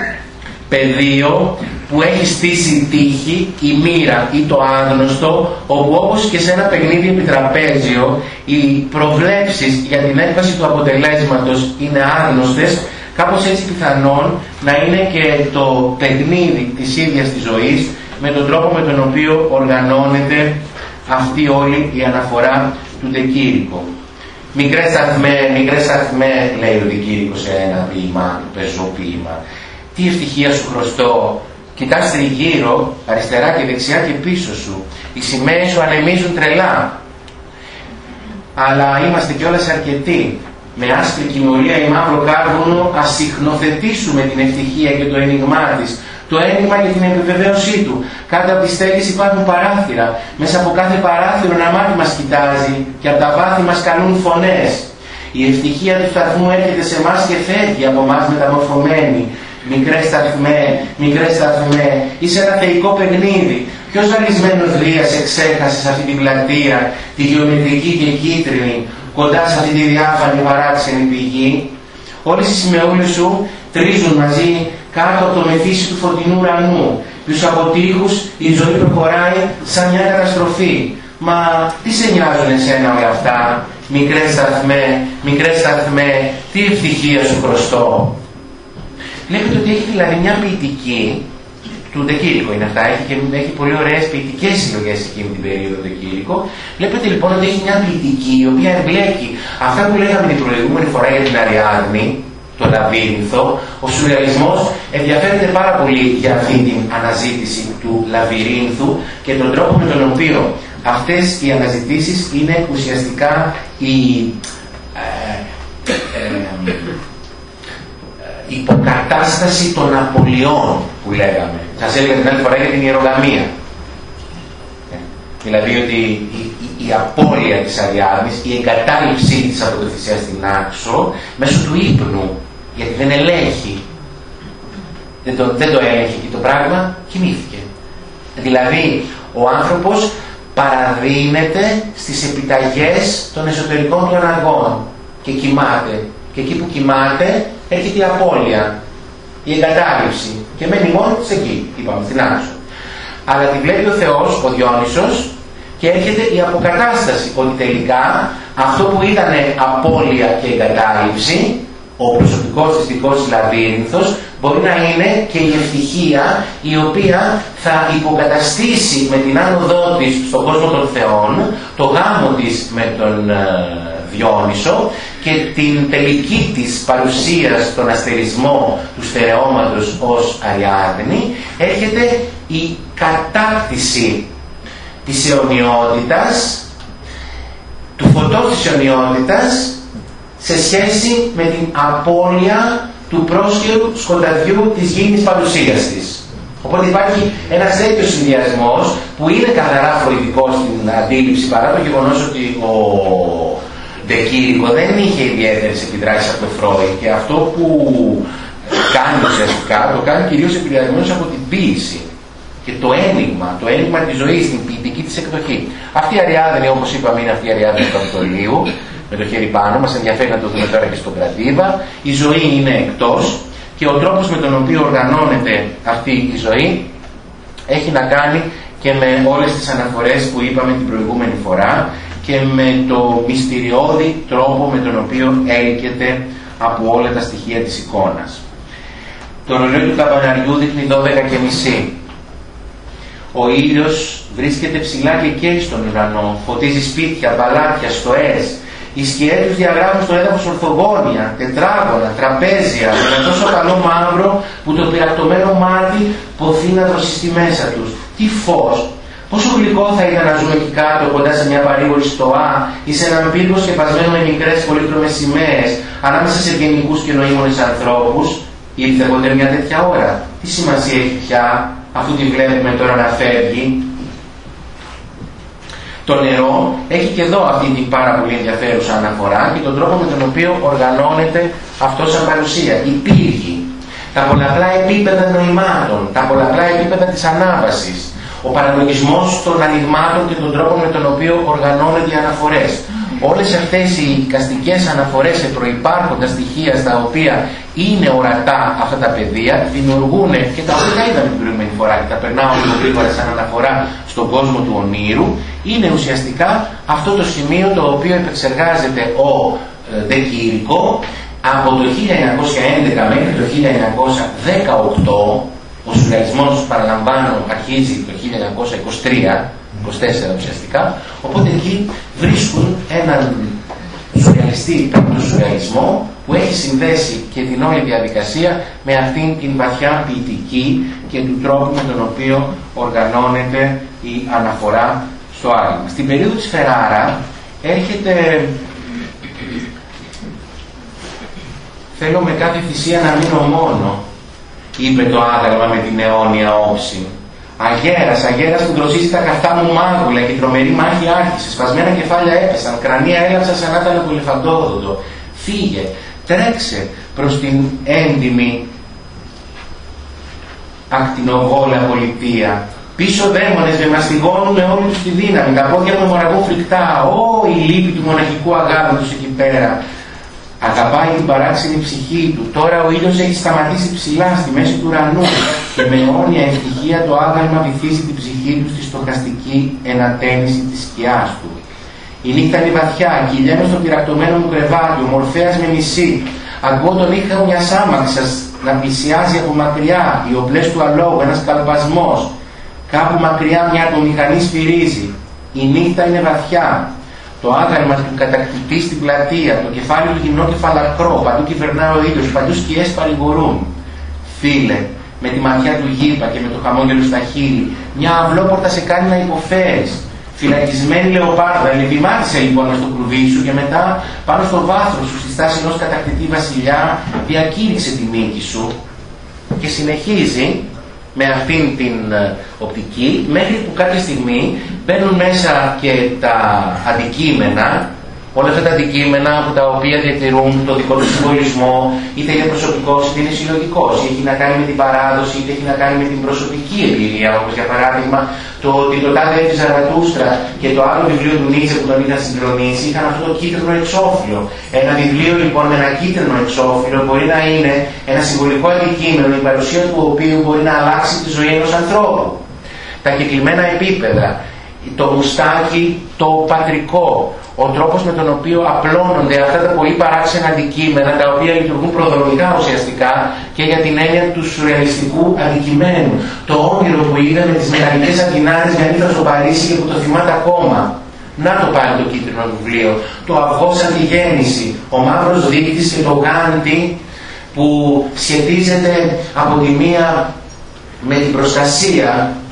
S4: πεδίο που έχει στήσει η τύχη, η μοίρα ή το άγνωστο, όπου όπως και σε ένα παιχνίδι επιτραπέζιο οι προβλέψεις για την έκβαση του αποτελέσματος είναι άγνωστες, κάπως έτσι πιθανόν να είναι και το παιχνίδι της ίδιας της ζωής με τον τρόπο με τον οποίο οργανώνεται αυτή όλη η αναφορά του Ντε Κήρυκο. Μικρές σταθμέ, λέει ο Ντε Κήρυκο σε ένα ποίημα, το πεζό ποίημα. Τι ευτυχία σου χρωστώ. Κοιτάς τριγύρω, αριστερά και δεξιά και πίσω σου. Οι σημαίες σου ανεμίζουν τρελά. Αλλά είμαστε κιόλας αρκετοί. Με άσπρη κοινωρία ή μαύρο κάρβουνο ας συχνοθετήσουμε την ευτυχία και το ένιγμά της. Το ένιγμα για την επιβεβαίωσή του. Κάτω από τις στέγες υπάρχουν παράθυρα. Μέσα από κάθε παράθυρο ένα μάτι μας κοιτάζει και από τα βάθη μας καλούν φωνές. Η ευτυχία του σταθμού έρχεται σε εμάς και φεύγει από εμάς μεταμορφωμένη. Μικρές σταθμέ, είσαι ένα θεϊκό παιχνίδι. Ποιος ζαλισμένος Δίας εξέχασε σε αυτή την πλατεία, τη γεωμετρική και κίτρινη, κοντά σε αυτή τη διάφανη παράξενη πηγή. Όλες οι σημεούλες σου τρίζουν μαζί κάτω από το μεθύσι του φωτεινού ουρανού. Πίσω από τείχους η ζωή προχωράει σαν μια καταστροφή. Μα τι σε νοιάζουν εσένα όλα αυτά, μικρές σταθμέ, τι ευτυχία σου χρωστώ. Βλέπετε ότι έχει δηλαδή μια ποιητική, του Ντε Κήρυκο είναι αυτά, έχει πολύ ωραίες ποιητικές συλλογές εκείνη την περίοδο Ντε Κήρυκο. Βλέπετε λοιπόν ότι έχει μια ποιητική η οποία εμπλέκει αυτά που λέγαμε την προηγούμενη φορά για την Αριάδνη, το λαβύρινθο. Ο σουρεαλισμός ενδιαφέρεται πάρα πολύ για αυτή την αναζήτηση του λαβυρίνθου και τον τρόπο με τον οποίο αυτές οι αναζητήσεις είναι ουσιαστικά η υποκατάσταση των απολειών που λέγαμε. Σας έλεγα την άλλη φορά για την ιερογαμία. Δηλαδή ότι η απώλεια της Αριάδνης, η εγκατάλειψή της από το Θησέα στην Άξο μέσω του ύπνου, γιατί δεν ελέγχει. Δεν το έλεγχε και το πράγμα κοιμήθηκε. Δηλαδή ο άνθρωπος παραδίνεται στις επιταγές των εσωτερικών του αναγκών και κοιμάται. Και εκεί που κοιμάται έρχεται η απώλεια, η εγκατάλειψη και μένει μόνο της εκεί, είπαμε, στην Άξο. Αλλά τη βλέπει ο Θεός, ο Διόνυσος, και έρχεται η αποκατάσταση, ότι τελικά αυτό που ήταν απώλεια και εγκατάλειψη, ο προσωπικός της δικός της λαβύρινθος, μπορεί να είναι και η ευτυχία η οποία θα υποκαταστήσει με την άνοδό της στον κόσμο των θεών το γάμο της με τον Διόνυσο και την τελική της παρουσία στον αστερισμό του στερεώματος ως Αριάδνη. Έρχεται η κατάκτηση της αιωνιότητας, του φωτός της αιωνιότητας σε σχέση με την απώλεια του πρόσκαιρου σκοταδιού της γήινης παρουσίας της. Οπότε υπάρχει ένας τέτοιος συνδυασμός που είναι καθαρά φροηδικός στην αντίληψη, παρά το γεγονός ότι ο Ντεκήρικο δεν είχε ιδιαίτερες επιδράσεις από το Φρόιντ και αυτό που κάνει ουσιαστικά το κάνει κυρίως επηρεασμένος από την ποίηση και το ένιγμα της ζωής, την ποιητική της εκδοχή. Αυτή η Αριάδνη, όπως είπαμε, είναι αυτή η Αριάδνη του Καπιτολίου, με το χέρι πάνω, μας ενδιαφέρει να το δούμε τώρα και στον Κρατήβα. Η ζωή είναι εκτός και ο τρόπος με τον οποίο οργανώνεται αυτή η ζωή έχει να κάνει και με όλες τις αναφορές που είπαμε την προηγούμενη φορά και με το μυστηριώδη τρόπο με τον οποίο έλκεται από όλα τα στοιχεία της εικόνας. Το ρολόι του καμπαναριού δείχνει 12:30. Ο ήλιος βρίσκεται ψηλά και καίει στον ουρανό, φωτίζει σπίτια, παλάτια, στοές. Οι σκιές τους διαγράφουν στο έδαφος ορθογώνια, τετράγωνα, τραπέζια, με ένα τόσο καλό μαύρο που το πυρακτωμένο μάτι ποθεί να δροσιστεί μέσα τους. Τι φως! Πόσο γλυκό θα ήταν να ζούμε εκεί κάτω, κοντά σε μια παρήγορη στοά ή σε έναν πύργο σκεπασμένο με μικρές πολύχρωμες σημαίες, ανάμεσα σε ευγενικούς και νοήμονες ανθρώπους. Ήρθε ποτέ μια τέτοια ώρα? Τι σημασία έχει πια, αφού τη βλέπουμε τώρα να φεύγει? Το νερό έχει και εδώ αυτή την πάρα πολύ ενδιαφέρουσα αναφορά και τον τρόπο με τον οποίο οργανώνεται αυτό σαν παρουσία. Οι πύργοι, τα πολλαπλά επίπεδα νοημάτων, τα πολλαπλά επίπεδα της ανάβασης, ο παραλογισμός των ανοιγμάτων και τον τρόπο με τον οποίο οργανώνονται οι αναφορές. Όλες αυτές οι εικαστικές αναφορές σε προϋπάρχοντα στοιχεία στα οποία είναι ορατά αυτά τα πεδία δημιουργούν και τα οποία είδαμε την προηγούμενη φορά και τα περνάω λίγο γρήγορα σαν αναφορά στον κόσμο του ονείρου. Είναι ουσιαστικά αυτό το σημείο το οποίο επεξεργάζεται ο Ντεκήρικο από το 1911 μέχρι το 1918. Ο σουρεαλισμός, παραλαμβάνω, αρχίζει το 1923, 24 ουσιαστικά, οπότε εκεί βρίσκουν έναν σουρεαλιστή του σουρεαλισμό που έχει συνδέσει και την όλη διαδικασία με αυτήν την βαθιά ποιητική και του τρόπου με τον οποίο οργανώνεται η αναφορά στο άγαλμα. Στην περίοδο της Φεράρα έρχεται, θέλω με κάθε θυσία να μείνω μόνο, είπε το άγαλμα με την αιώνια όψη. Αγέρας που δροσίζει τα καυτά μου μάγουλα και η τρομερή μάχη άρχισε. Σπασμένα κεφάλια έπεσαν, κρανία έλαψαν σαν άταλο από ελεφαντόδοντο. Φύγε, τρέξε προς την έντιμη ακτινοβόλα πολιτεία. Πίσω δαίμονες με μαστιγώνουν με όλη τους τη δύναμη. Τα πόδια μου μοραγούν φρικτά. Ω, η λύπη του μοναχικού αγάπη τους εκεί πέρα. Αγαπάει την παράξενη ψυχή του. Τώρα ο ήλιος έχει σταματήσει ψηλά στη μέση του ουρανού και με αιώνια ευτυχία το άγαλμα βυθίζει την ψυχή του στη στοχαστική ενατένιση της σκιάς του. Η νύχτα είναι βαθιά, κυλιέμαι στο πυρακτωμένο μου κρεβάτι, ο Μορφέας με μισεί. Ακούω τον ήχο μιας άμαξας να πλησιάζει από μακριά, οι οπλές του αλόγου, ένας καλπασμός. Κάπου μακριά μια ατομηχανή σφυρίζει. Η νύχτα είναι βαθιά. Το άγαλμα του κατακτητή στην πλατεία, το κεφάλι του γυμνό και φαλακρό, παντού κυβερνά ο ήλιος, παντού σκιές παρηγορούν. Φίλε, με τη ματιά του γύρπα και με το χαμόγελο στα χείλη, μια αυλόπορτα σε κάνει να υποφέρεις. Φυλακισμένη λεοπάρδα, λεβημάτισε λοιπόν στο κλουβί σου και μετά πάνω στο βάθρο σου στη στάση ενός κατακτητή βασιλιά διακήρυξε τη νίκη σου και συνεχίζει με αυτήν την οπτική μέχρι που κάποια στιγμή μπαίνουν μέσα και τα αντικείμενα, όλα αυτά τα αντικείμενα από τα οποία διατηρούν το δικό του συμβολισμό, είτε είναι προσωπικός είτε είναι συλλογικός, είτε έχει να κάνει με την παράδοση, είτε έχει να κάνει με την προσωπική εμπειρία, όπως για παράδειγμα το ότι το τάδε της Ζαρατούστρα και το άλλο βιβλίο του Νίτσε που τον είχαν συγκλονίσει είχαν αυτό το κίτρινο εξώφυλλο. Ένα βιβλίο λοιπόν με ένα κίτρινο εξώφυλλο μπορεί να είναι ένα συμβολικό αντικείμενο, η παρουσία του οποίου μπορεί να αλλάξει τη ζωή ενός ανθρώπου. Τα κεκλειμένα επίπεδα, το μουστάκι, το πατρικό, ο τρόπος με τον οποίο απλώνονται αυτά τα πολύ παράξενα αντικείμενα τα οποία λειτουργούν προδρομικά ουσιαστικά και για την έννοια του σουρεαλιστικού αντικειμένου. Το όνειρο που είδε με τις μεταλλικές αντινάρες για νύχτα στο Παρίσι και που το θυμάται ακόμα. Να το πάλι το κίτρινο βιβλίο. Το αυγό σαν τη γέννηση, ο μαύρος δείκτης και το Γκάντι που σχετίζεται από τη μία με την προστασία,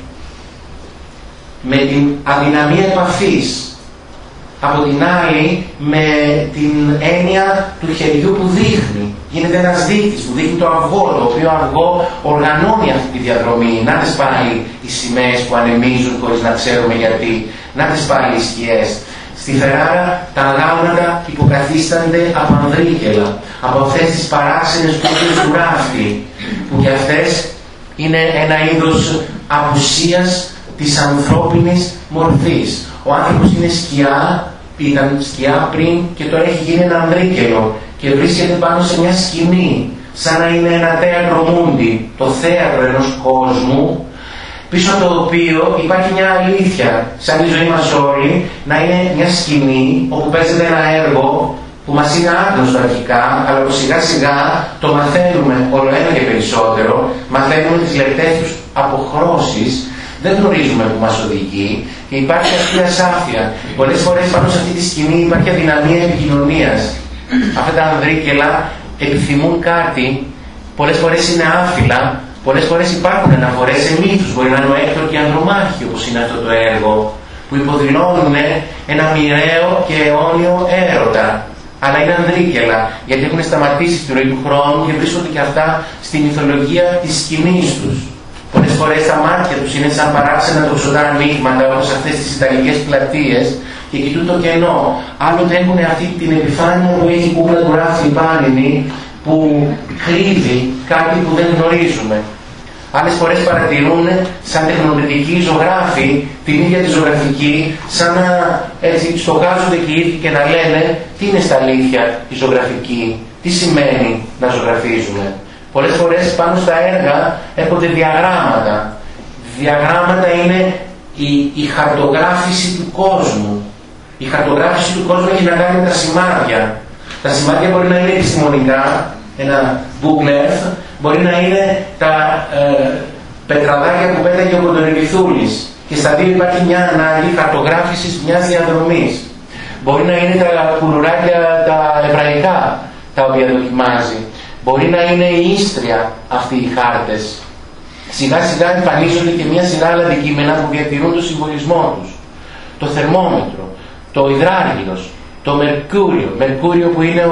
S4: με την αδυναμία επαφής, από την άλλη με την έννοια του χεριού που δείχνει. Γίνεται ένας δείκτης που δείχνει το αυγό, το οποίο αυγό οργανώνει αυτή τη διαδρομή. Να τις πάλι οι σημαίες που ανεμίζουν χωρίς να ξέρουμε γιατί. Να τις πάλι οι σκιές. Στη Φεράρα τα γάλματα υποκαθίστανται από ανδρίκελα, από αυτές τις παράξενες κούκλες του ράφτη, που και αυτές είναι ένα είδος απουσίας της ανθρώπινης μορφής. Ο άνθρωπος είναι σκιά, ήταν σκιά πριν και τώρα έχει γίνει ένα ανδρίκελο και βρίσκεται πάνω σε μια σκηνή, σαν να είναι ένα θέατρο μούντι, το θέατρο ενός κόσμου, πίσω από το οποίο υπάρχει μια αλήθεια, σαν τη ζωή μας όλοι, να είναι μια σκηνή όπου παίζεται ένα έργο που μας είναι άγνωστο αρχικά, αλλά που σιγά σιγά το μαθαίνουμε όλο ένα και περισσότερο, μαθαίνουμε τις λεπτές τους αποχρώσεις, δεν γνωρίζουμε που μας οδηγεί και υπάρχει αυτή η ασάφεια. Πολλές φορές πάνω σε αυτή τη σκηνή υπάρχει αδυναμία επικοινωνίας. Αυτά τα ανδρίκελα επιθυμούν κάτι, πολλές φορές είναι άφυλα, πολλές φορές υπάρχουν αναφορές σε μύθους. Μπορεί να είναι ο Έκτορ και η Ανδρομάχη, όπως είναι αυτό το έργο, που υποδηλώνουν ένα μοιραίο και αιώνιο έρωτα. Αλλά είναι ανδρίκελα, γιατί έχουν σταματήσει τη ροή του χρόνου και βρίσκονται και αυτά στη μυθολογία της σκηνής τους. Πολλές φορές τα μάτια τους είναι σαν παράξενα τοξωτά ανοίγματα, όπως αυτές τις ιταλικές πλατείες, και κοιτούν το κενό. Άλλοτε έχουν αυτή την επιφάνεια που έχει η κούκλα του ράφτη υπάλληλη, που κρύβει κάτι που δεν γνωρίζουμε. Άλλες φορές παρατηρούν σαν τεχνολογικοί ζωγράφοι την ίδια τη ζωγραφική, σαν να έτσι στοχάζονται και οι ίδιοι και να λένε τι είναι στα αλήθεια η ζωγραφική, τι σημαίνει να ζωγραφίζουμε. Πολλές φορές πάνω στα έργα έρχονται διαγράμματα. Διαγράμματα είναι η χαρτογράφηση του κόσμου. Η χαρτογράφηση του κόσμου έχει να κάνει με τα σημάδια. Τα σημάδια μπορεί να είναι επιστημονικά, ένα Google Earth, μπορεί να είναι τα πετραδάκια που πέταγε ο Κοντορυβηθούλης και στα δύο υπάρχει μια ανάγκη χαρτογράφησης μιας διαδρομής. Μπορεί να είναι τα κουλουράκια τα εβραϊκά τα οποία δοκιμάζει. Μπορεί να είναι η ίστρια αυτοί οι χάρτες. Σιγά σιγά εμφανίζονται και μια σειρά άλλα αντικείμενα που διατηρούν το συμβολισμό τους. Το θερμόμετρο, το υδράργυρος, το Μερκούριο που είναι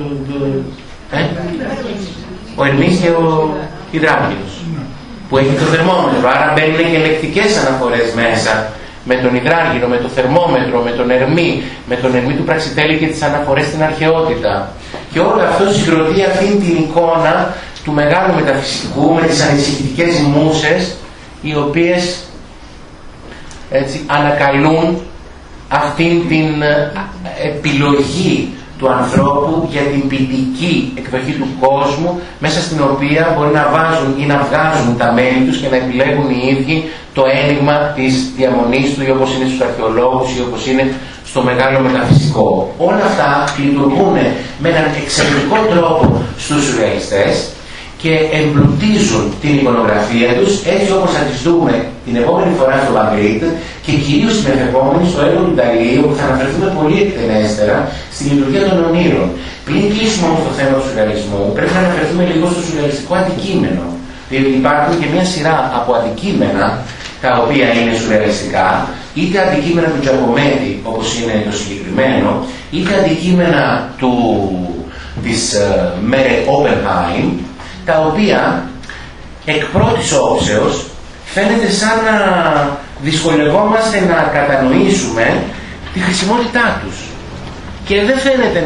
S4: ο Ερμής και ο υδράργυρος, που έχει το θερμόμετρο, άρα μπαίνουν και λεκτικές αναφορές μέσα, με τον υδράργυρο, με το θερμόμετρο, με τον Ερμή του Πραξιτέλη και τις αναφορές στην αρχαιότητα. Και όλο αυτό συγκροτεί αυτήν την εικόνα του μεγάλου μεταφυσικού με τις ανησυχητικές μουσες, οι οποίες έτσι ανακαλούν αυτήν την επιλογή του ανθρώπου για την ποιητική εκδοχή του κόσμου, μέσα στην οποία μπορεί να βάζουν ή να βγάζουν τα μέλη τους και να επιλέγουν οι ίδιοι το ένιγμα της διαμονής του, ή όπως είναι στους αρχαιολόγους ή όπως είναι στο μεγάλο μεταφυσικό. Όλα αυτά λειτουργούν με έναν εξαιρετικό τρόπο στους σουρεαλιστές και εμπλουτίζουν την εικονογραφία τους, έτσι όπως θα τις δούμε την επόμενη φορά στο Μαγκρίτ και κυρίως την επόμενη στο έργο του Νταλή, όπου θα αναφερθούμε πολύ εκτενέστερα στη λειτουργία των ονείρων. Πριν κλείσουμε όμως το θέμα του σουρεαλισμού, πρέπει να αναφερθούμε λίγο στο σουρεαλιστικό αντικείμενο, διότι υπάρχουν και μια σειρά από αντικείμενα τα οποία είναι σουρεαλιστικά, είτε αντικείμενα του Τζακομέτη, όπως είναι το συγκεκριμένο, είτε αντικείμενα της Μέρε Όπενχάιμ, τα οποία εκ πρώτης όψεως φαίνεται σαν να δυσκολευόμαστε να κατανοήσουμε τη χρησιμότητά τους. Και δεν φαίνεται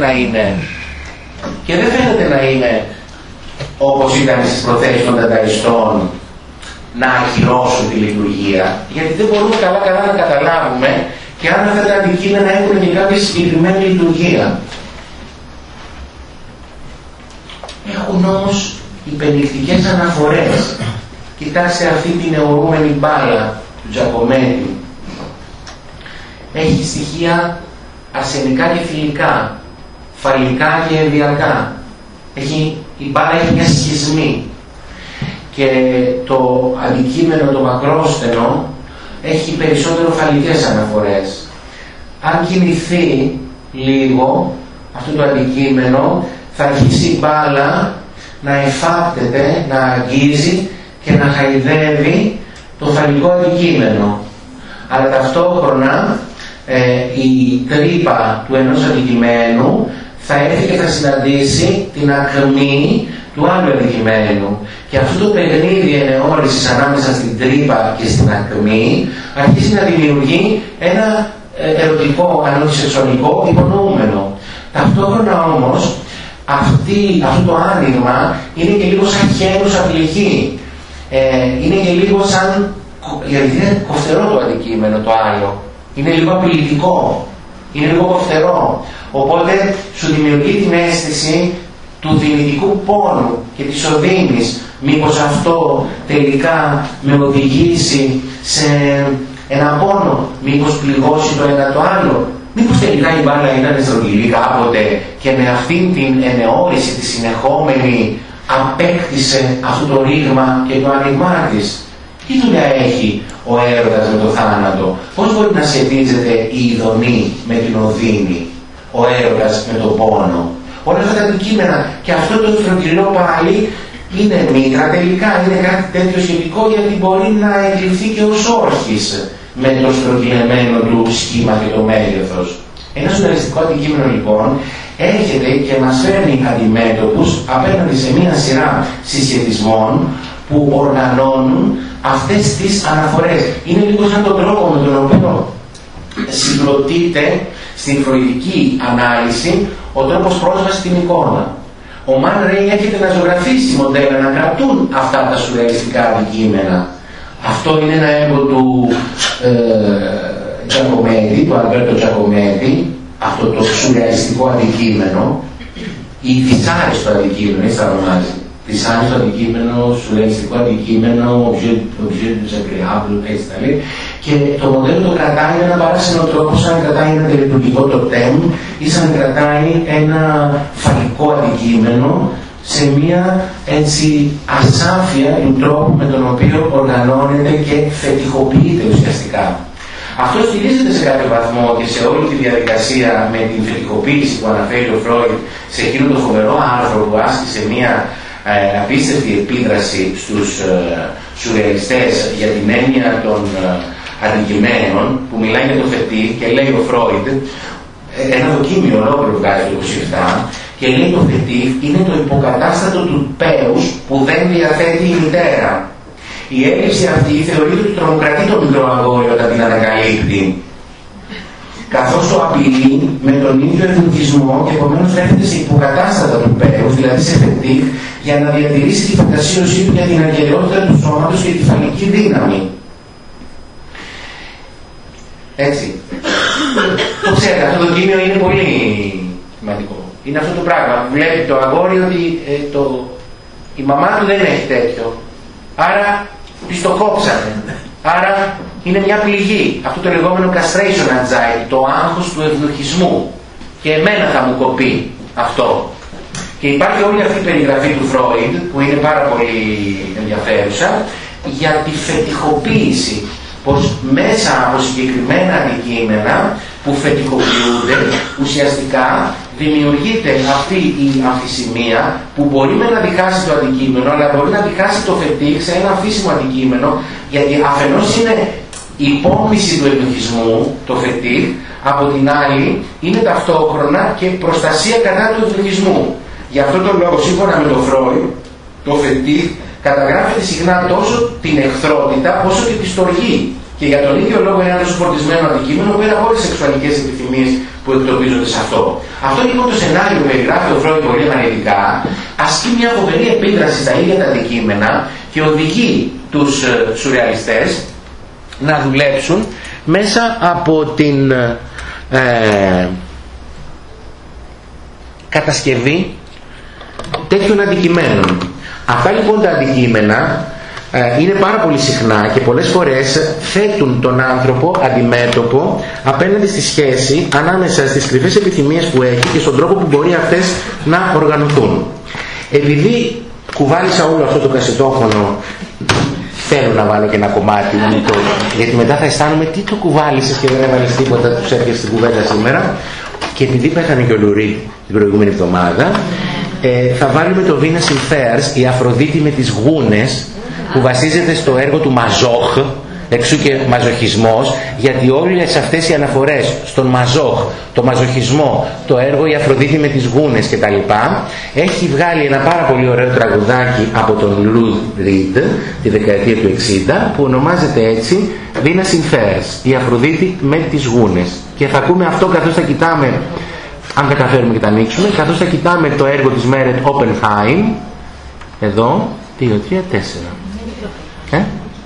S4: να είναι όπως ήταν στις προθέσεις των ταταριστών, να ακυρώσουν τη λειτουργία, γιατί δεν μπορούμε καλά να καταλάβουμε και αν αυτά τα αντικείμενα έχουν και κάποια συγκεκριμένη λειτουργία. Έχουν όμως υπενηχτικές αναφορές. Κοιτάξτε αυτή την αιωρούμενη μπάλα του Τζακομέτη. Έχει στοιχεία αρσενικά και θηλυκά, φαλικά και ενδιακά. Η μπάλα έχει μια σχισμή. Και το αντικείμενο, το μακρόστενο, έχει περισσότερο φαλικές αναφορές. Αν κινηθεί λίγο αυτό το αντικείμενο, θα αρχίσει η μπάλα να εφάπτεται, να αγγίζει και να χαϊδεύει το φαλικό αντικείμενο. Αλλά ταυτόχρονα η τρύπα του ενός αντικειμένου θα έρθει και θα συναντήσει την ακμή του άλλου αντικειμένου. Και αυτό το παιχνίδι ενεώρησης ανάμεσα στην τρύπα και στην ακμή αρχίζει να δημιουργεί ένα ερωτικό, αν όχι σεξουαλικό, υπονοούμενο. Ταυτόχρονα όμως, αυτό το άνοιγμα είναι και λίγο σαν χέρουσα πληγή. Είναι και λίγο σαν, γιατί είναι κοφτερό το αντικείμενο το άλλο. Είναι λίγο απειλητικό. Είναι λίγο κοφτερό. Οπότε σου δημιουργεί την αίσθηση του δυνητικού πόνου και της οδύνης. Μήπως αυτό τελικά με οδηγήσει σε ένα πόνο, μήπως πληγώσει το ένα το άλλο, μήπως τελικά η μπάλα ήταν στρογγυλή κάποτε και με αυτήν την ενεώρηση, τη συνεχόμενη, απέκτησε αυτό το ρήγμα και το άνοιγμά της. Τι δουλειά έχει ο έρωτας με το θάνατο, πώς μπορεί να σχετίζεται η ειδονή με την οδύνη, ο έρωτας με τον πόνο. Όλα αυτά τα αντικείμενα και αυτό το στρογγυλό πάλι είναι μήτρα, τελικά είναι κάτι τέτοιο σχετικό, γιατί μπορεί να εκλειφθεί και ως όρχης με το στρογγυλεμένο του σχήμα και το μέγεθος. Ένα σουρεαλιστικό αντικείμενο λοιπόν έρχεται και μας φέρνει αντιμέτωπους απέναντι σε μια σειρά συσχετισμών που οργανώνουν αυτές τις αναφορές. Είναι λίγο σαν τον τρόπο με τον οποίο συγκροτείται στην φροηδική ανάλυση ο τρόπος πρόσβασης στην εικόνα. Ο Μαν Ρέι έρχεται να ζωγραφίσει μοντέλα, να κρατούν αυτά τα σουρεαλιστικά αντικείμενα. Αυτό είναι ένα έργο του Τζακομέτη, του Αλμπέρτο Τζακομέτη, αυτό το σουρεαλιστικό αντικείμενο, ή δυσάρεστο αντικείμενο, έτσι θα ονομάζει. Δυσάρεστο αντικείμενο, σουρεαλιστικό αντικείμενο, objet désagréable, έτσι θα λέει. Και το μοντέλο το κρατάει με ένα παράσινο τρόπο, σαν να κρατάει ένα τελετουργικό τοτέμ ή σαν να κρατάει ένα φαλικό αντικείμενο σε μια έτσι ασάφεια του τρόπου με τον οποίο οργανώνεται και φετιχοποιείται ουσιαστικά. Αυτό στηρίζεται σε κάποιο βαθμό και σε όλη τη διαδικασία με την φετιχοποίηση που αναφέρει ο Φρόιντ σε εκείνο το φοβερό άρθρο που άσκησε μια απίστευτη επίδραση στους σουρεαλιστές για την έννοια των αντικειμένων, που μιλάει για το φετί και λέει ο Φρόιντ, ένα δοκίμιο ολόκληρο βγάζει το 27, και λέει το φετί είναι το υποκατάστατο του πέους που δεν διαθέτει η μητέρα. Η έλλειψη αυτή θεωρείται ότι τρομοκρατεί το μικρό αγόρι όταν την ανακαλύπτει, καθώς το απειλεί με τον ίδιο εθνικισμό και επομένως έρχεται σε υποκατάστατα του πέους, δηλαδή σε φετί, για να διατηρήσει τη φαντασίωσή του για την αγκαιριότητα του σώματος και τη φαλική δύναμη. Έτσι. Το ξέρετε, αυτό το δοκίμιο είναι πολύ σημαντικό. Είναι αυτό το πράγμα. Βλέπει το αγόρι ότι η μαμά του δεν έχει τέτοιο. Άρα της το κόψανε. Άρα είναι μια πληγή. Αυτό το λεγόμενο castration anxiety, το άγχος του ευδοχισμού. Και εμένα θα μου κοπεί αυτό. Και υπάρχει όλη αυτή η περιγραφή του Φρόιντ, που είναι πάρα πολύ ενδιαφέρουσα, για τη φετιχοποίηση. Πως μέσα από συγκεκριμένα αντικείμενα που φετιχοποιούνται, ουσιαστικά δημιουργείται αυτή η αμφισημία που μπορεί να διχάσει το αντικείμενο, αλλά μπορεί να διχάσει το φετίχ σε ένα αμφίσιμο αντικείμενο, γιατί αφενός είναι η υπόμνηση του εκδοχισμού, το φετίχ, από την άλλη είναι ταυτόχρονα και προστασία κατά του εκδοχισμού. Γι' αυτό τον λόγο, σύμφωνα με τον Φρόιντ, το φετίχ καταγράφεται συχνά τόσο την εχθρότητα όσο και τη στοργή. Και για τον ίδιο λόγο είναι ένα τόσο φορτισμένο αντικείμενο πέρα από όλες τις σεξουαλικές επιθυμίες που εκτοπίζονται σε αυτό. Αυτό λοιπόν το σενάριο που περιγράφει ο Φρόιντ πολύ αναλυτικά ασκεί μια φοβερή επίδραση στα ίδια τα αντικείμενα και οδηγεί τους σουρεαλιστές να δουλέψουν μέσα από την κατασκευή τέτοιων αντικειμένων. Αυτά λοιπόν τα αντικείμενα είναι πάρα πολύ συχνά και πολλές φορές θέτουν τον άνθρωπο αντιμέτωπο απέναντι στη σχέση ανάμεσα στις κρυφές επιθυμίες που έχει και στον τρόπο που μπορεί αυτές να οργανωθούν. Επειδή κουβάλισα όλο αυτό το κασετόφωνο, θέλω να βάλω και ένα κομμάτι, γιατί μετά θα αισθάνομαι τι το κουβάλισες και δεν έβαλες τίποτα, τους έρχεσαι στην κουβέντα σήμερα. Και επειδή πέθανε και ο Λουρί την προηγούμενη εβδομάδα, θα βάλουμε το Venus in Fairs, η Αφροδίτη με τις γούνες, που βασίζεται στο έργο του Μαζόχ, εξού και μαζοχισμός, γιατί όλες αυτές οι αναφορές στον Μαζόχ, το μαζοχισμό, το έργο η Αφροδίτη με τις γούνες κτλ. Έχει βγάλει ένα πάρα πολύ ωραίο τραγουδάκι από τον Λου Ριντ τη δεκαετία του 60 που ονομάζεται έτσι Venus in Fairs, η Αφροδίτη με τις γούνες. και θα ακούμε αυτό καθώς θα κοιτάμε, αν τα καταφέρουμε και τα ανοίξουμε, καθώς θα κοιτάμε το έργο της Μέρετ Όπενχάιμ. Εδώ, 2, 3, 4.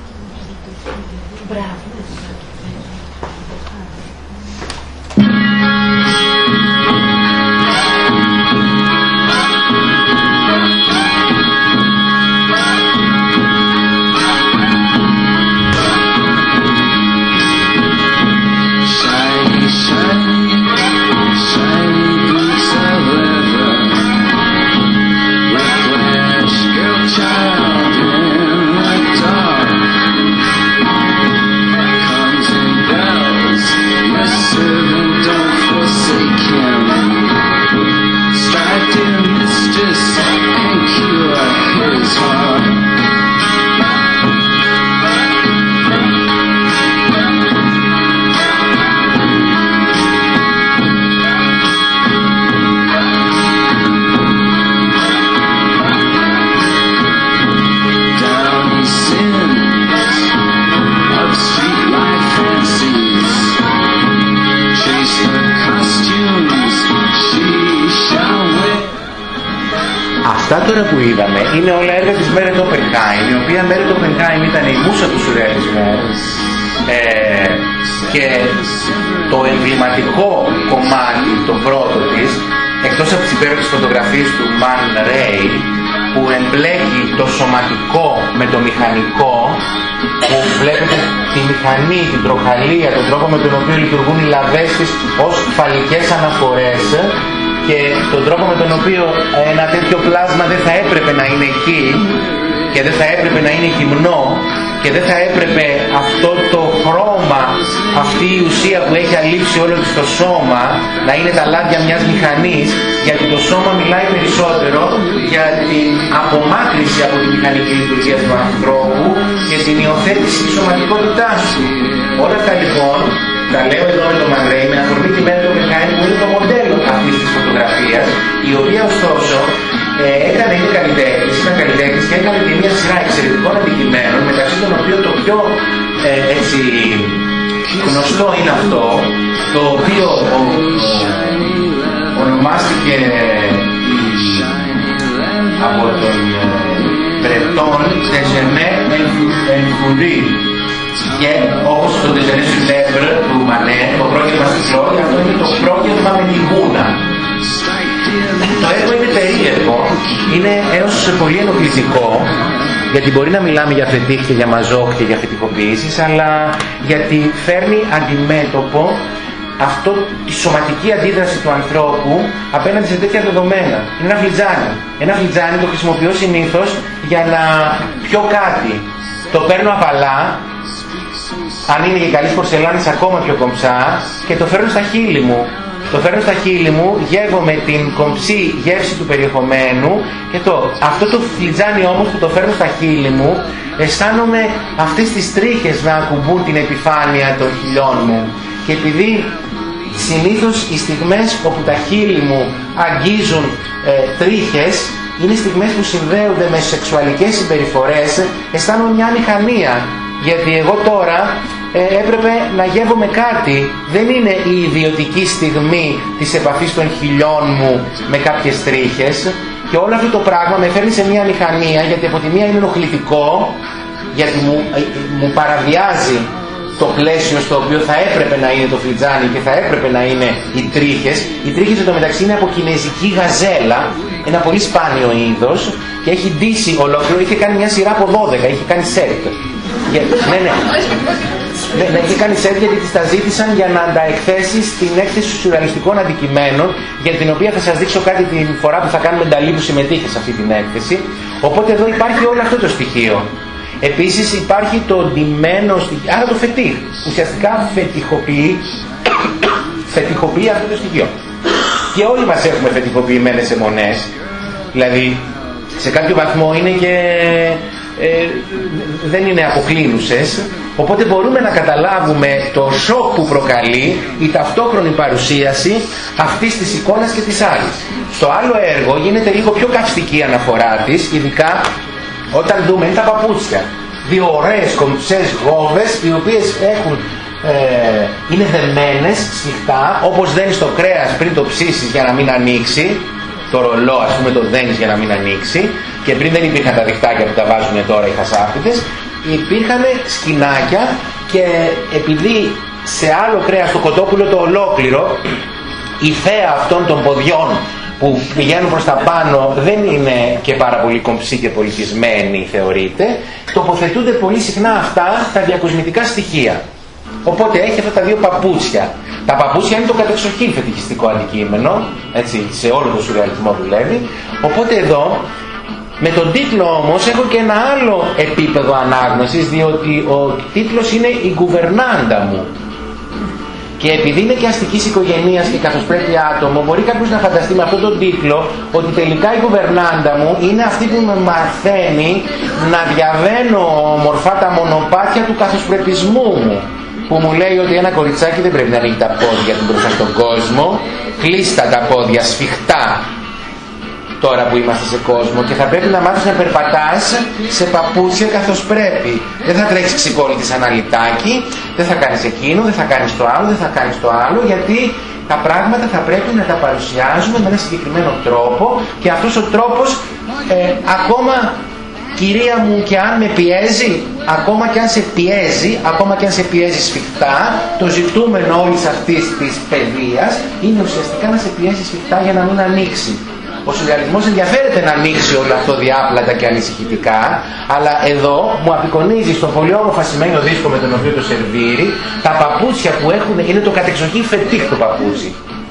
S4: Αυτά τώρα που είδαμε είναι όλα έργα της Μέρετ Όπενχάιμ, η οποία Μέρετ Όπενχάιμ ήταν η μούσα του σουρεαλισμού και το εμβληματικό κομμάτι, το πρώτο της, εκτός από τις υπέροχες φωτογραφίες του Man Ray, που εμπλέκει το σωματικό με το μηχανικό, που βλέπετε τη μηχανή, την τροχαλία, τον τρόπο με τον οποίο λειτουργούν οι λαβές της ως φαλικές αναφορές και τον τρόπο με τον οποίο ένα τέτοιο πλάσμα δεν θα έπρεπε να είναι εκεί και δεν θα έπρεπε να είναι γυμνό και δεν θα έπρεπε αυτό το χρώμα, αυτή η ουσία που έχει αλείψει όλο της το σώμα να είναι τα λάδια μιας μηχανής, γιατί το σώμα μιλάει περισσότερο για την απομάκρυνση από τη μηχανική λειτουργία του ανθρώπου και την υιοθέτηση της σωματικότητάς του. Όλα αυτά λοιπόν τα λέω εδώ με το Man Ray με αφορμή τη Μέρετ Όπενχάιμ που είναι το μοντέλο αυτής της φωτογραφίας, η οποία ωστόσο έκανε, είναι καλλιτέχνης, ήταν καλλιτέχνης και έκανε και μια σειρά εξαιρετικών αντικειμένων, μεταξύ των οποίων το πιο έτσι γνωστό είναι αυτό, το οποίο ονομάστηκε από τον Μπρετόν Τεζενέ Ενφουρί. Και όπως το Τεζενέ Σουλέβρ του Μανέ, το πρόγευμα στη Φλόρια, αυτό είναι το πρόγευμα με τη γούνα. Το έργο είναι περίεργο, είναι έως πολύ ενοχλητικό, γιατί μπορεί να μιλάμε για φετίχ και για μαζόχ και για φετιχοποιήσεις, αλλά γιατί φέρνει αντιμέτωπο αυτό τη σωματική αντίδραση του ανθρώπου απέναντι σε τέτοια δεδομένα. Είναι ένα φλιτζάνι. Ένα φλιτζάνι το χρησιμοποιώ συνήθως για να πιω κάτι. Το παίρνω απαλά, αν είναι και καλής πορσελάνης ακόμα πιο κομψά, και το φέρνω στα χείλη μου. Το φέρνω στα χείλη μου, γεύομαι την κομψή γεύση του περιεχομένου και αυτό το φλιτζάνι όμως που το φέρνω στα χείλη μου, αισθάνομαι αυτές τις τρίχες να ακουμπούν την επιφάνεια των χειλιών μου. Και επειδή συνήθως οι στιγμές όπου τα χείλη μου αγγίζουν τρίχες είναι στιγμές που συνδέονται με σεξουαλικές συμπεριφορές, αισθάνομαι μια μηχανία. Γιατί εγώ τώρα έπρεπε να γεύομαι κάτι. Δεν είναι η ιδιωτική στιγμή της επαφής των χειλιών μου με κάποιες τρίχες. Και όλο αυτό το πράγμα με φέρνει σε μια μηχανία, γιατί από τη μία είναι ενοχλητικό, γιατί μου παραβιάζει το πλαίσιο στο οποίο θα έπρεπε να είναι το φλιτζάνι και θα έπρεπε να είναι οι τρίχες. Οι τρίχες εντωμεταξύ είναι από κινεζική γαζέλα, ένα πολύ σπάνιο είδος, και έχει ντύσει ολόκληρο, είχε κάνει μια σειρά από 12, είχε κάνει σετ. Ναι, είχε κάνει σετ γιατί της τα ζήτησαν για να τα εκθέσει στην έκθεση σουρεαλιστικών αντικειμένων, για την οποία θα σας δείξω κάτι την φορά που θα κάνουμε νταλή που συμμετείχε σε αυτή την έκθεση. Οπότε εδώ υπάρχει όλο αυτό το στοιχείο. Επίσης υπάρχει το ντυμένο στοιχείο, άρα το φετίχ. Ουσιαστικά φετιχοποιεί αυτό το στοιχείο. Και όλοι μας έχουμε φετιχοποιημένες αιμονές. Δηλαδή σε κάποιο βαθμό είναι και δεν είναι αποκλίνουσες. Οπότε μπορούμε να καταλάβουμε το σοκ που προκαλεί η ταυτόχρονη παρουσίαση αυτής της εικόνας και της άλλης. Στο άλλο έργο γίνεται λίγο πιο καυστική αναφορά της, ειδικά όταν δούμε είναι τα παπούτσια. Δύο ωραίες κομψές γόβες, οι οποίες έχουν είναι δεμένες σφιχτά, όπως δένεις το κρέας πριν το ψήσεις για να μην ανοίξει, το ρολό ας πούμε το δένεις για να μην ανοίξει, και πριν δεν υπήρχαν τα διχτάκια που τα βάζουν τώρα οι χασάπιτες, υπήρχαν σκηνάκια, και επειδή σε άλλο κρέας, το κοτόπουλο το ολόκληρο, η θέα αυτών των ποδιών που πηγαίνουν προς τα πάνω δεν είναι και πάρα πολύ κομψή και πολιτισμένη θεωρείται, τοποθετούνται πολύ συχνά αυτά τα διακοσμητικά στοιχεία. Οπότε έχει αυτά τα δύο παπούτσια. Τα παπούτσια είναι το κατεξοχήν φετιχιστικό αντικείμενο, έτσι, σε όλο το σουρεαλισμό δουλεύει. Οπότε εδώ, με τον τίτλο όμως, έχω και ένα άλλο επίπεδο ανάγνωσης, διότι ο τίτλος είναι «Η γκουβερνάντα μου». Και επειδή είναι και αστικής οικογενείας και καθώς πρέπει άτομο, μπορεί κάποιος να φανταστεί με αυτόν τον τίτλο ότι τελικά η γκουβερνάντα μου είναι αυτή που με μαθαίνει να διαβαίνω μορφά τα μονοπάτια του καθοσπρεπισμού μου. Που μου λέει ότι ένα κοριτσάκι δεν πρέπει να ανοίγει τα πόδια του μπροστά στον κόσμο, κλείστα τα πόδια σφιχτά τώρα που είμαστε σε κόσμο, και θα πρέπει να μάθεις να περπατάς σε παπούτσια καθώς πρέπει. Δεν θα τρέξεις ξεκόλλητης αναλυτάκι, δεν θα κάνεις εκείνο, δεν θα κάνεις το άλλο, δεν θα κάνεις το άλλο, γιατί τα πράγματα θα πρέπει να τα παρουσιάζουμε με ένα συγκεκριμένο τρόπο, και αυτός ο τρόπος ακόμα, κυρία μου, και αν με πιέζει, ακόμα και αν σε πιέζει, ακόμα και αν σε πιέζει σφιχτά, το ζητούμενο όλης αυτής της παιδείας είναι ουσιαστικά να σε πιέζει σφιχτά για να μην ανοίξει. Ο σουρεαλισμός ενδιαφέρεται να ανοίξει όλο αυτό διάπλατα και ανησυχητικά, αλλά εδώ μου απεικονίζει στο πολύ όμορφα σημαίνιο δίσκο με τον οποίο το σερβίρει, τα παπούτσια που έχουν, είναι το κατεξοχήν φετίχ το παπούτσι.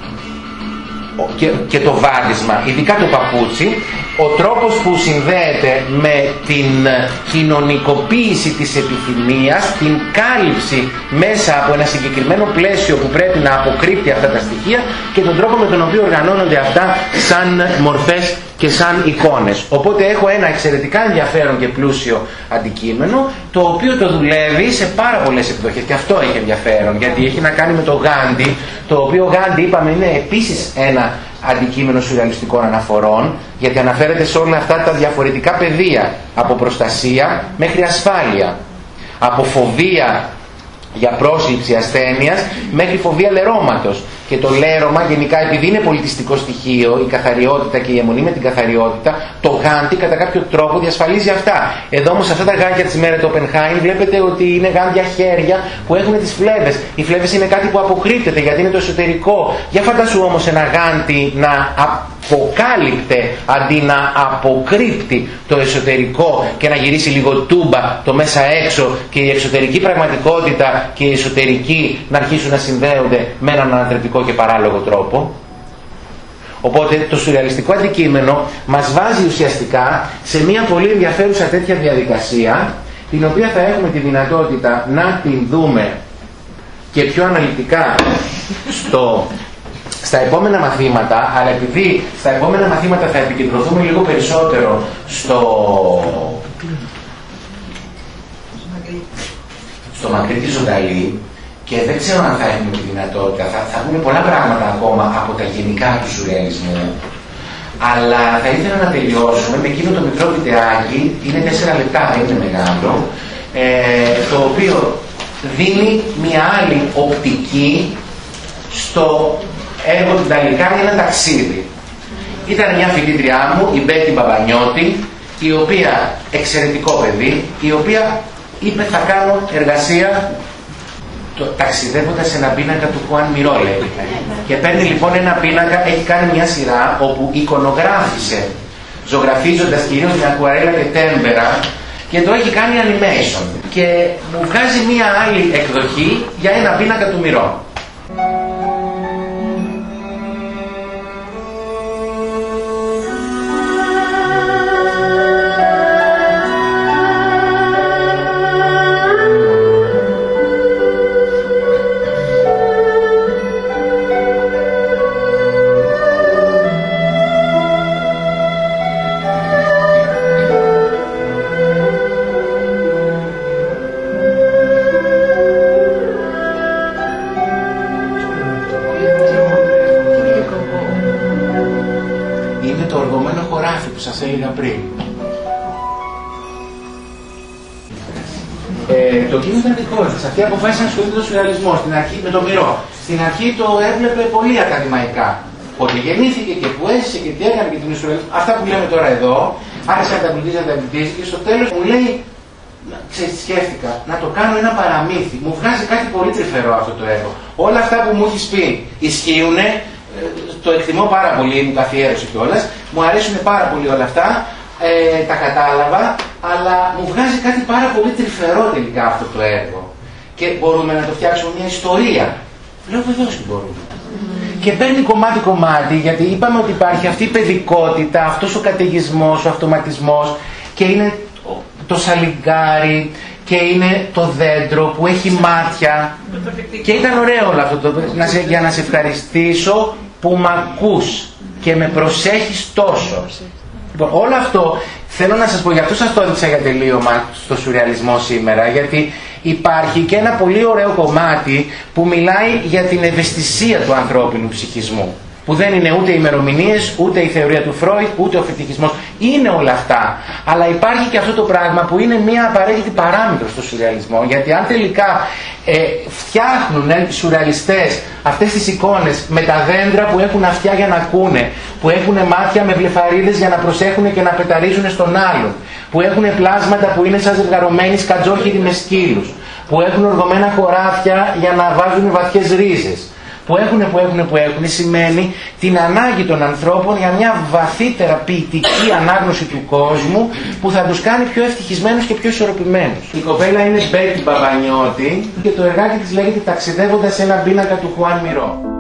S4: Και το βάδισμα, ειδικά το παπούτσι, ο τρόπος που συνδέεται με την κοινωνικοποίηση της επιθυμίας, την κάλυψη μέσα από ένα συγκεκριμένο πλαίσιο που πρέπει να αποκρύπτει αυτά τα στοιχεία, και τον τρόπο με τον οποίο οργανώνονται αυτά σαν μορφές και σαν εικόνες. Οπότε έχω ένα εξαιρετικά ενδιαφέρον και πλούσιο αντικείμενο, το οποίο το δουλεύει σε πάρα πολλές εκδοχές, και αυτό έχει ενδιαφέρον, γιατί έχει να κάνει με το Γάντι, το οποίο Γάντι, είπαμε, είναι επίσης ένα αντικείμενο σουρεαλιστικών αναφορών, γιατί αναφέρεται σε όλα αυτά τα διαφορετικά πεδία, από προστασία μέχρι ασφάλεια, από φοβία για πρόσληψη ασθένειας μέχρι φοβία λερώματος. Και το λέρωμα γενικά, επειδή είναι πολιτιστικό στοιχείο, η καθαριότητα και η αιμονή με την καθαριότητα, το γάντι κατά κάποιο τρόπο διασφαλίζει αυτά. Εδώ όμως αυτά τα γάντια της Μέρετ Οπενχάιμ βλέπετε ότι είναι γάντια χέρια που έχουν τις φλέβες. Οι φλέβες είναι κάτι που αποκρύπτεται γιατί είναι το εσωτερικό. Για φαντάσου όμως ένα γάντι να αποκάλυπτε αντί να αποκρύπτει το εσωτερικό και να γυρίσει λίγο τούμπα το μέσα έξω, και η εξωτερική πραγματικότητα και η εσωτερική να αρχίσουν να συνδέονται με έναν ανατρεπτικό και παράλογο τρόπο. Οπότε το σουρεαλιστικό αντικείμενο μας βάζει ουσιαστικά σε μια πολύ ενδιαφέρουσα τέτοια διαδικασία, την οποία θα έχουμε τη δυνατότητα να την δούμε και πιο αναλυτικά στα επόμενα μαθήματα, αλλά επειδή στα επόμενα μαθήματα θα επικεντρωθούμε λίγο περισσότερο στο Μακρύτη Ζωνταλή, και δεν ξέρω αν θα έχουμε τη δυνατότητα, θα πούμε πολλά πράγματα ακόμα από τα γενικά του σουρεαλισμού, αλλά θα ήθελα να τελειώσουμε με εκείνο το μικρό βιντεάκι, είναι 4 λεπτά, δεν είναι μεγάλο, το οποίο δίνει μια άλλη οπτική στο έργο του Νταλικάνη, ένα ταξίδι. Ήταν μια φοιτήτριά μου, η Μπέτη Μπαμπανιώτη, η οποία, εξαιρετικό παιδί, η οποία είπε θα κάνω εργασία ταξιδεύοντας σε ένα πίνακα του Χουάν Μιρό, λέει. Και παίρνει λοιπόν ένα πίνακα, έχει κάνει μια σειρά όπου εικονογράφησε, ζωγραφίζοντας κυρίως με ακουαρέλα και τέμπερα, και το έχει κάνει animation. Και μου βγάζει μια άλλη εκδοχή για ένα πίνακα του Μιρό. Το κείμενο ήταν δικό της. Αυτή αποφάσισε να ασχολείται με τον σουρεαλισμό, στην αρχή, με τον Μυρό. Στην αρχή το έβλεπε πολύ ακαδημαϊκά. Ότι γεννήθηκε και που έζησε και τι έκανε και την σουρεαλισμό. Αυτά που λέμε τώρα εδώ, άρχισε να τα εμπλουτίζει και στο τέλος μου λέει, σκέφτηκα να το κάνω ένα παραμύθι. Μου βγάζει κάτι πολύ τρυφερό αυτό το έργο. Όλα αυτά που μου έχεις πει ισχύουνε, το εκτιμώ πάρα πολύ, μου καθιέρωσε κιόλας, μου αρέσουν πάρα πολύ όλα αυτά, τα κατάλαβα, αλλά μου βγάζει κάτι πάρα πολύ τρυφερό τελικά αυτό το έργο. Και μπορούμε να το φτιάξουμε μια ιστορία. Λέω βεβαίως και μπορούμε. Και παίρνει κομμάτι-κομμάτι, γιατί είπαμε ότι υπάρχει αυτή η παιδικότητα, αυτός ο καταιγισμός, ο αυτοματισμός, και είναι το σαλιγκάρι, και είναι το δέντρο που έχει μάτια. Και ήταν ωραίο όλο αυτό για να σε ευχαριστήσω που μ' ακούς και με προσέχεις τόσο. Λοιπόν, όλο αυτό θέλω να σας πω, γι' αυτό σας το έδειξα για τελείωμα στο σουρεαλισμό σήμερα, γιατί υπάρχει και ένα πολύ ωραίο κομμάτι που μιλάει για την ευαισθησία του ανθρώπινου ψυχισμού, που δεν είναι ούτε οι ημερομηνίες, ούτε η θεωρία του Φρόιντ, ούτε ο φετιχισμός. Είναι όλα αυτά. Αλλά υπάρχει και αυτό το πράγμα που είναι μια απαραίτητη παράμετρο στο σουρεαλισμό. Γιατί αν τελικά φτιάχνουν οι σουρεαλιστές αυτές τις εικόνες με τα δέντρα που έχουν αυτιά για να ακούνε, που έχουν μάτια με βλεφαρίδες για να προσέχουν και να πεταρίζουν στον άλλον, που έχουν πλάσματα που είναι σαν ζευγαρωμένοι σκατζόχυροι με σκύλους, που έχουν οργωμένα χωράφια για να βάζουν βαθιές ρίζες, που έχουν, σημαίνει την ανάγκη των ανθρώπων για μια βαθύτερα ποιητική ανάγνωση του κόσμου που θα τους κάνει πιο ευτυχισμένους και πιο ισορροπημένους. Η κοπέλα είναι Μπέτη Μπαμπανιώτη και το εργάκι της λέγεται «Ταξιδεύοντας σε έναν πίνακα του Χουάν Μυρό».